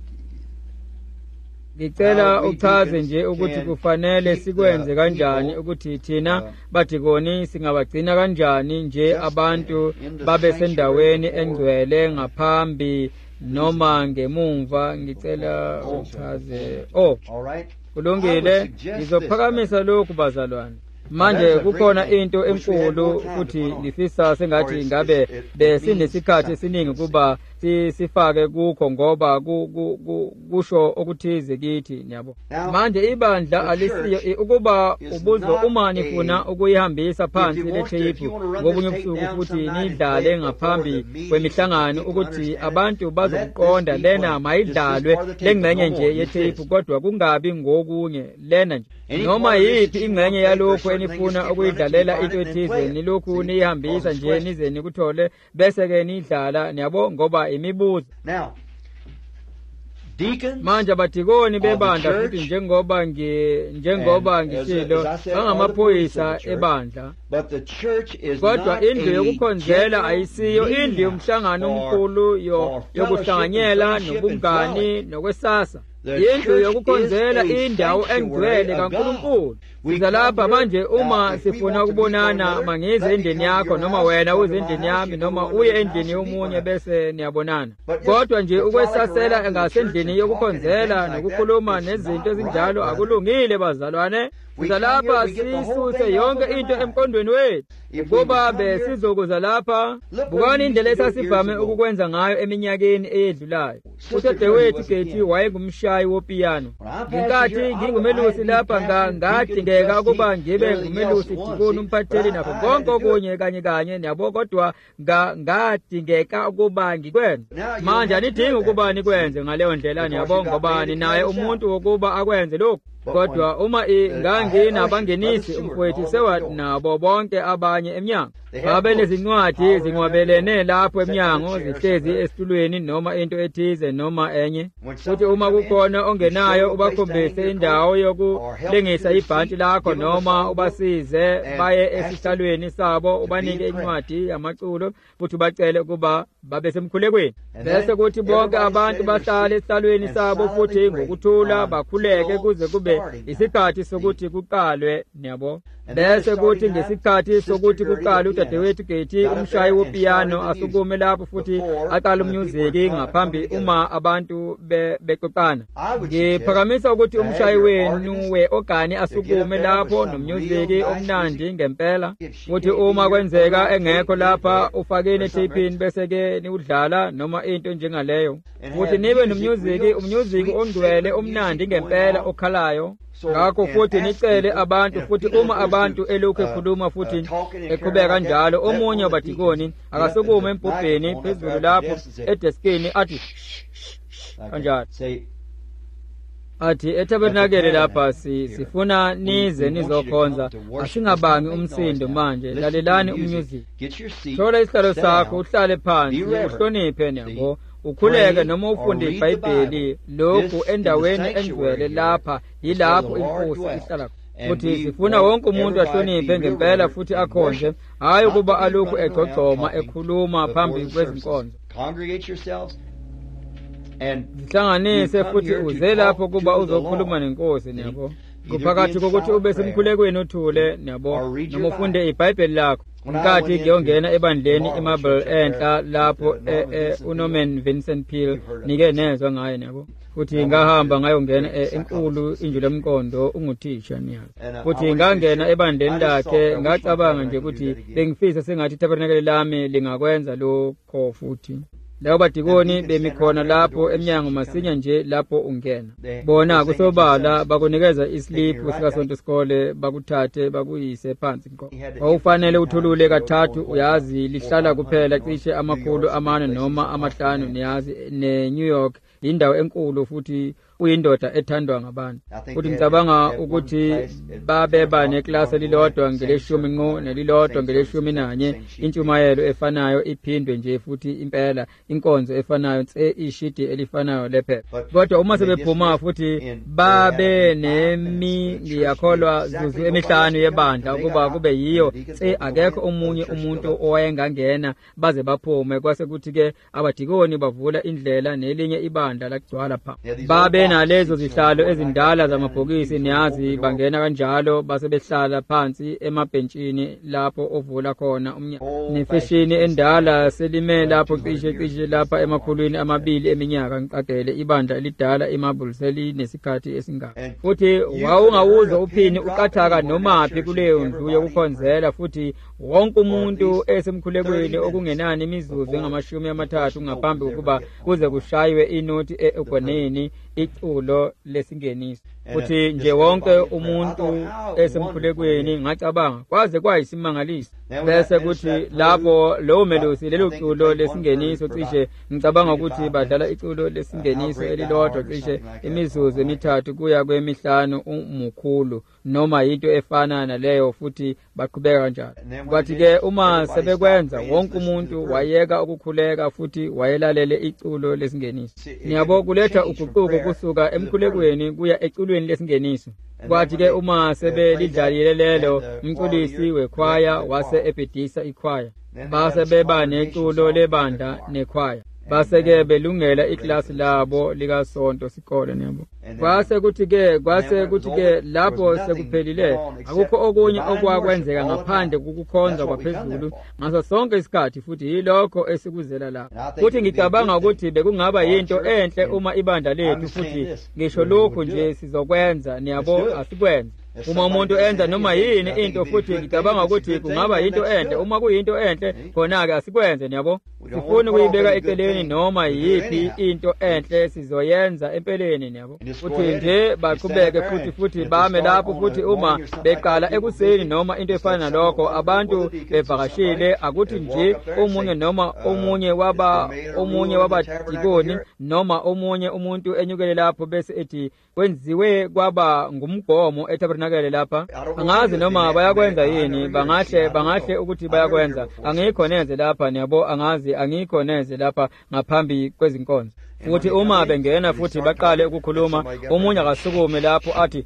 ngicela how we uchaze deacons nje ukuthi can kufanele keep sikwenze the kanjani people, ukuthi thina uh, badikoni singabagcina kanjani nje just abantu in the babe sanctuary sendaweni before, engcwele ngaphambi noma ngemumva ngicela Oh. uchaze oh all right? I kulungile would suggest ngizophakamisa lokhu bazalwane manje That's a kukhona great thing. into Wish we had enkulu more time to futhi put on. ngifisa Or sengathi it's- ngabe it's- it- it besinesikhathi means esiningi something. kuba sifake kukho ngoba kusho okuthize kithi yabo. Manje ibandla alisiyo ukuba ubuzwe uma nifuna ukuyihambisa phansi le tape ngobunye ubusuku futhi nidlale ngaphambi kwemihlangano ukuthi abantu bazokuqonda lena mayidlalwe lengcenye nje ye tape kodwa kungabi ngokunye lena nje noma yithi ingcenye yalokho enifuna ukuyidlalela into ethize nilokhu nihambisa nje nize nikuthole bese ke nidlala yabo ngoba imibuzo. Now, manje abatikoni bebandla futhi njengoba ngi njengoba ngishilo bangamaphoyisa ebandla kodwa indlu yokukhonzela ayisiyo indlu yomhlangano omkhulu yokuhlanganyela nobungani nokwesasa. Indlu yokukhonzela indawo engcwele kaNkulunkulu. Siza lapha manje uma sifuna ukubonana mangize endlini yakho noma wena uze endlini yami noma uye endlini yomunye bese niyabonana. Kodwa nje ukwesasela engasendlini yokukhonzela nokukhuluma nezinto ezinjalo akulungile bazalwane. Siza lapha sisuse yonke into emqondweni wethu ukuba besizokuza lapha. Bukani indlela esasivame ukukwenza ngayo eminyakeni eyedlulayo. Udadewethu Gethi wayengumshayi wopiyano. Ngenkathi ngingumelusi lapha ngadingeka ukuba ngibe ngumelusi dikoni umphatheli nakho konke okunye kanye kanye yabo kodwa ngadingeka ukuba ngikwenze. Manje anidingi ukuba nikwenze ngaleyo ndlela yabo ngoba ninaye umuntu wokuba akwenze lokho. Kodwa uma nganginabangenisi umfowethu sewanabo bonke abanye eminyango babe lezincwadi zinqwabelene lapho eminyango zihlezi esitulweni noma into ethize noma enye. Futhi uma kukhona ongenayo ubakhombise indawo yokulengisa ibhanti lakho noma ubasize baye esihlalweni sabo ubanike incwadi yamaculo futhi bacele ukuba babe semkhulekweni. Bese kuthi bonke abantu bahlale esihlalweni sabo futhi ngokuthula bakhuleke kuze kube isikhathi sokuthi kuqalwe yabo. Bese kuthi ngesikhathi sokuthi kuqala udadewethu Gethi umshayi wopiyano asukume lapho futhi aqala umnyuziki ngaphambi uma abantu bexoxana. Ngiphakamisa ukuthi umshayi wenu we-ogani asukume lapho nomnyuziki omnandi ngempela. Futhi uma kwenzeka engekho lapha ufakeni etapini bese ke niudlala noma into njengaleyo. Futhi nibe nomnyuziki umnyuziki ongcwele omnandi ngempela okhalayo. Ngakho futhi nicele abantu futhi uma abantu elokhu ekhuluma futhi eqhubeka kanjalo omunye wabadikoni akasukume empubheni phezulu lapho edeskini athi kanjalo athi etabernakele lapha sifuna nize nizokhonza asingabangi umsindo manje lalelani ummusic. Thola isihlalo sakho uhlale phansi uhloniphe yabo ukhuleke noma ufunde iBhayibheli lokhu endaweni engcwele lapha yilapho inkosi ihlala. Futhi sifuna wonke umuntu ahloniphe ngempela futhi akhonze hayi ukuba alokhu egcogcoma ekhuluma phambi kwezinkonzo. Zihlanganise futhi uze lapho kuba uzokhuluma nenkosi yabo. Kuphakathi kokuthi ube semkhulekweni uthule yabo noma ufunde iBhayibheli lakho. Nkathi ngiyongena ebandleni iMarble enhla lapho uNorman Vincent Peale nike nezwe ngaye yabo. Futhi ngahamba ngayongena enkulu injilo lomqondo unguthisha niyazi. Futhi ngangena ebandleni lakhe ngacabanga nje ukuthi bengifisa sengathi itabernakele lami lingakwenza lokho futhi. Labo badikoni bemikhona lapho eminyango masinya nje lapho ungena. Bona kusobala bakunikeza isliphu sikaSonto Sikole bakuthathe bakuyise phansi inko. Awufanele uthulule kathathu uyazi lihlala kuphela cishe amakhulu amane noma amahlanu niyazi neNew York indawo enkulu futhi uyindoda ethandwa ngabantu. Futhi ngicabanga ukuthi babeba neclass elilodwa ngeleshumi ngo nelilodwa ngeleshumi nanye intshumayelo efanayo iphindwe nje futhi impela inkonzo efanayo tse ishidi elifanayo lephepha. Kodwa uma sebephuma futhi babe nemi ngiyakholwa zuzu emihlanu yebandla ukuba kube yiyo tse akekho omunye umuntu owayengangena baze baphume kwase kuthi ke abadikoni bavula indlela nelinye ibandla ibandla lagcwala pha. Babe nalezo zihlalo ezindala zamabhokisi niyazi bangena kanjalo base behlala phansi emabhentshini lapho ovula khona umnyango. Nefeshini endala selime lapho cishe cishe lapha emakhulwini amabili eminyaka ngicagele ibandla elidala emabhuliseli nesikhathi esingaka. Futhi wawungawuza uphini uqathaka noma phi kuleyo ndlu yokukhonzela futhi wonke umuntu esemkhulekweni okungenani imizuzu engamashumi amathathu ngaphambi kokuba kuze kushaywe inoti egoneni iculo lesingeniso. Futhi nje wonke umuntu esemkhulekweni ngacabanga kwaze kwayisimangaliso. Bese kuthi lapho lo melosi lelo culo lesingeniso cishe ngicabanga ukuthi badlala iculo lesingeniso elilodwa cishe imizuzu emithathu kuya kwemihlanu umukhulu noma into efana naleyo futhi baqhubeka kanjalo. Kwathi ke uma sebekwenza wonke umuntu wayeka ukukhuleka futhi wayelalele iculo lesingeniso. Niyabo kuletha uguquko kusuka emkhulekweni kuya eculweni lesingeniso. Kwathi ke uma sebelidlalile lelo umculisi wekhwaya wase ebhedisa ikhwaya. Base beba neculo lebandla nekhwaya. Base ke belungela iklasi labo lika sonto sikole nabo. Kwase kuthi ke kwase kuthi ke lapho sekuphelile akukho okunye okwakwenzeka ngaphandle kokukhonza kwaphezulu ngaso sonke isikhathi futhi yilokho esikuzela lapho. Futhi ngicabanga ukuthi bekungaba yinto enhle uma ibandla lethu futhi ngisho lokho nje sizokwenza niyabo asikwenze. Uma umuntu enza noma yini into futhi ngicabanga ukuthi kungaba yinto enhle uma kuyinto enhle khona ke asikwenze niyabo. Sifuna ukuyibeka eceleni noma yipi into enhle sizoyenza empeleni niyabo. Futhi nje baqhubeke futhi futhi bame lapho futhi uma beqala ekuseni noma into efana nalokho abantu bevakashile akuthi nje omunye noma omunye waba omunye wabadikoni noma omunye umuntu enyukele lapho bese ethi kwenziwe kwaba ngumgomo etabernacle lapha. Angazi noma bayakwenza yini bangahle bangahle ukuthi bayakwenza. Angikho neze lapha niyabo angazi angikho neze lapha ngaphambi kwezinkonzo. Futhi uma bengena futhi baqale ukukhuluma omunye akasukume lapho athi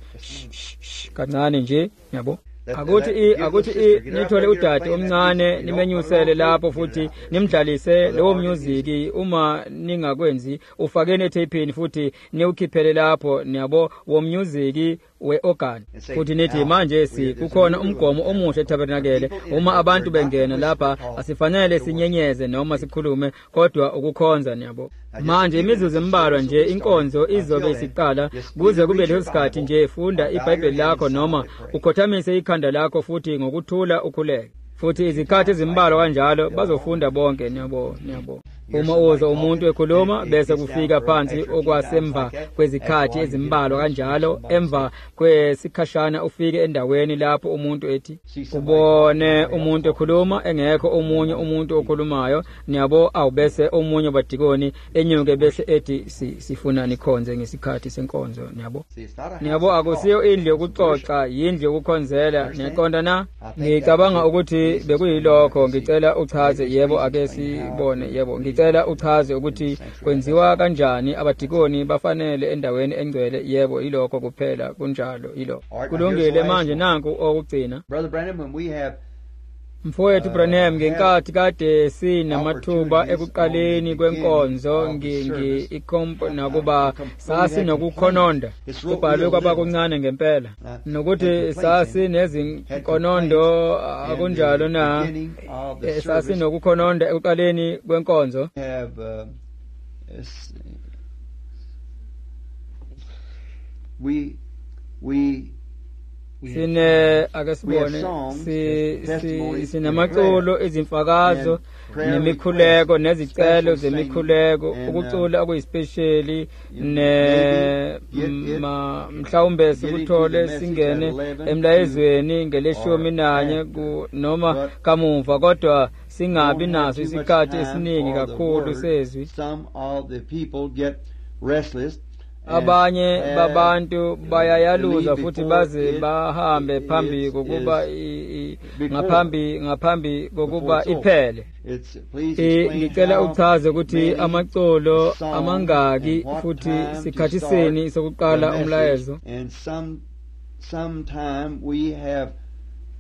kancane nje yabo. Akuthi i akuthi i nithole udade omncane nimenyusele lapho futhi nimdlalise lewo music uma ningakwenzi ufakene etapini futhi niwukhiphele lapho niyabo wo music we-organ. Futhi nithi manje si kukhona umgomo omuhle etabernacle uma abantu bengena lapha asifanele sinyenyeze noma sikhulume kodwa ukukhonza niyabo. Manje imizuzu embalwa nje inkonzo izobe isiqala kuze kube leso sikhathi nje funda iBhayibheli lakho noma ukhothamise ikhanda lakho futhi ngokuthula ukhuleke. Futhi izikhathi ezimbalwa kanjalo bazofunda bonke niyabo niyabo. Uma uzo umuntu ekhuluma bese kufika phansi okwasemva kwezikhathi ezimbalwa kanjalo emva kwesikhashana ufike endaweni lapho umuntu ethi ubone umuntu ekhuluma engekho omunye umuntu okhulumayo niyabo awubese omunye badikoni enyuke bese ethi sifuna nikhonze ngesikhathi senkonzo niyabo. Niyabo akusiyo indlu yokuxoxa yindlu yokukhonzela niqonda na. Ngicabanga ukuthi bekuyilokho ngicela uchaze yebo ake sibone yebo ngicela uchaze ukuthi kwenziwa kanjani abadikoni bafanele endaweni engcwele yebo ilokho kuphela kunjalo yilo. Kulungile manje nanku okugcina. Brother Branham, when we have Mfowethu Branham ngenkathi kade sinamathuba ekuqaleni kwenkonzo ngingi ikompo nakuba sasi nokukhononda kubhalwe kwabakuncane ngempela nokuthi sasi nezinkonondo akunjalo na sasi nokukhononda ekuqaleni kwenkonzo. we we sine akasibone si sinamaculo ezimfakazo nemikhuleko nezicelo zemikhuleko ukucula okuyispecially ne mhlawumbe sikuthole singene emlayezweni ngeleshumi nanye noma kamuva kodwa singabi naso isikhathi esiningi kakhulu sezwi. Some of the people get restless. Abanye babantu bayayaluza futhi baze bahambe phambi kokuba ngaphambi ngaphambi kokuba iphele. Ngicela uchaze ukuthi amacolo amangaki futhi sikhathi seni sokuqala umlayezo. And some sometime we have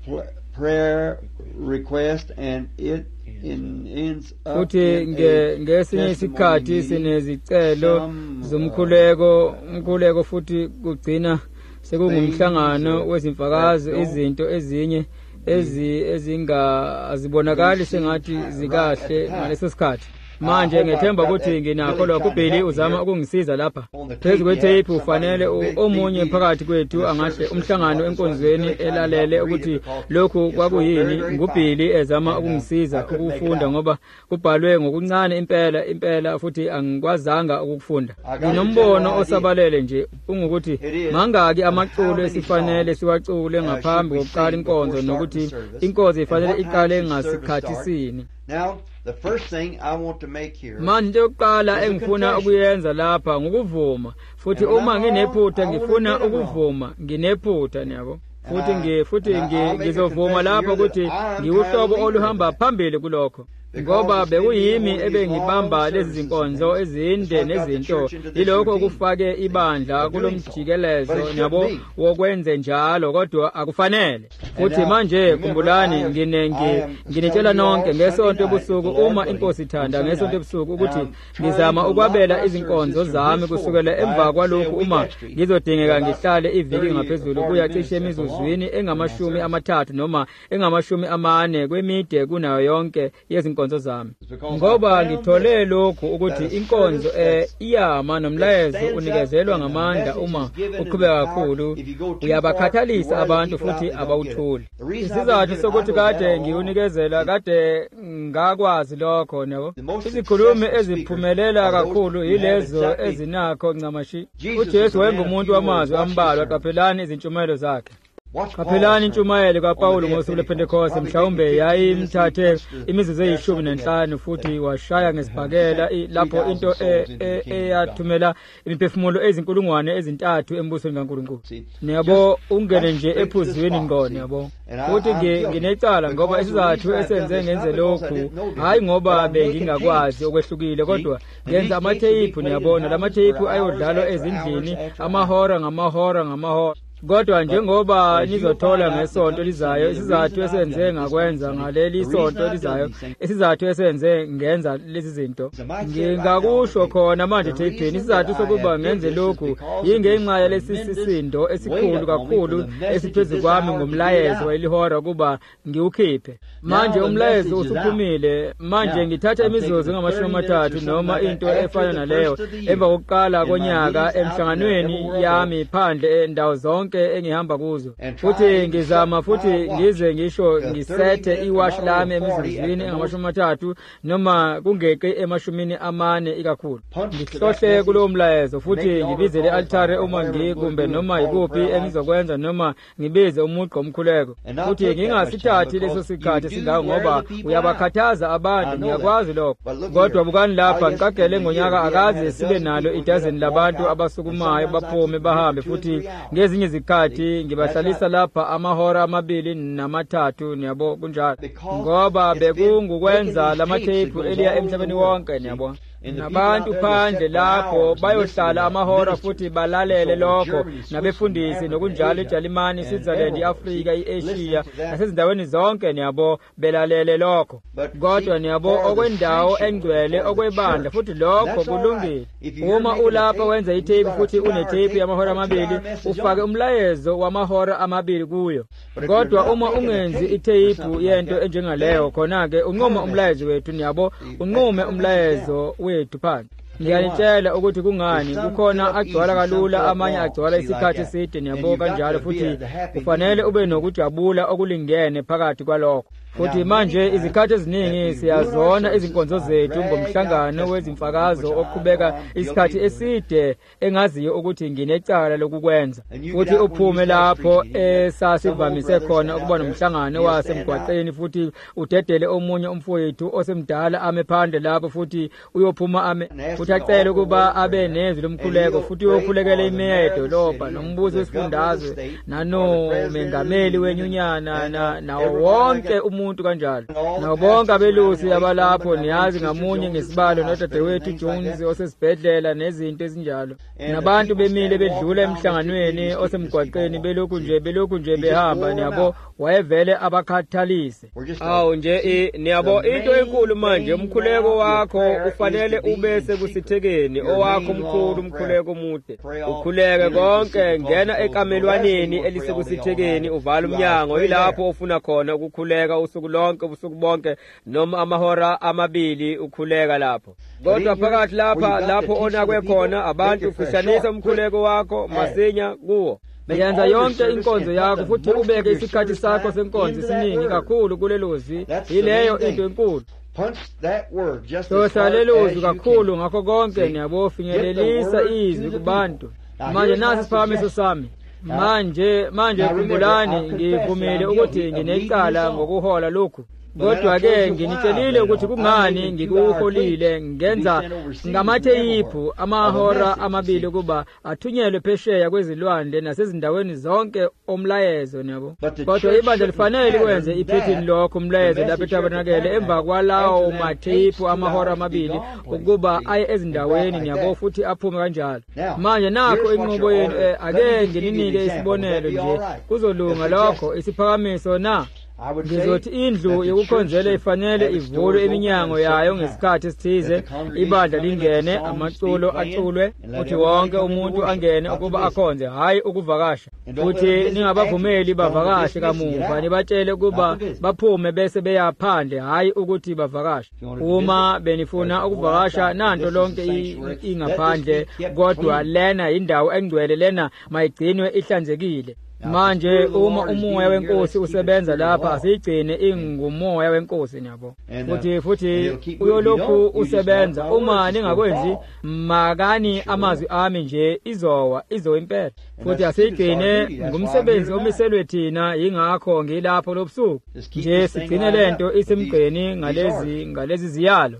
prayer request, and it in, ends up futhi ngesinye isikhathi sinezicelo zomkhuleko umkhuleko futhi kugcina sekungumhlangano wezimfakazo izinto ezinye ezi ezingazibonakali sengathi zikahle ngaleso sikhathi. Manje ngethemba ukuthi nginakho lokho uBhili uzama ukungisiza lapha. Phezu kwetape ufanele omunye phakathi kwethu angahle umhlangano enkonzweni elalele ukuthi lokhu kwakuyini. nguBhili ezama ukungisiza ukufunda ngoba kubhalwe ngokuncane impela impela futhi angikwazanga ukufunda. Nginombono osabalele nje ungukuthi mangaki amaculo esifanele siwacule ngaphambi kokuqala inkonzo nokuthi inkonzo ifanele iqale ngasikhathi sini. Now, the first thing I want to make here. Manje yokuqala engifuna ukuyenza lapha ngokuvuma futhi uma nginephutha ngifuna ukuvuma nginephutha niyabo futhi ngi futhi ngizovuma lapha ukuthi ngiuhlobo oluhamba phambili kulokho ngoba bekuyimi ebengibamba lezi zinkonzo ezinde nezinto ilokho okufake ibandla kulomjikelezo nabo wokwenze njalo kodwa akufanele futhi manje khumbulani nginenge nginetshela nonke ngesonto ebusuku uma inkosi ithanda ngesonto ebusuku ukuthi ngizama ukwabela izinkonzo zami kusukela emva kwalokhu uma ngizodingeka ngihlale iviki ngaphezulu kuya cishe emizuzwini engamashumi amathathu noma engamashumi amane kwemide kunayo yonke yezinkonzo zami ngoba ngithole lokhu ukuthi inkonzo eh iyama nomlayezo unikezelwa ngamandla uma uqhubeka kakhulu uyabakhathalisa abantu futhi abawuthuli. Isizathu sokuthi kade ngiunikezela kade ngakwazi lokho nabo izikhulumi eziphumelela kakhulu yilezo ezinakho ncamashi. uJesu wayengumuntu wamazwi ambalwa qaphelani izintshumayelo zakhe. Qaphelani intshumayelo kaPawulu ngosuku lwePentecost mhlawumbe yayimthathe imizuzu eyishumi nanhlanu futhi washaya ngesibhakela lapho into eyathumela imiphefumulo ezinkulungwane ezintathu embusweni kaNkulunkulu. Niyabo ungene nje ephuzwini ngqondo yabo. Futhi nginecala ngoba isizathu esenze ngenze lokhu hayi ngoba bengingakwazi okwehlukile kodwa ngenza amatheyiphu niyabona lamatheyiphu ayodlalwa ezindlini amahora ngamahora ngamahora. Kodwa njengoba nizothola ngesonto lizayo isizathu esenze ngakwenza ngaleli sonto lizayo isizathu esenze ngenza lezi zinto ngingakusho khona manje thepeni isizathu sokuba ngenze lokhu yingenxa yalesisindo esikhulu kakhulu esiphezulu kwami ngomlayezo welihora kuba ngiukhiphe. Manje umlayezo usuphumile manje ngithatha imizuzu ngamashumi amathathu noma into efana naleyo emva kokuqala konyaka emhlanganweni yami phandle endawo zonke engihamba kuzo futhi ngizama futhi ngize ngisho ngisethe iwash lami emizuzwini engamashumi amathathu noma kungeqe emashumini amane ikakhulu. Ngihlohle kulo mlayezo futhi ngibize le-altare uma ngikumbe noma yikuphi engizokwenza noma ngibize umuqo omkhuleko futhi ngingasithathi leso sikhathi singako ngoba uyabakhathaza abantu ngiyakwazi lokho. Kodwa bukani lapha ngiqagele ngonyaka akaze sibe nalo idazeni labantu abasukumayo baphume bahambe futhi ngezinye izikhathi ngibahlalisa lapha amahora amabili namathathu niyabo kunjalo ngoba bekungukwenza lamathephu eliya emhlabeni wonke niyabo. Nabantu phandle lapho bayohlala amahora futhi balalele lokho nabefundisi nokunjalo eJalimani, Switzerland, iAfrika, iAsia nasezindaweni zonke niyabo belalele lokho. Kodwa niyabo okwendawo engcwele okwebandla futhi lokho kulungile. Uma ulapha wenza itape futhi unetape yamahora amabili ufake umlayezo wamahora amabili kuyo. Kodwa uma ungenzi itape yento enjengaleyo khona ke unqoma umlayezo wethu niyabo unqume umlayezo wethu phansi. Ngiyanitshela ukuthi kungani kukhona agcwala kalula amanye agcwala isikhathi eside niyabo kanjalo futhi kufanele ube nokujabula okulingene phakathi kwalokho. Futhi manje izikhathi eziningi siyazona izinkonzo zethu ngomhlangano wezimfakazo oqhubeka isikhathi eside engaziyo ukuthi nginecala lokukwenza. Futhi uphume lapho esasivamise khona ukuba nomhlangano wasemgwaqeni futhi udedele omunye umfowethu osemdala ame phandle lapho futhi uyophuma ame futhi acela ukuba abe nezwi lomkhuleko futhi uyokhulekela imeya yedolobha nombuso wesifundazwe nano mengameli wenyunyana nawo wonke umuntu umuntu kanjalo. Nabonke abelusi abalapho niyazi ngamunye ngesibalo nodadewethu Jones osesibhedlela nezinto ezinjalo. Nabantu bemile bedlula emhlanganweni osemgwaqeni belokhu nje belokhu nje behamba niyabo wayevele abakhathalise. Awu nje niyabo into enkulu manje umkhuleko wakho ufanele ube sekusithekeni owakho umkhulu umkhuleko mude. Ukhuleke konke ngena ekamelwaneni elisekusithekeni uvala umnyango yilapho ufuna khona ukukhuleka usuku lonke ubusuku bonke noma amahora amabili ukhuleka lapho. Kodwa phakathi lapha lapho onakwe khona abantu ufishanisa umkhuleko wakho masinya kuwo. Yenza yonke inkonzo yakho futhi ubeke isikhathi sakho senkonzo isiningi kakhulu kulelozi ileyo into enkulu. Sosalelozwi kakhulu ngakho konke niyabofinyelelisa izwi kubantu. Manje nasi siphakamiso sami. Manje manje khumbulani ngivumile ukuthi nginecala ngokuhola lokhu. Kodwa ke nginitshelile ukuthi kungani ngikuholile ngenza ngamatheyiphu amahora amabili kuba athunyelwe phesheya kwezilwandle nasezindaweni zonke omlayezo nabo. Kodwa ibandla lifanele kwenze iphethini lokho umlayezo lapho etabanakele emva kwalawo matheyiphu amahora amabili ukuba aye ezindaweni niyabo futhi aphume kanjalo. Manje nakho inqubo yenu ake ngininike isibonelo nje kuzolunga lokho isiphakamiso na. Ngizothi indlu yokukhonzela ifanele ivulwe eminyango yayo ngesikhathi esithize ibandla lingene amaculo aculwe uthi wonke umuntu angene ukuba akhonze hayi ukuvakasha. Futhi ningabavumeli bavakashe kamuva nibatshele ukuba baphume bese beyaphandle hayi ukuthi bavakashe. Uma benifuna ukuvakasha nanto lonke ingaphandle kodwa lena indawo engcwele lena mayigcinwe ihlanzekile. Manje uma umoya wenkosi usebenza lapha asigcine ingumoya wenkosi niyabo. Futhi futhi uyolokhu usebenza uma ningakwenzi makani amazwi ami nje izowa izo impela. Futhi asigcine ngumsebenzi omiselwe thina ingakho ngilapho lobusuku. Nje sigcine lento isemgqeni ngalezi ngalezi ziyalo.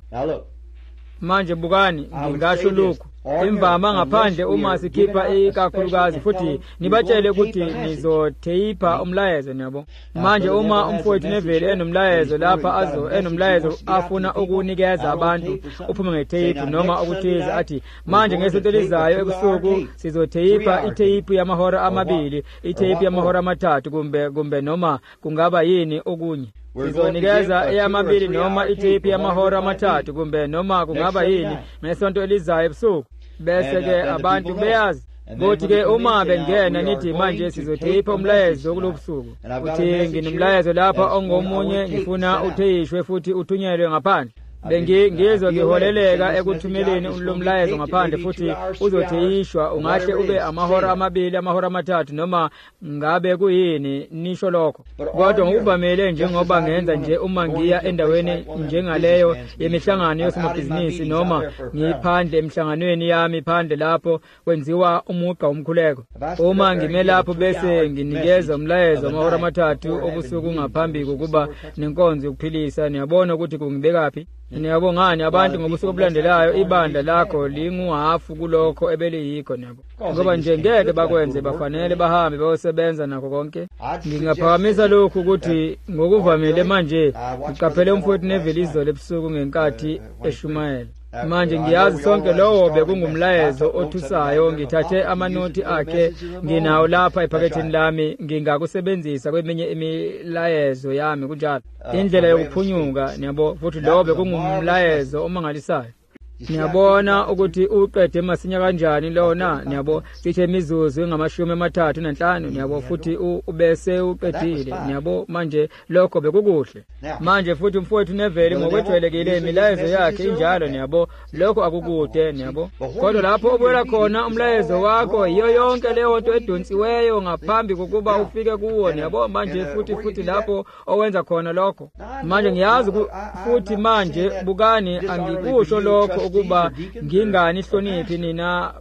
Manje bukani ngingasho lokhu. Imvama ngaphandle uma sikhipha ikakhulukazi futhi nibatshele ukuthi nizotheyipha umlayezo nabo. Manje uma umfowethu Neville enomlayezo lapha azo enomlayezo afuna ukunikeza abantu uphume ngetheyiphu noma ukuthiza athi manje ngesonto elizayo ebusuku sizotheyipha itheyiphu yamahora amabili itheyiphu yamahora amathathu kumbe kumbe noma kungaba yini okunye. Sizonikeza eyamabili noma itheyiphu yamahora amathathu kumbe noma kungaba yini ngesonto elizayo ebusuku. Bese ke abantu beyazi ukuthi ke uma bengena nithi manje sizotheyipha umlayezo kulobusuku. Uthi nginomlayezo lapha ongomunye ngifuna utheyishwe futhi uthunyelwe ngaphandle. Bengi ngizwe ngiholeleka ekuthumeleni umlayezo ngaphandle futhi uzotheyishwa ungahle ube amahora amabili amahora amathathu noma ngabe kuyini nisho lokho. Kodwa ngokuvamile njengoba ngenza nje uma ngiya endaweni njengaleyo yemihlangano yosemabhizinisi noma ngiphandle emhlanganweni yami phandle lapho kwenziwa umuqa umkhuleko. Uma ngime lapho bese nginikeza umlayezo amahora amathathu obusuku ngaphambi kokuba nenkonzo yokuphilisa niyabona ukuthi kungibekaphi. Niyabongani abantu ngobusuku obulandelayo ibandla lakho linguhafu kulokho ebeliyikho nabo. Ngoba nje ngeke bakwenze bafanele bahambe bayosebenza nakho konke. Ngingaphakamisa lokhu ukuthi ngokuvamile manje uqaphele umfowethu Neville izolo ebusuku ngenkathi eshumayela. Manje ngiyazi sonke lowo bekungumlayezo othusayo ngithathe amanothi akhe nginawo lapha ephaketheni lami ngingakusebenzisa kweminye imilayezo yami kunjalo. Indlela yokuphunyuka niyabo futhi lowo bekungumlayezo omangalisayo. Niyabona ukuthi uqede masinya kanjani lona niyabo sithe imizuzu ngamashumi amathathu nanhlanu niyabo futhi ubese uqedile niyabo manje lokho bekukuhle. Manje futhi umfowethu Neville ngokwejwayelekile imilayezo yakhe injalo niyabo lokho akukude niyabo. Kodwa lapho ubuyela khona umlayezo wakho iyo yonke leyo nto edonsiweyo ngaphambi kokuba ufike kuwo niyabo manje futhi futhi lapho owenza khona lokho. Manje ngiyazi futhi manje bukani angikusho lokho ukuba ngingani hloniphi nina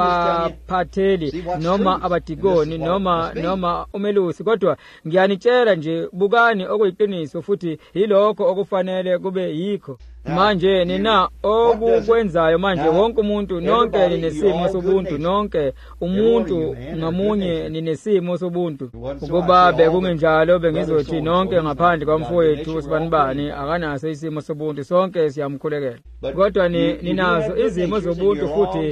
baphatheli noma abadikoni noma noma umelusi kodwa ngiyanitshela nje bukani okuyiqiniso futhi yilokho okufanele kube yikho. manje nina okukwenzayo manje wonke umuntu nonke ninesimo sobuntu nonke umuntu ngamunye ninesimo sobuntu ukuba bekungenjalo bengizothi nonke ngaphandle kwamfowethu sibanibani akanaso isimo sobuntu sonke siyamkhulekela kodwa ninazo izimo zobuntu futhi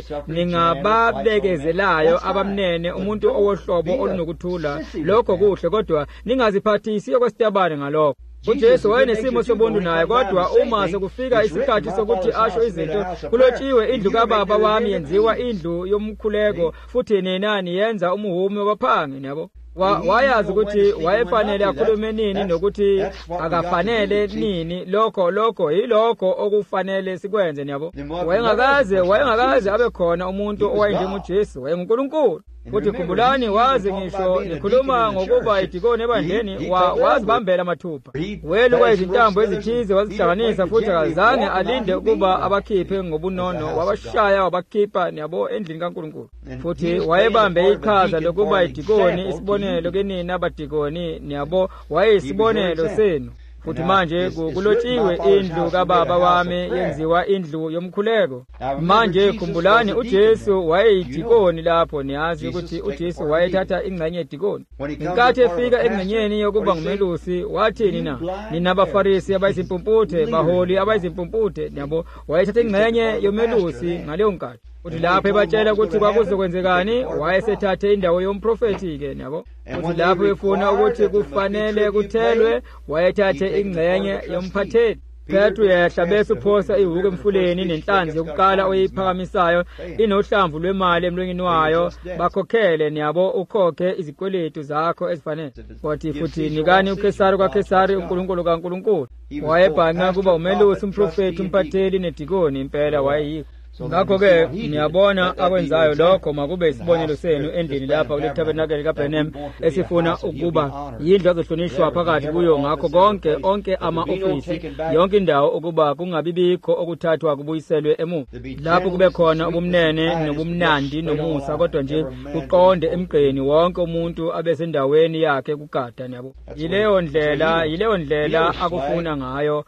ningababekezelayo abamnene umuntu owohlobo olunokuthula lokho kuhle kodwa ningaziphathisi okwesitabane ngalokho uJesu wayenesimo sobuntu naye kodwa uma sekufika isikhathi sokuthi asho izinto kulotshiwe indlu kaBaba wami yenziwa indlu yomkhuleko futhi nenani yenza umuhumi wabaphangi yabo wayazi ukuthi wayefanele akhulume nini nokuthi akafanele nini lokho lokho yilokho okufanele sikwenze yabo wayengakaze wayengakaze abe khona umuntu owayenjengoJesu wayenguNkulunkulu futhi khumbulani wazi ngisho nikhuluma ngokuba idikoni ebandleni wazibambela mathupha weluka izintambo ezithize wazihlanganisa futhi akazange alinde ukuba abakhiphe ngobunono wabashaya wabakhipha yabo endlini kaNkulunkulu futhi wayebambe iqhaza lokuba idikoni isibonelo kenina abadikoni yabo wayesibonelo senu futhi manje kulotshiwe indlu kaBaba wami yenziwa indlu yomkhuleko manje khumbulani uJesu wayeyidikoni lapho niyazi ukuthi uJesu wayethatha ingxenye yedikoni inkathi efika engxenyeni yokuba ngumelusi wathini na nina abaFarisi abayizimpumputhe baholi abayizimpumputhe yabo wayethatha ingxenye yomelusi ngaleyo nkathi uthi lapho ebatshela ukuthi kwakuzokwenzekani wayesethathe indawo yomprofeti ke yabo uthi lapho efuna ukuthi kufanele kuthelwe wayethathe ingxenye yomphatheli Petru yehla bese uphosa ihuke emfuleni nenhlanzi yokuqala oyiphakamisayo inohlamvu lwemali emlonyeni wayo bakhokhele niyabo ukhokhe izikweletu zakho ezifanele futhi futhi nikani uKesari kwaKesari uNkulunkulu kaNkulunkulu wayebhanga kuba umelusi umprofeti umphatheli nedikoni impela wayeyikho ngakho-ke niyabona akwenzayo lokho makube isibonelo senu endlini lapha kule tabernacle kaBrenham esifuna ukuba yindlu ezohlonishwa phakathi kuyo ngakho konke onke ama-ofisi yonke indawo ukuba kungabibikho okuthathwa kubuyiselwe emuva lapho kube khona ubumnene nobumnandi nomusa kodwa nje kuqonde emgqeni wonke umuntu abesendaweni yakhe kugada niyabo yileyo ndlela yileyo ndlela akufuna ngayo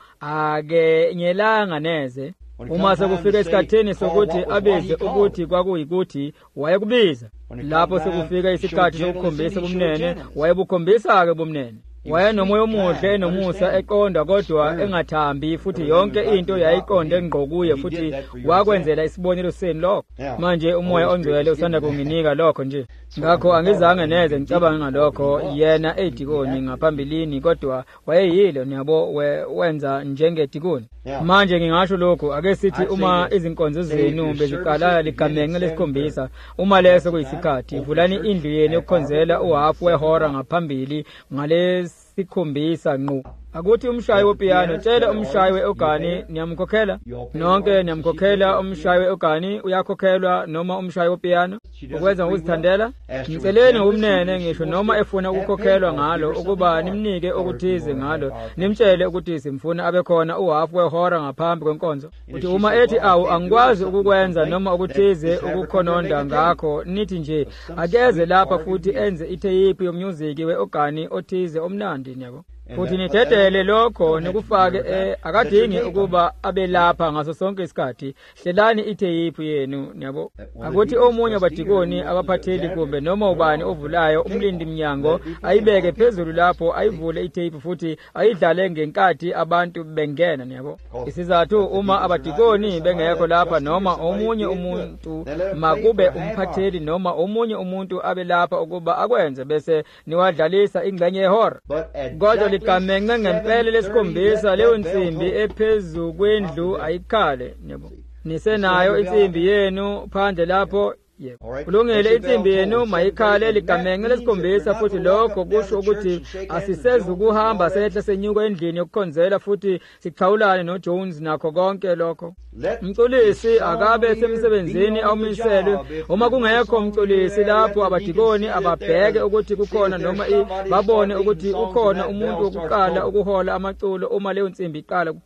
akenyelanga neze uma sekufika isikhathini sokuthi abize ukuthi kwakuyikuthi wayekubiza lapho sekufika isikhathi sokukhombisa ubumnene wayebukhombisa-ke ubumnene wayenomoya omuhle nomusa eqonda kodwa engathambi futhi yonke into yayiqonde ngqo kuye futhi wakwenzela isibonelo senu lokho manje umoya ongcwele usanda kunginika lokho nje ngakho angizange neze ngicabanga ngalokho yena edikoni ngaphambilini kodwa wayeyilo niyabo wenza njengedikoni manje ngingasho lokho ake sithi uma izinkonzo zenu beziqala ligamenge lesikhombisa uma leso kuyisikhathi vulani indlu yenu yokukhonzela uhafu wehora ngaphambili ngale sikhombisa ngqo akuthi umshayi wopiyano tshela umshayi weogani niyamkhokhela nonke niyamkhokhela umshayi weogani uyakhokhelwa noma umshayi wopiyano ukwenza ngokuzithandela niceleni ngobumnene ngisho noma efuna ukukhokhelwa ngalo ukuba nimnike okuthize ngalo nimtshele ukuthi simfuna abe khona uhafu wehora ngaphambi kwenkonzo uthi uma ethi awu angikwazi ukukwenza noma ukuthize ukukhononda ngakho nithi nje akeze lapha futhi enze itheyiphi yomuziki weogani othize omnandi nyabo futhi nithedele lokho nekufake eh, akadingi ukuba abe lapha ngaso sonke isikhathi hlelani itheyiphi yenu yabo akuthi omunye abadikoni abaphatheli kumbe noma ubani ovulayo umlindi mnyango ayibeke phezulu lapho ayivule itheyiphi futhi ayidlale ngenkathi abantu bengena yabo isizathu uma abadikoni bengekho lapha noma omunye umuntu makube umphatheli noma omunye umuntu abe lapha ukuba akwenze bese niwadlalisa ingxenye yehora kodwa ligamenge ngempela lesikhombisa leyo nsimbi ephezulu kwendlu ayikhale yebo nisenayo insimbi yenu phandle lapho yebo kulungile insimbi yenu mayikhale ligamenge lesikhombisa futhi lokho kusho ukuthi asiseze ukuhamba sehle senyuka endlini yokukhonzela futhi sichawulane noJones nakho konke lokho umculisi akabe semsebenzini awumiselwe uma kungekho umculisi lapho abadikoni ababheke ukuthi kukhona noma babone ukuthi ukhona umuntu wokuqala ukuhola amaculo uma leyo nsimbi iqala ukukhala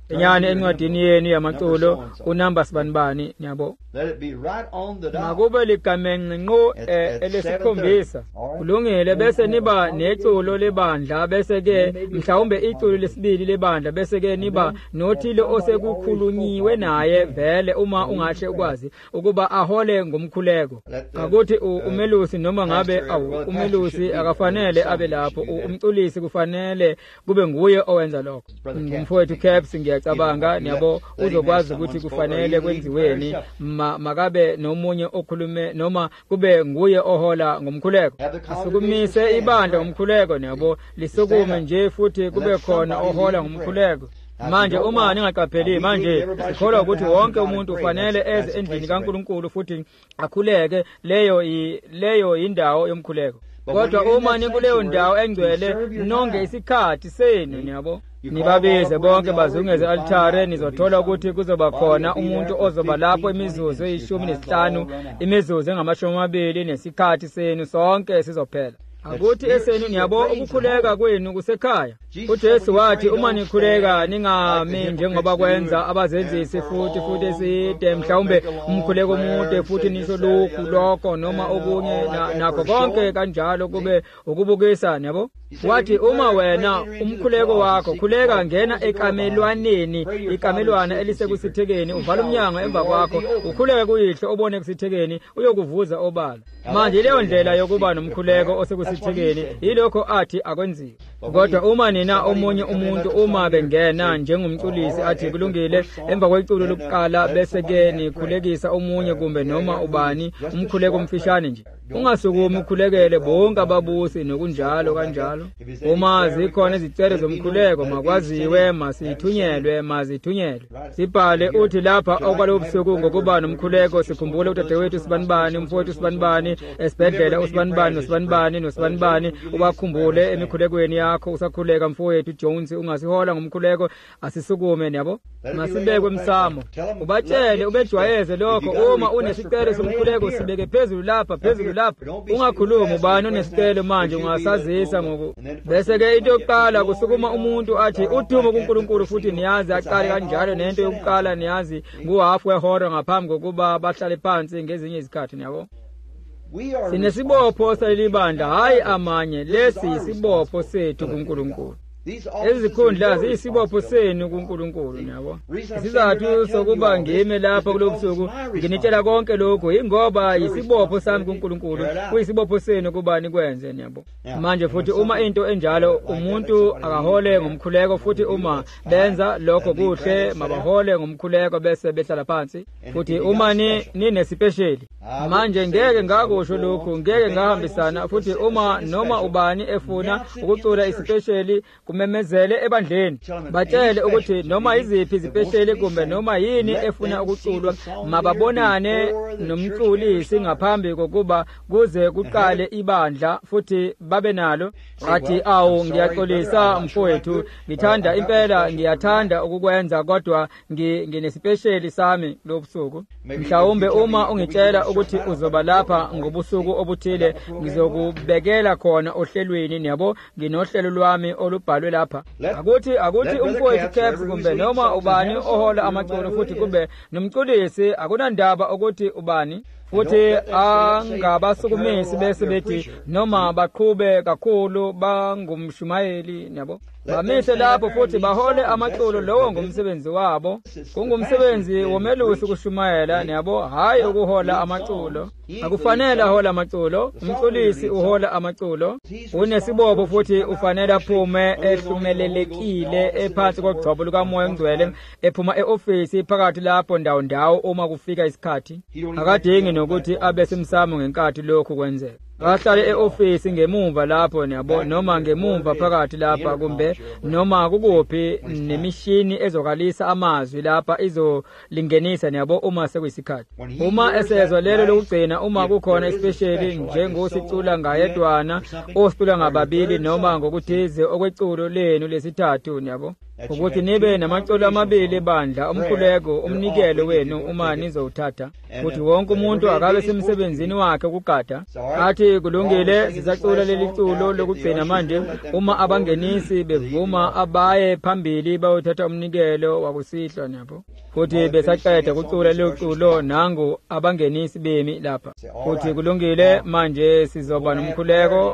nyani encwadini yenu yamaculo unamba sibanibani nyabo makube ligamenxe nqo elesikhombisa kulungile bese niba neculo lebandla bese ke mhlawumbe iculo lesibili lebandla bese ke niba nothile osekukhulunyiwe naye vele uma ungahle ukwazi ukuba ahole ngomkhuleko akuthi umelusi noma ngabe awu umelusi akafanele abe lapho umculisi kufanele kube nguye owenza lokho ngumfowethu Caps ngiyacabanga niyabo uzokwazi ukuthi kufanele kwenziweni makabe nomunye okhulume noma kube nguye ohola ngomkhuleko asukumise ibandla ngomkhuleko niyabo lisukume nje futhi kube khona ohola ngomkhuleko manje uma ningaqapheli manje sikholwa ukuthi wonke umuntu ufanele eze endlini kaNkulunkulu futhi akhuleke leyo leyo indawo yomkhuleko kodwa uma nikuleyo ndawo engcwele nonke isikhathi senu niyabo nibabize bonke bazungeze altare nizothola ukuthi kuzoba khona umuntu ozoba lapho imizuzu eyishumi nesihlanu imizuzu engamashumi amabili nesikhathi senu sonke sizophela akuthi esenu niyabo ukukhuleka kwenu kusekhaya uJesu wathi uma nikhuleka ningami njengoba kwenza abazenzisi futhi futhi eside mhlawumbe umkhuleko omude futhi nisho lokhu lokho noma okunye nakho konke kanjalo kube ukubukisa niyabo wathi uma wena umkhuleko wakho khuleka ngena ekamelwaneni ikamelwana elisekusithekeni uvala umnyango emva kwakho ukhuleke kuyihlo obone kusithekeni uyokuvuza obala manje leyo ndlela yokuba nomkhuleko osekusithekeni yilokho athi akwenziwe kodwa uma nina omunye umuntu uma bengena njengomculisi athi kulungile emva kweculo lokuqala bese ke nikhulekisa omunye kumbe noma ubani umkhuleko omfishane nje ungasukumi ukhulekele bonke ababusi nokunjalo kanjalo uma zikhona izicelo zomkhuleko makwaziwe masithunyelwe mazithunyelwe sibhale uthi lapha okwalobusuku ngokuba nomkhuleko sikhumbule udadewethu sibanibani umfowethu sibanibani esibhedlela usibanibani nosibanibani nosibanibani ubakhumbule emikhulekweni yakho usakhuleka mfowethu Jones ungasihola ngomkhuleko asisukume niyabo masibekwe emsamo ubatshele ubejwayeze lokho uma unesicelo somkhuleko sibeke phezulu lapha phezulu lapha ungakhuluma ubani unesicelo manje ungasazisa ngoku bese ke into yokuqala kusukuma umuntu athi udumo kuNkulunkulu futhi niyazi aqale kanjalo nento yokuqala niyazi nguhalf wehora ngaphambi kokuba bahlale phansi ngezinye izikhathi niyabo sinesibopho salibandla hayi amanye lesi isibopho sethu kuNkulunkulu ezikhundla ziyisibopho senu kuNkulunkulu niyabo isizathu sokuba ngime lapha kulobusuku nginitshela konke lokho ingoba yisibopho sami kuNkulunkulu kuyisibopho senu kubani kwenze niyabo manje futhi uma into enjalo umuntu akahole ngomkhuleko futhi uma benza lokho kuhle mabahole ngomkhuleko bese behlala phansi futhi uma ni ninesipesheli manje ngeke ngakusho lokho ngeke ngahambisana futhi uma noma ubani efuna ukucula isipesheli kumemezele ebandleni batshele ukuthi noma iziphi izipesheli kumbe noma yini efuna ukuculwa mababonane nomculisi ngaphambi kokuba kuze kuqale ibandla futhi babe nalo athi awu ngiyaxolisa mfowethu ngithanda impela ngiyathanda ukukwenza kodwa nginesipesheli sami lobusuku mhlawumbe uma ungitshela ukuthi uzoba lapha ngobusuku obuthile ngizokubekela khona ohlelweni niyabo nginohlelo lwami olubhalwe lapha akuthi akuthi umfowethu Caps kumbe noma ubani ohola amaculo futhi kube nomculisi akunandaba ukuthi ubani futhi angabasukumisi bese bethi noma baqhube kakhulu bangumshumayeli niyabo bamise lapho futhi bahole amaculo lowo ngumsebenzi wabo kungumsebenzi womelusi kushumayela niyabo hayi ukuhola amaculo akufanele ahola amaculo umculisi uhola amaculo unesibopho futhi ufanele aphume ehlumelelekile ephansi kokugcobo lukamoya ongcwele ephuma eoffice phakathi lapho ndawo ndawo uma kufika isikhathi akadingi nokuthi abe simsamo ngenkathi lokho kwenzeka ahlale eoffice ngemuva lapho niyabo noma ngemuva phakathi lapha kumbe noma kukuphi nemishini ezokalisa amazwi lapha izolingenisa niyabo uma sekuyisikhathi uma esezwa lelo lokugcina uma kukhona especially njengosicula ngayedwana osicula ngababili noma ngokuthize okweculo lenu lesithathu niyabo ukuthi nibe namacolo amabili ebandla umkhuleko umnikelo wenu uma nizowuthatha futhi wonke umuntu akabe semsebenzini wakhe ukugada athi kulungile sisacula leli culo lokugcina manje uma abangenisi bevuma abaye phambili bayothatha umnikelo wakusihlwa nabo futhi besaqeda kucula lelo culo nangu abangenisi bemi lapha futhi kulungile manje sizoba nomkhuleko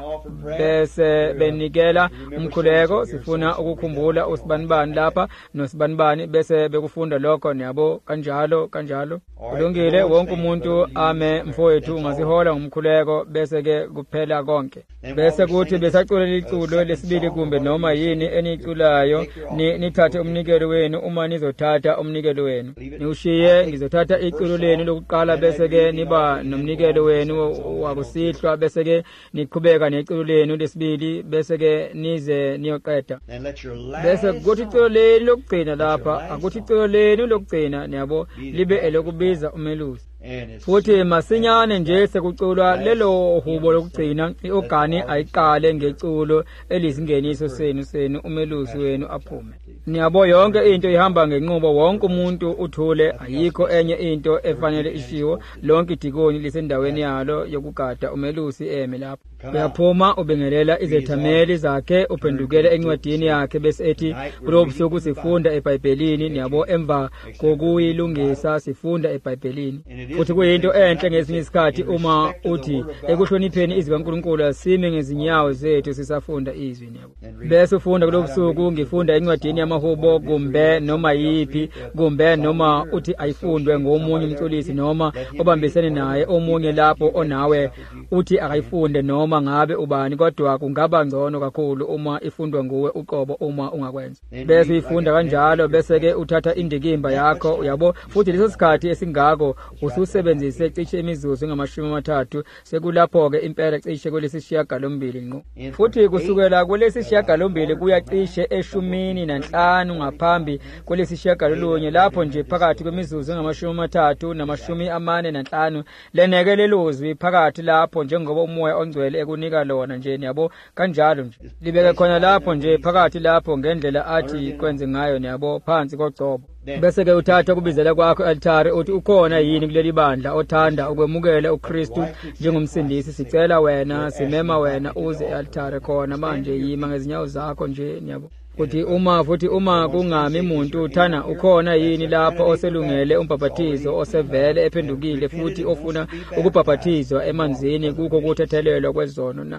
bese benikela umkhuleko sifuna ukukhumbula usibanibani lapha nosibanibani bese bekufunda lokho nabo kanjalo kanjalo kulungile wonke umuntu ame mfowethu ungasihola ngomkhuleko bese ke kuphela konke bese kuthi besacula liculo lesibili kumbe noma yini eniculayo nithathe umnikelo wenu uma nizothatha umnikelo wenu niushiye ngizothatha iculo lenu lokuqala bese ke niba nomnikelo wenu wakusihlwa bese ke niqhubeka neculo lenu lesibili bese ke nize niyoqeda bese kuthi iculo leli lokugcina lapha akuthi iculo lenu lokugcina niyabo libe elokubiza umelusi futhi masinyane nje sekuculwa lelo hubo lokugcina iorgani ayiqale ngeculo elizingeniso senu senu umelusi wenu aphume niyabo yonke into ihamba ngenqubo wonke umuntu uthule ayikho enye into efanele ishiwo lonke idikoni lisendaweni yalo yokugada umelusi eme lapho uyaphuma ubengelela izethameli zakhe uphendukele encwadini yakhe bese ethi kulobusuku sifunda eBhayibhelini niyabo emva kokuyilungisa sifunda eBhayibhelini futhi kuyinto enhle ngesinye isikhathi uma uthi ekuhlonipheni izwi kaNkulunkulu asime ngezinyawo zethu sisafunda izwi niyabo bese ufunda kulobusuku ngifunda encwadini yamahubo kumbe noma yipi kumbe noma uthi ayifundwe ngomunye umculisi noma obambisene naye omunye lapho onawe uthi akayifunde noma ngabe ubani kodwa kungaba ngcono kakhulu uma ifundwa nguwe uqobo uma ungakwenza bese uyifunda kanjalo bese ke uthatha indikimba yakho uyabo futhi leso sikhathi esingako ususebenzise cishe imizuzu ngamashumi amathathu sekulapho ke impela cishe kulesishiyagalombili ngqo futhi kusukela kulesishiyagalombili kuya cishe eshumini nanhlanu ngaphambi kulesishiyagalolunye lapho nje phakathi kwemizuzu ngamashumi amathathu namashumi amane nanhlanu leneke lelozwi phakathi lapho njengoba umoya ongcwele ekunika lona nje niyabo kanjalo nje libeke khona lapho nje phakathi lapho ngendlela athi kwenze ngayo niyabo phansi kogcobo bese ke uthatha kubizela kwakho altare uthi ukhona yini kuleli bandla othanda ukwemukela uKristu njengomsindisi sicela wena simema wena uze altare khona manje yima ngezinyawo zakho nje niyabo kuthi uma futhi uma kungami umuntu uthana ukhona yini lapho oselungele umbhabhathizo osevele ephendukile futhi ofuna ukubhabhathizwa emanzini kuko kuthethelelwa kwezono na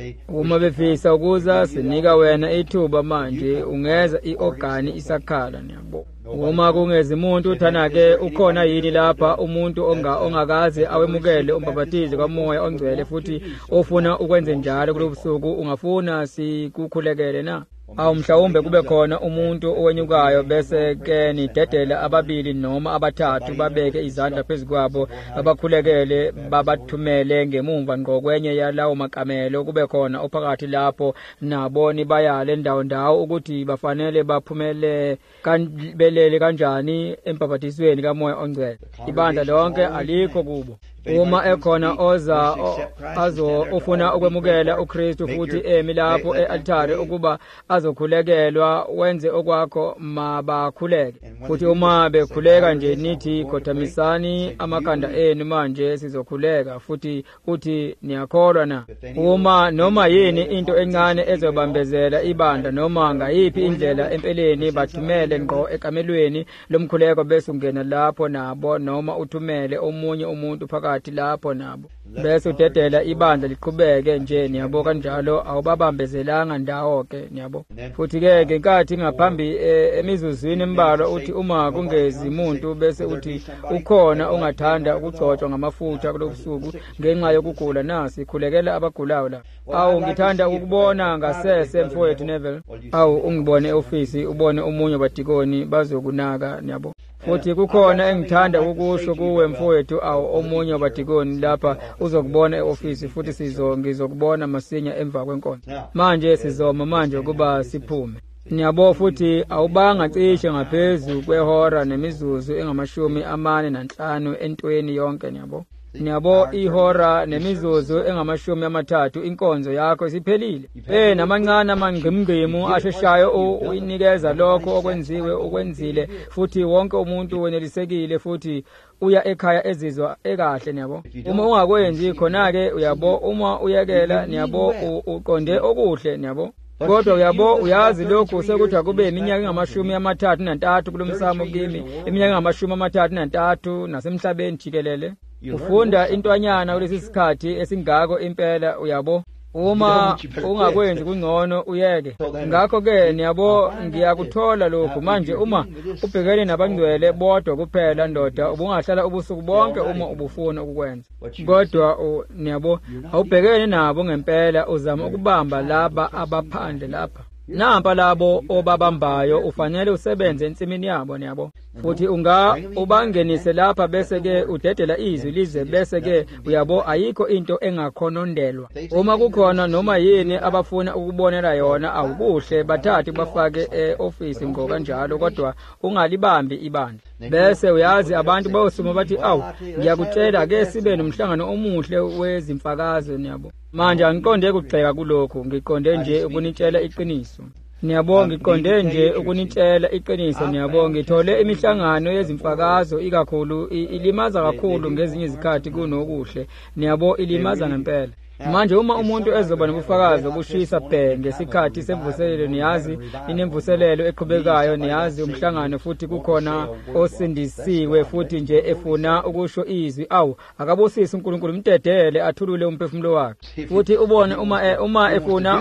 uma befisa ukuza sinika wena ithuba manje ungeza iorgani isakhala niyabo uma kungezi umuntu uthana ke ukhona yini lapha umuntu onga ongakaze awemukele umbhabhathizo kamoya ongcwele futhi ofuna ukwenza njalo kulobusuku ungafuna sikukhulekele na awu mhlawumbe kube khona umuntu owenyukayo bese ke nidedela ababili noma abathathu babeke izandla phezukwabo abakhulekele babathumele ngemumva ngokwenye yalawo makamelo kube khona ophakathi lapho naboni bayale ndawo ndawo ukuthi bafanele baphumele kanbelele kanjani embhabhathisweni kamoya ongcwele ibandla lonke alikho kubo uma ekhona oza azo ufuna ukwemukela uKristu futhi emi lapho ealtare ukuba azokhulekelwa wenze okwakho mabakhuleke futhi uma bekhuleka nje nithi khothamisani amakhanda enu manje sizokhuleka futhi uthi niyakholwa na uma noma yini into encane ezobambezela ibandla noma ngayiphi indlela empeleni bathumele ngqo ekamelweni lomkhuleko bese ungena lapho nabo noma uthumele omunye umuntu phakathi lapho nabo bese udedela ibandla liqhubeke nje niyabo kanjalo awubabambezelanga ndawo ke niyabo futhi ke ngenkathi ngaphambi emizuzwini embalwa uthi uma kungezi umuntu bese uthi ukhona ongathanda ukugcotshwa ngamafutha kulobusuku ngenxa yokugula nasi khulekela abagulayo la awu ngithanda ukubona ngasese mfowethu Neville awu ungibone eofisi ubone umunye wabadikoni bazokunaka niyabo futhi kukhona engithanda ukusho kuwe mfowethu awu omunye wabadikoni lapha uzokubona eofisi futhi sizongizokubona masinya emva kwenkonzo manje sizoma manje kuba siphume niyabo futhi awubanga cishe ngaphezulu kwehora nemizuzu engamashumi amane nanhlanu entweni yonke niyabo niyabo ihora nemizuzu engamashumi amathathu inkonzo yakho isiphelile. Eh namancane amangqimngqimu asheshayo uyinikeza lokho okwenziwe okwenzile futhi wonke umuntu wenelisekile futhi uya ekhaya ezizwa ekahle niyabo. Uma ungakwenzi khona ke uyabo uma uyekela niyabo uqonde okuhle niyabo. Kodwa uyabo uyazi lokho sekuthi akube iminyaka engamashumi amathathu nantathu kulomsamo kimi, iminyaka engamashumi amathathu nantathu nasemhlabeni jikelele. Ufunda intwanyana kulesi sikhathi esingako impela uyabo. Uma ungakwenzi kungcono uyeke. Ngakho ke niyabo ngiyakuthola lokho manje uma ubhekene nabangcwele bodwa kuphela ndoda ubungahlala ubusuku bonke uma ubufuna ukukwenza. Kodwa niyabo awubhekene nabo ngempela uzama ukubamba laba abaphandle lapha. Nampa labo obabambayo ufanele usebenze ensimini yabo niyabo. Futhi unga ubangenise lapha bese ke udedela izwi lize bese ke uyabo ayikho into engakhonondelwa. Uma kukhona noma yini abafuna ukubonela yona awubuhle bathathe bafake eoffice ngo kanjalo kodwa ungalibambi ibandla. Bese uyazi abantu bayosuma bathi awu ngiyakutshela ke sibe nomhlangano omuhle wezimfakazo niyabo. Manje angiqonde ukugxeka kulokho ngiqonde nje ukunitshela iqiniso. Niyabonga ngiqonde nje ukunitshela iqiniso niyabonga ngithole imihlangano yezimfakazo ikakhulu ilimaza kakhulu ngezinye izikhathi kunokuhle niyabo ilimaza ngempela. Manje uma umuntu ezoba nobufakazi obushisa bhe ngesikhathi semvuselelo niyazi inemvuselelo eqhubekayo niyazi umhlangano futhi kukhona osindisiwe futhi nje efuna ukusho izwi awu akabusisi uNkulunkulu umdedele athulule umphefumulo wakhe futhi ubone uma uma efuna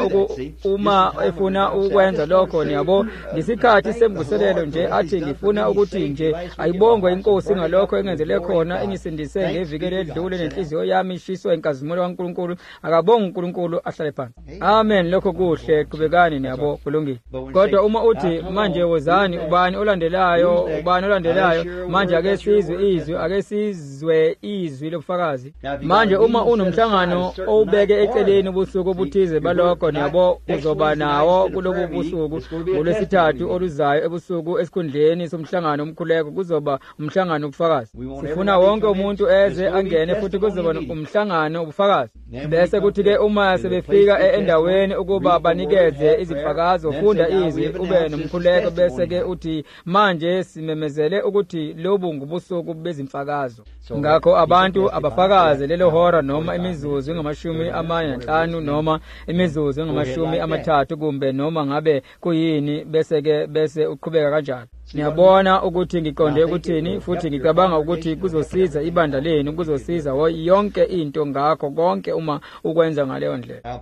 uma efuna ukwenza lokho niyabo ngesikhathi semvuselelo nje athi ngifuna ukuthi nje ayibongwe inkosi ngalokho engenzele khona engisindise ngeviki ledlule nenhliziyo yami ishiswe inkazimulo kaNkulunkulu akabonga uNkulunkulu ahlale phansi. Amen. Lokho kuhle qhubekani niyabo kulungile. Kodwa uma uthi manje wozani ubani olandelayo ubani olandelayo manje ake sizwe izwi ake sizwe izwi lobufakazi. Manje uma unomhlangano owubeke eceleni ubusuku obuthize balokho niyabo uzoba nawo kulobu busuku olwesithathu oluzayo ebusuku esikhundleni somhlangano omkhuleko kuzoba umhlangano wobufakazi. Sifuna wonke umuntu eze angene futhi kuzoba umhlangano wobufakazi. Bese kuthi ke uma sebefika endaweni ukuba banikeze izifakazo funda izwi ube nomkhuleko bese ke uthi manje simemezele ukuthi lobu ngubusuku bezimfakazo. Ngakho abantu abafakaze lelo hora noma imizuzu ngamashumi amane nanhlanu noma imizuzu ngamashumi amathathu kumbe noma ngabe kuyini bese ke bese uqhubeka kanjalo. Niyabona ukuthi ngiqonde ukuthini futhi ngicabanga ukuthi kuzosiza ibandla lenu kuzosiza yonke into ngakho konke uma ukwenza ngaleyo ndlela.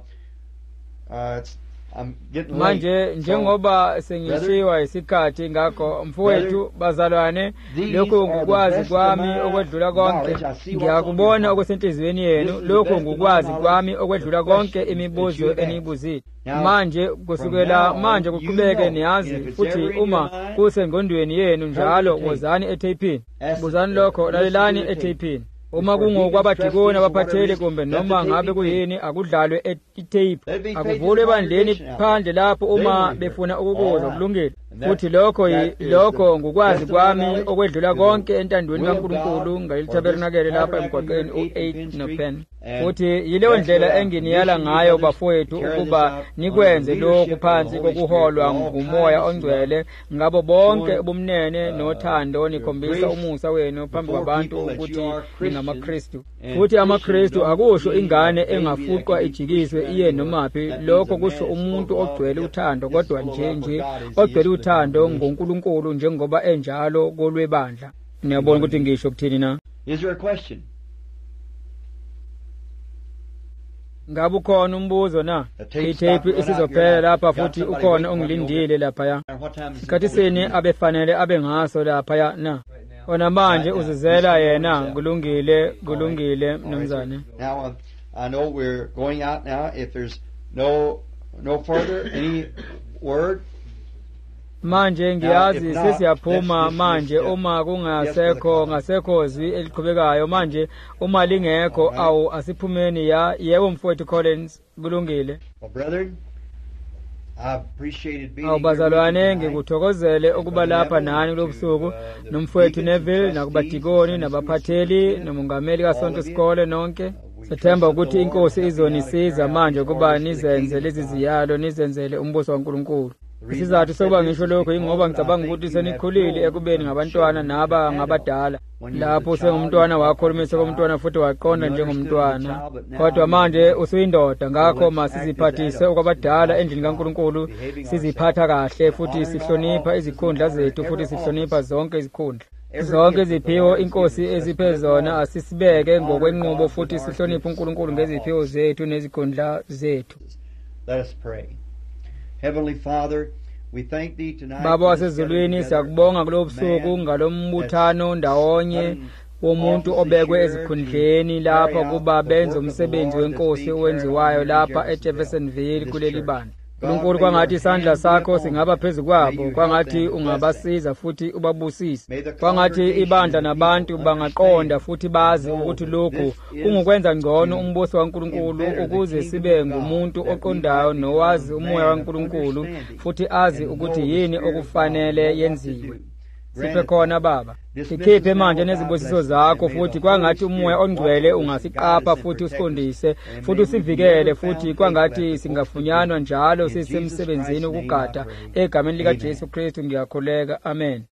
Manje njengoba sengishiwa isikhathi ngakho mfowethu bazalwane lokho ngukwazi kwami okwedlula konke ngiyakubona okusenhlizweni yenu lokho ngukwazi kwami okwedlula konke imibuzo enibuzile. Manje kusukela manje kuqhubeke niyazi futhi uma kusengqondweni yenu njalo wozani etapini buzani lokho lalelani etapini. Uma kungokwabadikoni abaphathele kumbe noma ngabe kuyini akudlalwe etape akuvulwe ebandleni phandle lapho uma befuna ukukuzwa kulungile. Futhi lokho lokho ngukwazi kwami okwedlula konke entandweni kaNkulunkulu ngalitabernakel lapha emgwaqeni u eight no ten. Futhi yileyo ndlela enginiyala ngayo bafowethu ukuba nikwenze lokhu phansi kokuholwa ngumoya ongcwele ngabo bonke ubumnene nothando nikhombisa umusa wenu phambi kwabantu ukuthi ningamaKristu. Futhi amaKristu akusho ingane engafuqwa ijikiswe iye nomaphi lokho kusho umuntu ogcwele uthando kodwa nje nje ogcwele uthando ngoNkulunkulu njengoba enjalo kolwebandla. Niyabona ukuthi ngisho ukuthini na? Is there a question? Ngabe ukhona umbuzo na? Itape isizophela lapha futhi ukhona ongilindile lapha ya. Isikhathi sini abefanele abe ngaso lapha ya na. Ona manje uzizela yena kulungile kulungile mnumzane. Now I know we're going out now if there's no no further any word. Manje ngiyazi sesiyaphuma manje uma kungasekho ngasekho zwi eliqhubekayo manje uma lingekho awu asiphumeni ya yebo mfowethu Collins kulungile. Well brethren awubazalwane ngikuthokozele ukuba lapha nani kulobusuku nomfowethu Neville nakubadikoni nabaphatheli nomongameli kaSonto Sikole nonke. Sethemba ukuthi inkosi izonisiza manje ukuba nizenze lezi ziyalo nizenzele umbuso kaNkulunkulu. Isizathu sokuba ngisho lokho ingoba ngicabanga ukuthi senikhulile ekubeni ngabantwana naba ngabadala. Lapho sengumntwana wakhulumise komntwana futhi waqonda njengomntwana. Kodwa manje usuyindoda ngakho masiziphathise okwabadala endlini kaNkulunkulu, siziphatha kahle futhi sihlonipha izikhundla zethu futhi sihlonipha zonke izikhundla. Zonke iziphiwo inkosi eziphe zona asisibeke ngokwenqubo futhi sihloniphe uNkulunkulu ngeziphiwo zethu nezikhundla zethu. Let us pray. Heavenly Father, we thank thee tonight. Baba wasezulwini siyakubonga kulobusuku ngalombuthano ndawonye womuntu obekwe ezikhundleni lapha kuba benze umsebenzi wenkosi owenziwayo lapha eJeffersonville kuleli bandla. Unkulunkulu kwangathi isandla sakho singaba phezu kwabo, kwangathi ungabasiza futhi ubabusise, kwangathi ibandla nabantu bangaqonda futhi bazi ukuthi lokhu kungukwenza ngcono umbuso kaNkulunkulu ukuze sibe ngumuntu oqondayo nowazi umoya kaNkulunkulu futhi azi ukuthi yini okufanele yenziwe. Siphe khona Baba, sikhiphe manje nezibusiso zakho futhi kwangathi umoya ongcwele ungasiqapha futhi usiqondise futhi usivikele futhi kwangathi singafunyanwa njalo sisemsebenzini ukugada egameni lika Jesu Kristu ngiyakholeka. Amen.